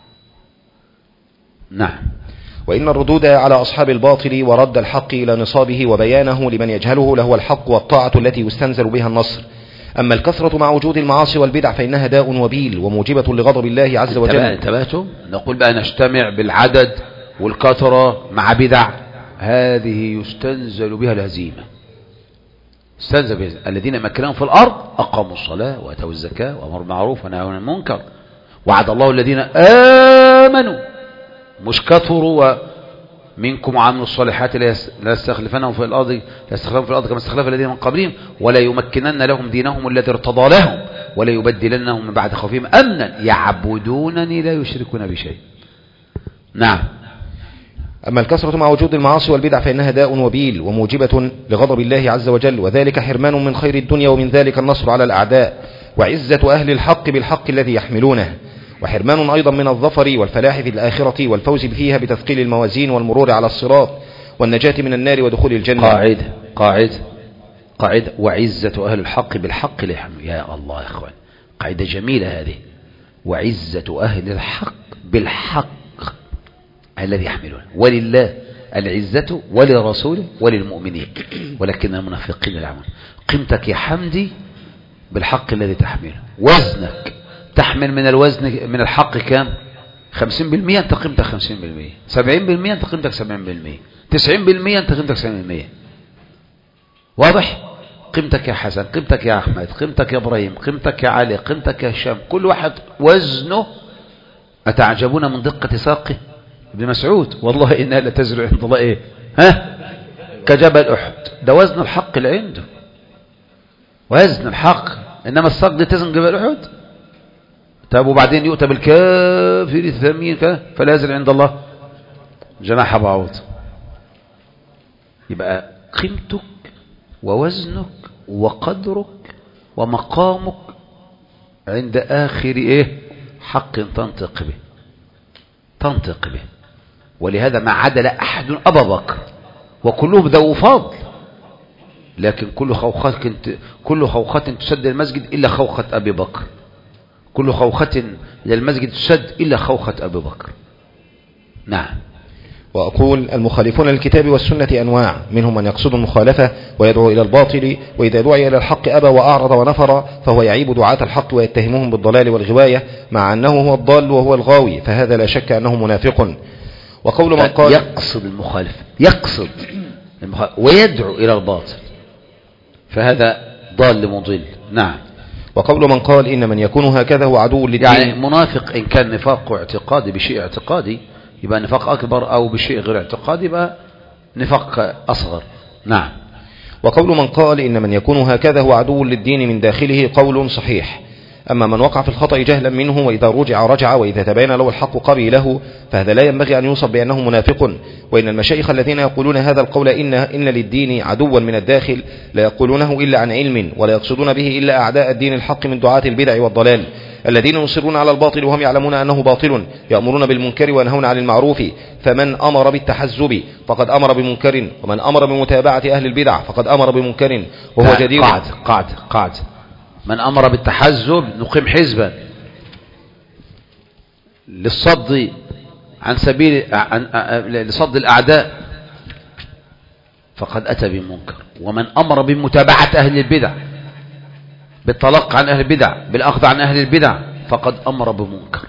S1: نعم.
S2: وإن الردود على أصحاب الباطل ورد الحق إلى نصابه وبيانه لمن يجهله لهو الحق والطاعة التي يستنزل بها النصر. أما الكثرة مع وجود المعاصي والبدع فإنها داء وبيل وموجبة لغضب الله عز وجل.
S1: انتبهتم؟ نقول بقى نجتمع بالعدد والكثرة مع بدع، هذه يستنزل بها الهزيمة. استنزل بها الذين مكنهم في الأرض أقاموا الصلاة وأتوا الزكاة وأمروا بالمعروف ونهوا عن المنكر وعد الله الذين آمنوا، مش كثروا منكم وعملوا الصالحات لا يستخلفنهم في الأرض لا يستخلفهم في الأرض كما استخلف الذين من قبلهم ولا يمكنن لهم دينهم الذي ارتضى لهم ولا يبدلنهم من بعد خوفهم أمنا يعبدونني لا يشركون بشيء. نعم.
S2: أما الكثرة مع وجود المعاصي والبدع فإنها داء وبيل وموجبة لغضب الله عز وجل، وذلك حرمان من خير الدنيا ومن ذلك النصر على الأعداء وعزة أهل الحق بالحق الذي يحملونه، وحرمان أيضا من الظفر والفلاح في الآخرة والفوز فيها بتثقيل الموازين والمرور على الصراط والنجاة من النار ودخول الجنة.
S1: قاعدة قاعدة قاعدة وعزة أهل الحق بالحق لا يحمل. يا الله يا أخوان، قاعدة جميلة هذه. وعزة أهل الحق بالحق الذي يحملون، ولله العزة ولرسوله وللمؤمنين ولكن المنافقين لا يعملون. قيمتك يا حمدي بالحق الذي تحمله، وزنك تحمل من الوزن من الحق كام؟ خمسين بالمئة أنت قيمتك خمسين بالمئة، سبعين بالمئة أنت قيمتك سبعين بالمئة، تسعين بالمئة أنت قيمتك سبعين بالمئة. واضح؟ قيمتك يا حسن، قيمتك يا أحمد، قيمتك يا إبراهيم، قيمتك يا علي، قيمتك يا هشام، كل واحد وزنه. أتعجبون من دقة ساقه؟ ابن مسعود والله إنها لتزرع عند الله إيه؟ ها؟ كجبل أحد. ده وزن الحق اللي عنده. وزن الحق. إنما الصقد تزن جبال أحد. طب وبعدين يؤتى بالكافر الثمين فلا يزن عند الله جناح بعوض. يبقى قيمتك ووزنك وقدرك ومقامك عند آخر إيه حق تنطق به تنطق به. ولهذا ما عدل أحد أبا بكر وكلهم ذو فضل، لكن كل خوخة كل خوخة تسد المسجد إلا خوخة أبي بكر، كل خوخة للمسجد تسد إلا خوخة أبي بكر. نعم.
S2: وأقول المخالفون للكتاب والسنة أنواع، منهم من يقصد المخالفة ويدعو إلى الباطل، وإذا دعي إلى الحق أبى وأعرض ونفر فهو يعيب دعاة الحق ويتهمهم بالضلال والغواية مع أنه هو الضال وهو الغاوي، فهذا لا شك أنه منافق. وقول من قال
S1: يقصد المخالف يقصد المخالف ويدعو إلى الباطل فهذا ضال مضل. نعم.
S2: وقول من قال إن من يكون هكذا هو عدو للدين،
S1: يعني منافق إن كان نفاق اعتقادي بشيء اعتقادي يبقى نفاق أكبر، أو بشيء غير اعتقادي يبقى نفاق أصغر. نعم.
S2: وقول من قال إن من يكون هكذا هو عدو للدين من داخله قول صحيح. أما من وقع في الخطأ جهلا منه وإذا رجع رجع وإذا تبين له الحق قبيله فهذا لا ينبغي أن يوصف بأنه منافق. وإن المشايخ الذين يقولون هذا القول إن, إن للدين عدوا من الداخل لا يقولونه إلا عن علم، ولا يقصدون به إلا أعداء الدين الحق من دعاة البدع والضلال الذين يصرون على الباطل وهم يعلمون أنه باطل، يأمرون بالمنكر وينهون عن المعروف. فمن أمر بالتحزب فقد أمر بمنكر، ومن أمر بمتابعة أهل البدع فقد أمر بمنكر وهو جدير.
S1: قاعد قاعد قاعد من أمر بالتحزب نقيم حزبا للصد عن سبيل عن لصد الأعداء فقد أتى بمنكر. ومن أمر بمتابعة أهل البدع بالطلاق عن أهل البدع بالأخذ عن أهل البدع فقد أمر بمنكر.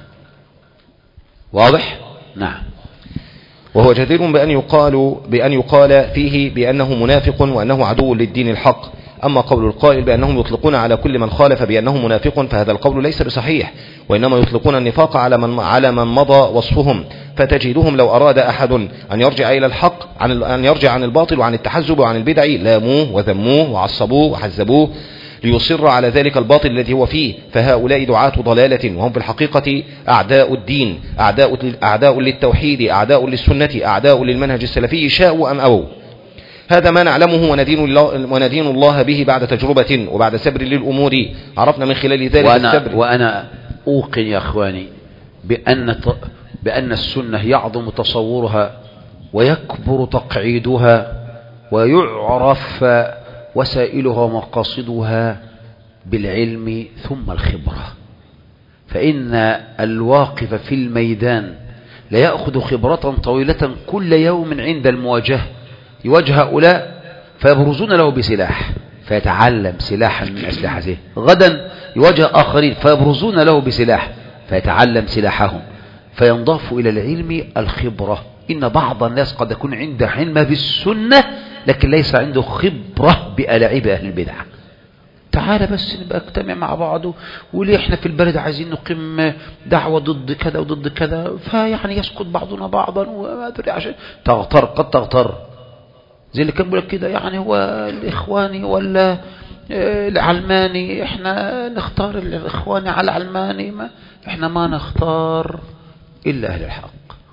S1: واضح؟ نعم.
S2: وهو جدير بأن يقال بأن يقال فيه بأنه منافق وأنه عدو للدين الحق. أما قول القائل بأنهم يطلقون على كل من خالف بأنه منافق فهذا القول ليس بصحيح، وإنما يطلقون النفاق على من على من مضى وصفهم. فتجدهم لو أراد أحد أن يرجع إلى الحق عن أن يرجع عن الباطل وعن التحزب وعن البدع لاموه وذموه وعصبوه وحزبوه ليصر على ذلك الباطل الذي هو فيه. فهؤلاء دعاة ضلالة وهم في الحقيقة أعداء الدين، أعداء أعداء للتوحيد، أعداء للسنة، أعداء للمنهج السلفي شاءوا أم أبوا. هذا ما نعلمه وندين الله, وندين الله به بعد تجربة وبعد سبر للأمور. عرفنا من خلال ذلك
S1: وأنا
S2: السبر.
S1: وأنا أوقن يا أخواني بأن بأن السنة يعظم تصورها ويكبر تقعيدها ويعرف وسائلها ومقاصدها بالعلم ثم الخبرة. فإن الواقف في الميدان لا يأخذ خبرة طويلة كل يوم عند المواجهة، يواجه هؤلاء فيبرزون له بسلاح فيتعلم سلاحا من أسلحته، غدا يواجه آخرين فيبرزون له بسلاح فيتعلم سلاحهم، فينضاف إلى العلم الخبرة. إن بعض الناس قد يكون عنده علم بالسنة لكن ليس عنده خبرة بألاعيب أهل البدع. تعال بس نبقى اجتمع مع بعض، وليه احنا في البلد عايزين نقيم دعوة ضد كذا وضد كذا، فيعني يسقط بعضنا بعضا وما أدري عشان تغتر قد تغتر. زي اللي كان بيقول لك كده يعني هو الإخواني ولا العلماني، احنا نختار الإخواني على العلماني، ما احنا ما نختار إلا أهل الحق.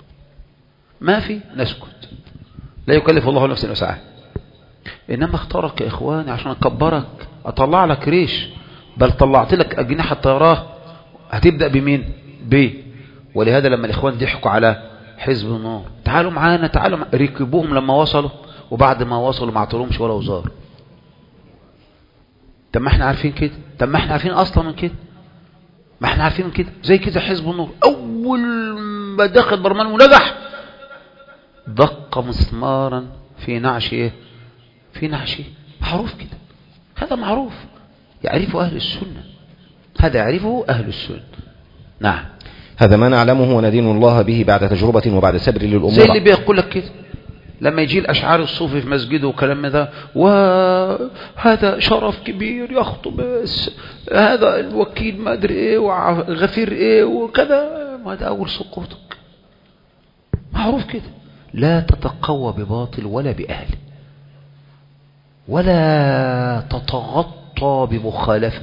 S1: ما في نسكت، لا يكلف الله نفسا وسعها. إنما اختارك يا إخواني عشان أكبرك، أطلع لك ريش، بل طلعت لك أجنحة طيراه. هتبدأ بمين؟ ب ولهذا لما الإخوان ضحكوا على حزب النور، تعالوا معانا تعالوا مع... ركبوهم لما وصلوا، وبعد ما وصلوا ما عطلهمش ولا وزار. طب ما احنا عارفين كده، طب ما احنا عارفين أصلا من كده، ما احنا عارفين من كده. زي كده حزب النور أول ما دخل برلمان ونجح دق مسمارا في نعش ايه؟ في نعشه. معروف كده، هذا معروف، يعرفه أهل السنة، هذا يعرفه أهل السنة. نعم.
S2: هذا ما نعلمه وندين الله به بعد تجربة وبعد سبر للأمور.
S1: زي اللي بيقول لك كده لما يجي الأشعار الصوفي في مسجده وكلام ذا، وهذا شرف كبير يخطب هذا الوكيل ما أدري إيه وغفير إيه وكذا، وهذا أول سقوطك. معروف كده. لا تتقوى بباطل ولا بأهله، ولا تتغطى تخطى بمخالفة.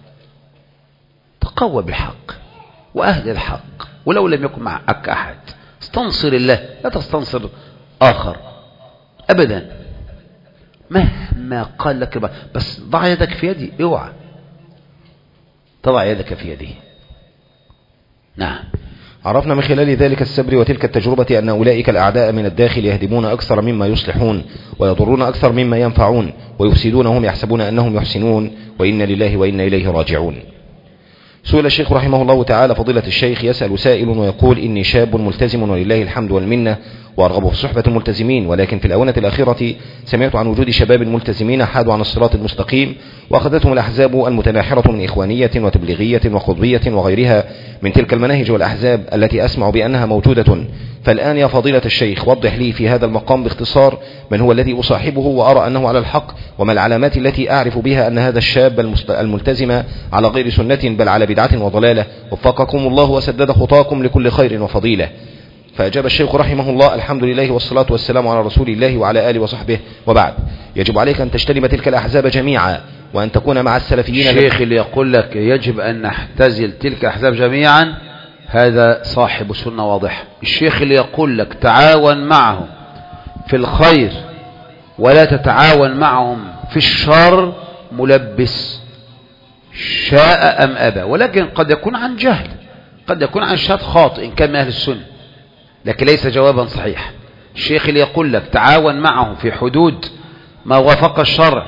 S1: تقوى بالحق وأهل الحق، ولو لم يكن معك أحد استنصر الله، لا تستنصر آخر أبدا مهما قال لك، بس ضع يدك في يدي، اوعى تضع يدك في يده. نعم.
S2: عرفنا من خلال ذلك السبر وتلك التجربة أن أولئك الأعداء من الداخل يهدمون أكثر مما يصلحون، ويضرون أكثر مما ينفعون، ويفسدون وهم يحسبون أنهم يحسنون، وإن لله وإنا إليه راجعون. سئل الشيخ رحمه الله تعالى فضيلة الشيخ، يسأل سائل ويقول: إني شاب ملتزم ولله الحمد والمنة، وأرغب في صحبة الملتزمين، ولكن في الآونة الأخيرة سمعت عن وجود شباب ملتزمين حادوا عن الصراط المستقيم، وأخذتهم الأحزاب المتناحرة من إخوانية وتبليغية وقطبية وغيرها من تلك المناهج والأحزاب التي أسمع بأنها موجودة. فالآن يا فضيلة الشيخ وضح لي في هذا المقام باختصار من هو الذي أصاحبه وأرى أنه على الحق، وما العلامات التي أعرف بها أن هذا الشاب الملتزم على غير سنة بل على بدعة وضلالة، وفقكم الله وسدد خطاكم لكل خير وفضيلة. فأجاب الشيخ رحمه الله: الحمد لله والصلاة والسلام على رسول الله وعلى آله وصحبه، وبعد، يجب عليك أن تجتنب تلك الأحزاب جميعا، وأن تكون مع السلفيين.
S1: الشيخ اللي يقول لك يجب أن نحتزل تلك الأحزاب جميعا هذا صاحب سنة واضحة. الشيخ اللي يقول لك تعاون معهم في الخير ولا تتعاون معهم في الشر ملبس شاء أم أبى، ولكن قد يكون عن جهل، قد يكون عن شهادة خاطئ إن كان من أهل السنة، لكن ليس جوابا صحيح. الشيخ اللي يقول لك تعاون معهم في حدود ما وافق الشرع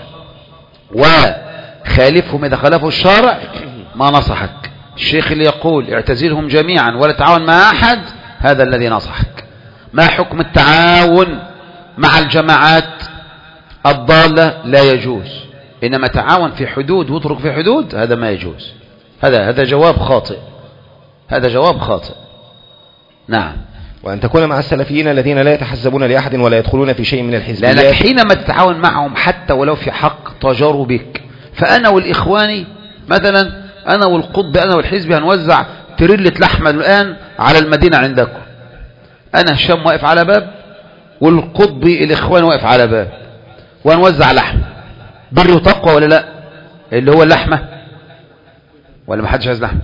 S1: وخالفهم إذا خالفوا الشرع ما نصحك. الشيخ اللي يقول اعتزلهم جميعا ولا تعاون مع أحد هذا الذي نصحك. ما حكم التعاون مع الجماعات الضالة؟ لا يجوز، إنما تعاون في حدود واترك في حدود هذا ما يجوز. هذا هذا جواب خاطئ، هذا جواب خاطئ. نعم.
S2: وأن تكون مع السلفيين الذين لا يتحزبون لأحد ولا يدخلون في شيء من الحزبيات،
S1: لأنك حينما تتعاون معهم حتى ولو في حق تجاروا بك. فأنا والإخواني مثلا، أنا والقطب، أنا والحزب هنوزع تريلة لحمة الآن على المدينة عندكم، أنا هشام واقف على باب والقطب الإخوان واقف على باب، وهنوزع لحمة. بر وتقوى ولا لا؟ اللي هو اللحمة ولا ما حدش عايز لحمة؟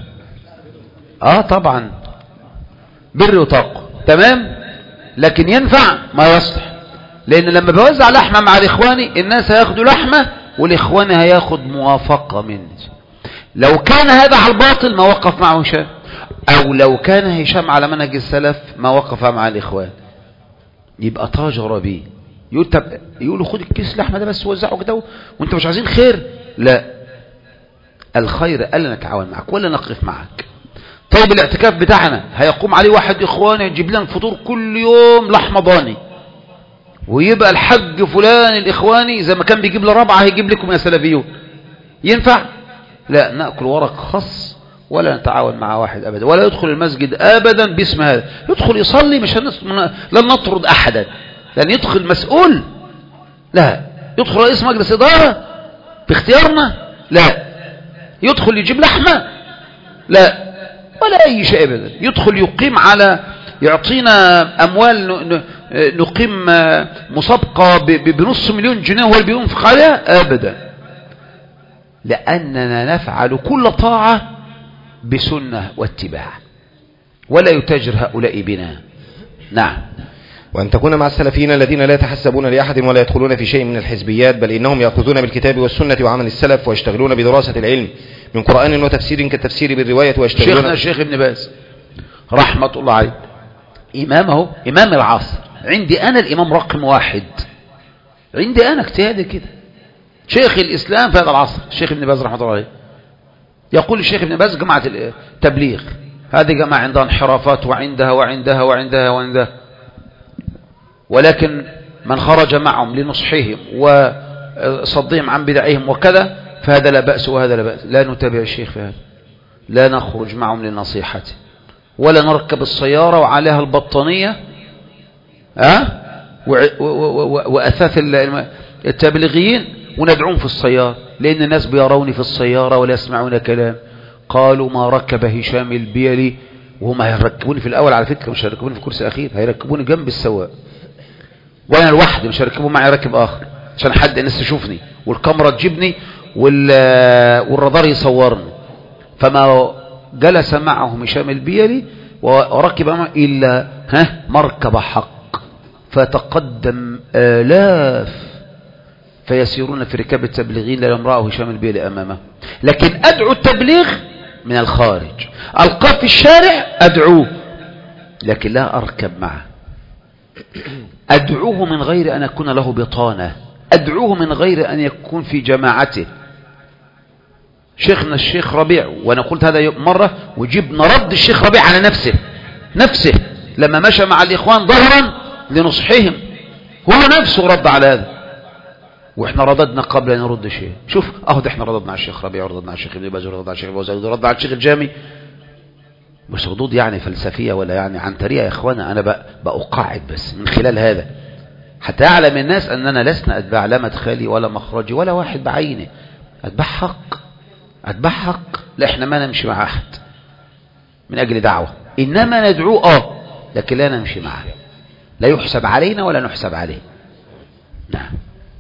S1: آه طبعا بر وتقوى، تمام. لكن ينفع ما يصلح، لأن لما بوزع لحمة مع الإخواني الناس هياخدوا لحمة والإخواني هياخد موافقة مني. لو كان هذا على الباطل ما وقف معه هشام، أو لو كان هشام على منهج السلف ما وقف مع الإخوان، يبقى تاجر بيه. يقول طب يقولوا خد الكيس لحمة ده بس وزعه كده وانت مش عايزين خير. لا، الخير ألا نتعاون معك ولا نقف معك. طيب الاعتكاف بتاعنا هيقوم عليه واحد إخواني يجيب لنا الفطور كل يوم لحمة ضاني، ويبقى الحج فلان الإخواني زي ما كان بيجيب لربعة هيجيب لكم يا سلفيون، ينفع؟ لا، نأكل ورق خاص ولا نتعاون مع واحد أبدا، ولا يدخل المسجد أبدا باسم هذا. يدخل يصلي، مش لن نطرد أحدا، لأن يدخل مسؤول، لا يدخل رئيس مجلس إدارة باختيارنا، لا يدخل يجيب لحمة، لا ولا أي شيء أبدا. يدخل يقيم على يعطينا أموال نقيم مسابقة بنص مليون جنيه هو اللي بينفق عليها أبدا، لأننا نفعل كل طاعة بسنة واتباع، ولا يتاجر هؤلاء بنا. نعم.
S2: وأن تكون مع السلفيين الذين لا يتحسبون لأحد ولا يدخلون في شيء من الحزبيات، بل إنهم يأخذون بالكتاب والسنة وعمل السلف، ويشتغلون بدراسة العلم من قرآن وتفسير كالتفسير بالرواية، ويشتغلون.
S1: شيخنا الشيخ ابن باز رحمة الله عليه إمامه إمام العصر، عندي أنا الإمام رقم واحد، عندي أنا اجتهادي كده، شيخ الإسلام في هذا العصر الشيخ ابن باز رحمة الله عليه. يقول الشيخ ابن باز جماعة التبليغ هذه جماعة عندها انحرافات وعندها وعندها وعندها وعندها، ولكن من خرج معهم لنصحهم وصدهم عن بدعهم وكذا فهذا لا بأس وهذا لا بأس. لا نتابع الشيخ في هذا، لا نخرج معهم لنصيحته، ولا نركب السيارة وعليها البطانية أه؟ وأثاث التبليغيين وندعون في السيارة، لأن الناس بيروني في السيارة ولا يسمعون كلام. قالوا ما ركب هشام البيلي، وهم هيركبوني في الأول على فكرة، مش هيركبوني في كرسي أخير، هيركبوني جنب السواق، وأنا لوحدي، مش هيركبوا معي راكب آخر عشان حد الناس تشوفني والكاميرا تجيبني والرادار يصورني. فما جلس معهم هشام البيلي وركب معه إلا ها مركب حق، فتقدم آلاف فيسيرون في ركاب التبليغين لا يمرأه هشام البيلي أمامه. لكن أدعو التبليغ من الخارج، ألقاه في الشارع أدعوه، لكن لا أركب معه. أدعوه من غير أن أكون له بطانة، أدعوه من غير أن يكون في جماعته. شيخنا الشيخ ربيع، وأنا قلت هذا مرة وجبنا رد الشيخ ربيع على نفسه نفسه لما مشى مع الإخوان ظهرا لنصحهم، هو نفسه رد على هذا، واحنا رددنا قبل ان نرد شيء. شوف اهو احنا رددنا على الشيخ ربيع ورددنا على الشيخ ابن باز ورددنا على الشيخ ابو زيد ورددنا على الشيخ الجامي، مش ردود يعني فلسفيه ولا يعني عنتريه يا اخوانا. انا بأقاعد بس من خلال هذا حتى يعلم الناس اننا لسنا اتباع لا مدخلي ولا مخرجي ولا واحد بعينه، اتباع حق، اتباع حق. لا احنا ما نمشي مع احد من اجل دعوه، انما ندعوه اه لكن لا نمشي معه، لا يحسب علينا ولا نحسب عليه. نعم.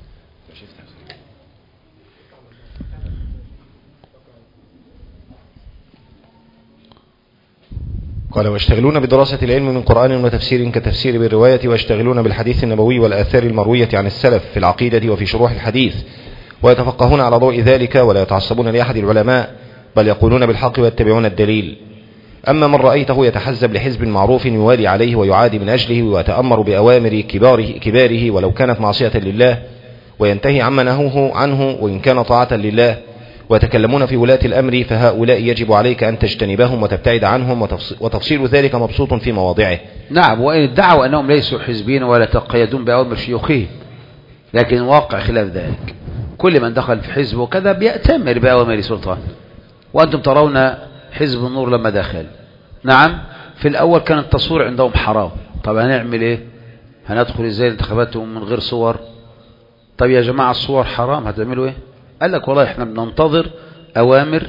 S2: قال: ويشتغلون بدراسة العلم من قرآن وتفسير كتفسير بالرواية، ويشتغلون بالحديث النبوي والآثار المروية عن السلف في العقيدة وفي شروح الحديث، ويتفقهون على ضوء ذلك ولا يتعصبون لأحد العلماء، بل يقولون بالحق ويتبعون الدليل. أما من رأيته يتحزب لحزب معروف يوالي عليه ويعادي من أجله ويتأمر بأوامر كباره, كباره ولو كانت معصية لله، وينتهي عما نهوه عنه وإن كان طاعة لله، ويتكلمون في ولاة الأمر، فهؤلاء يجب عليك أن تجتنبهم وتبتعد عنهم، وتفصيل ذلك مبسوط في مواضعه.
S1: نعم. وإن ادعوا أنهم ليسوا حزبين ولا تقيدون بأوامر شيوخهم، لكن الواقع خلاف ذلك. كل من دخل في حزب وكذا بيأتمر بأوامر سلطان، وأنتم ترون حزب النور لما دخل، نعم في الأول كان التصوير عندهم حرام. طب هنعمل إيه؟ هندخل إزاي انتخاباتهم من غير صور؟ طب يا جماعة الصور حرام، هتعملوا إيه؟ قال لك والله احنا بننتظر أوامر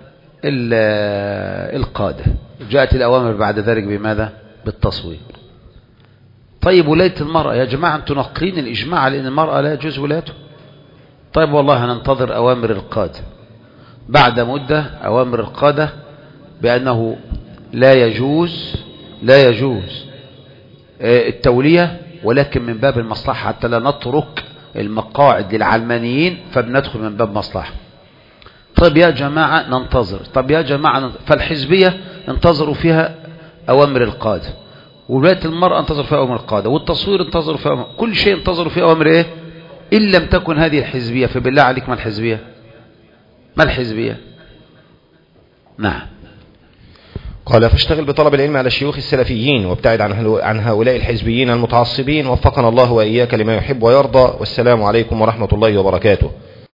S1: القادة. جاءت الأوامر بعد ذلك بماذا؟ بالتصوير. طيب ولاية المرأة يا جماعة انتوا ناقلين الإجماع على أن المرأة لا يجوز ولايته. طيب والله هننتظر أوامر القادة. بعد مدة أوامر القادة بأنه لا يجوز لا يجوز التولية، ولكن من باب المصلحة حتى لا نترك المقاعد للعلمانيين، فبندخل من باب مصلحة. طيب يا جماعة ننتظر، طب يا جماعة ننتظر. فالحزبية انتظروا فيها أوامر القادة، وولاية المرأة انتظروا فيها أوامر القادة، والتصوير انتظروا فيها أوامر. كل شيء انتظروا فيه أوامر إيه؟ إن لم تكن هذه الحزبية، فبالله عليك ما الحزبية؟ ما الحزبية؟ نعم.
S2: قال: فاشتغل بطلب العلم على الشيوخ السلفيين، وابتعد عن هؤلاء الحزبيين المتعصبين، وفقنا الله وإياك لما يحب ويرضى، والسلام عليكم ورحمة الله وبركاته.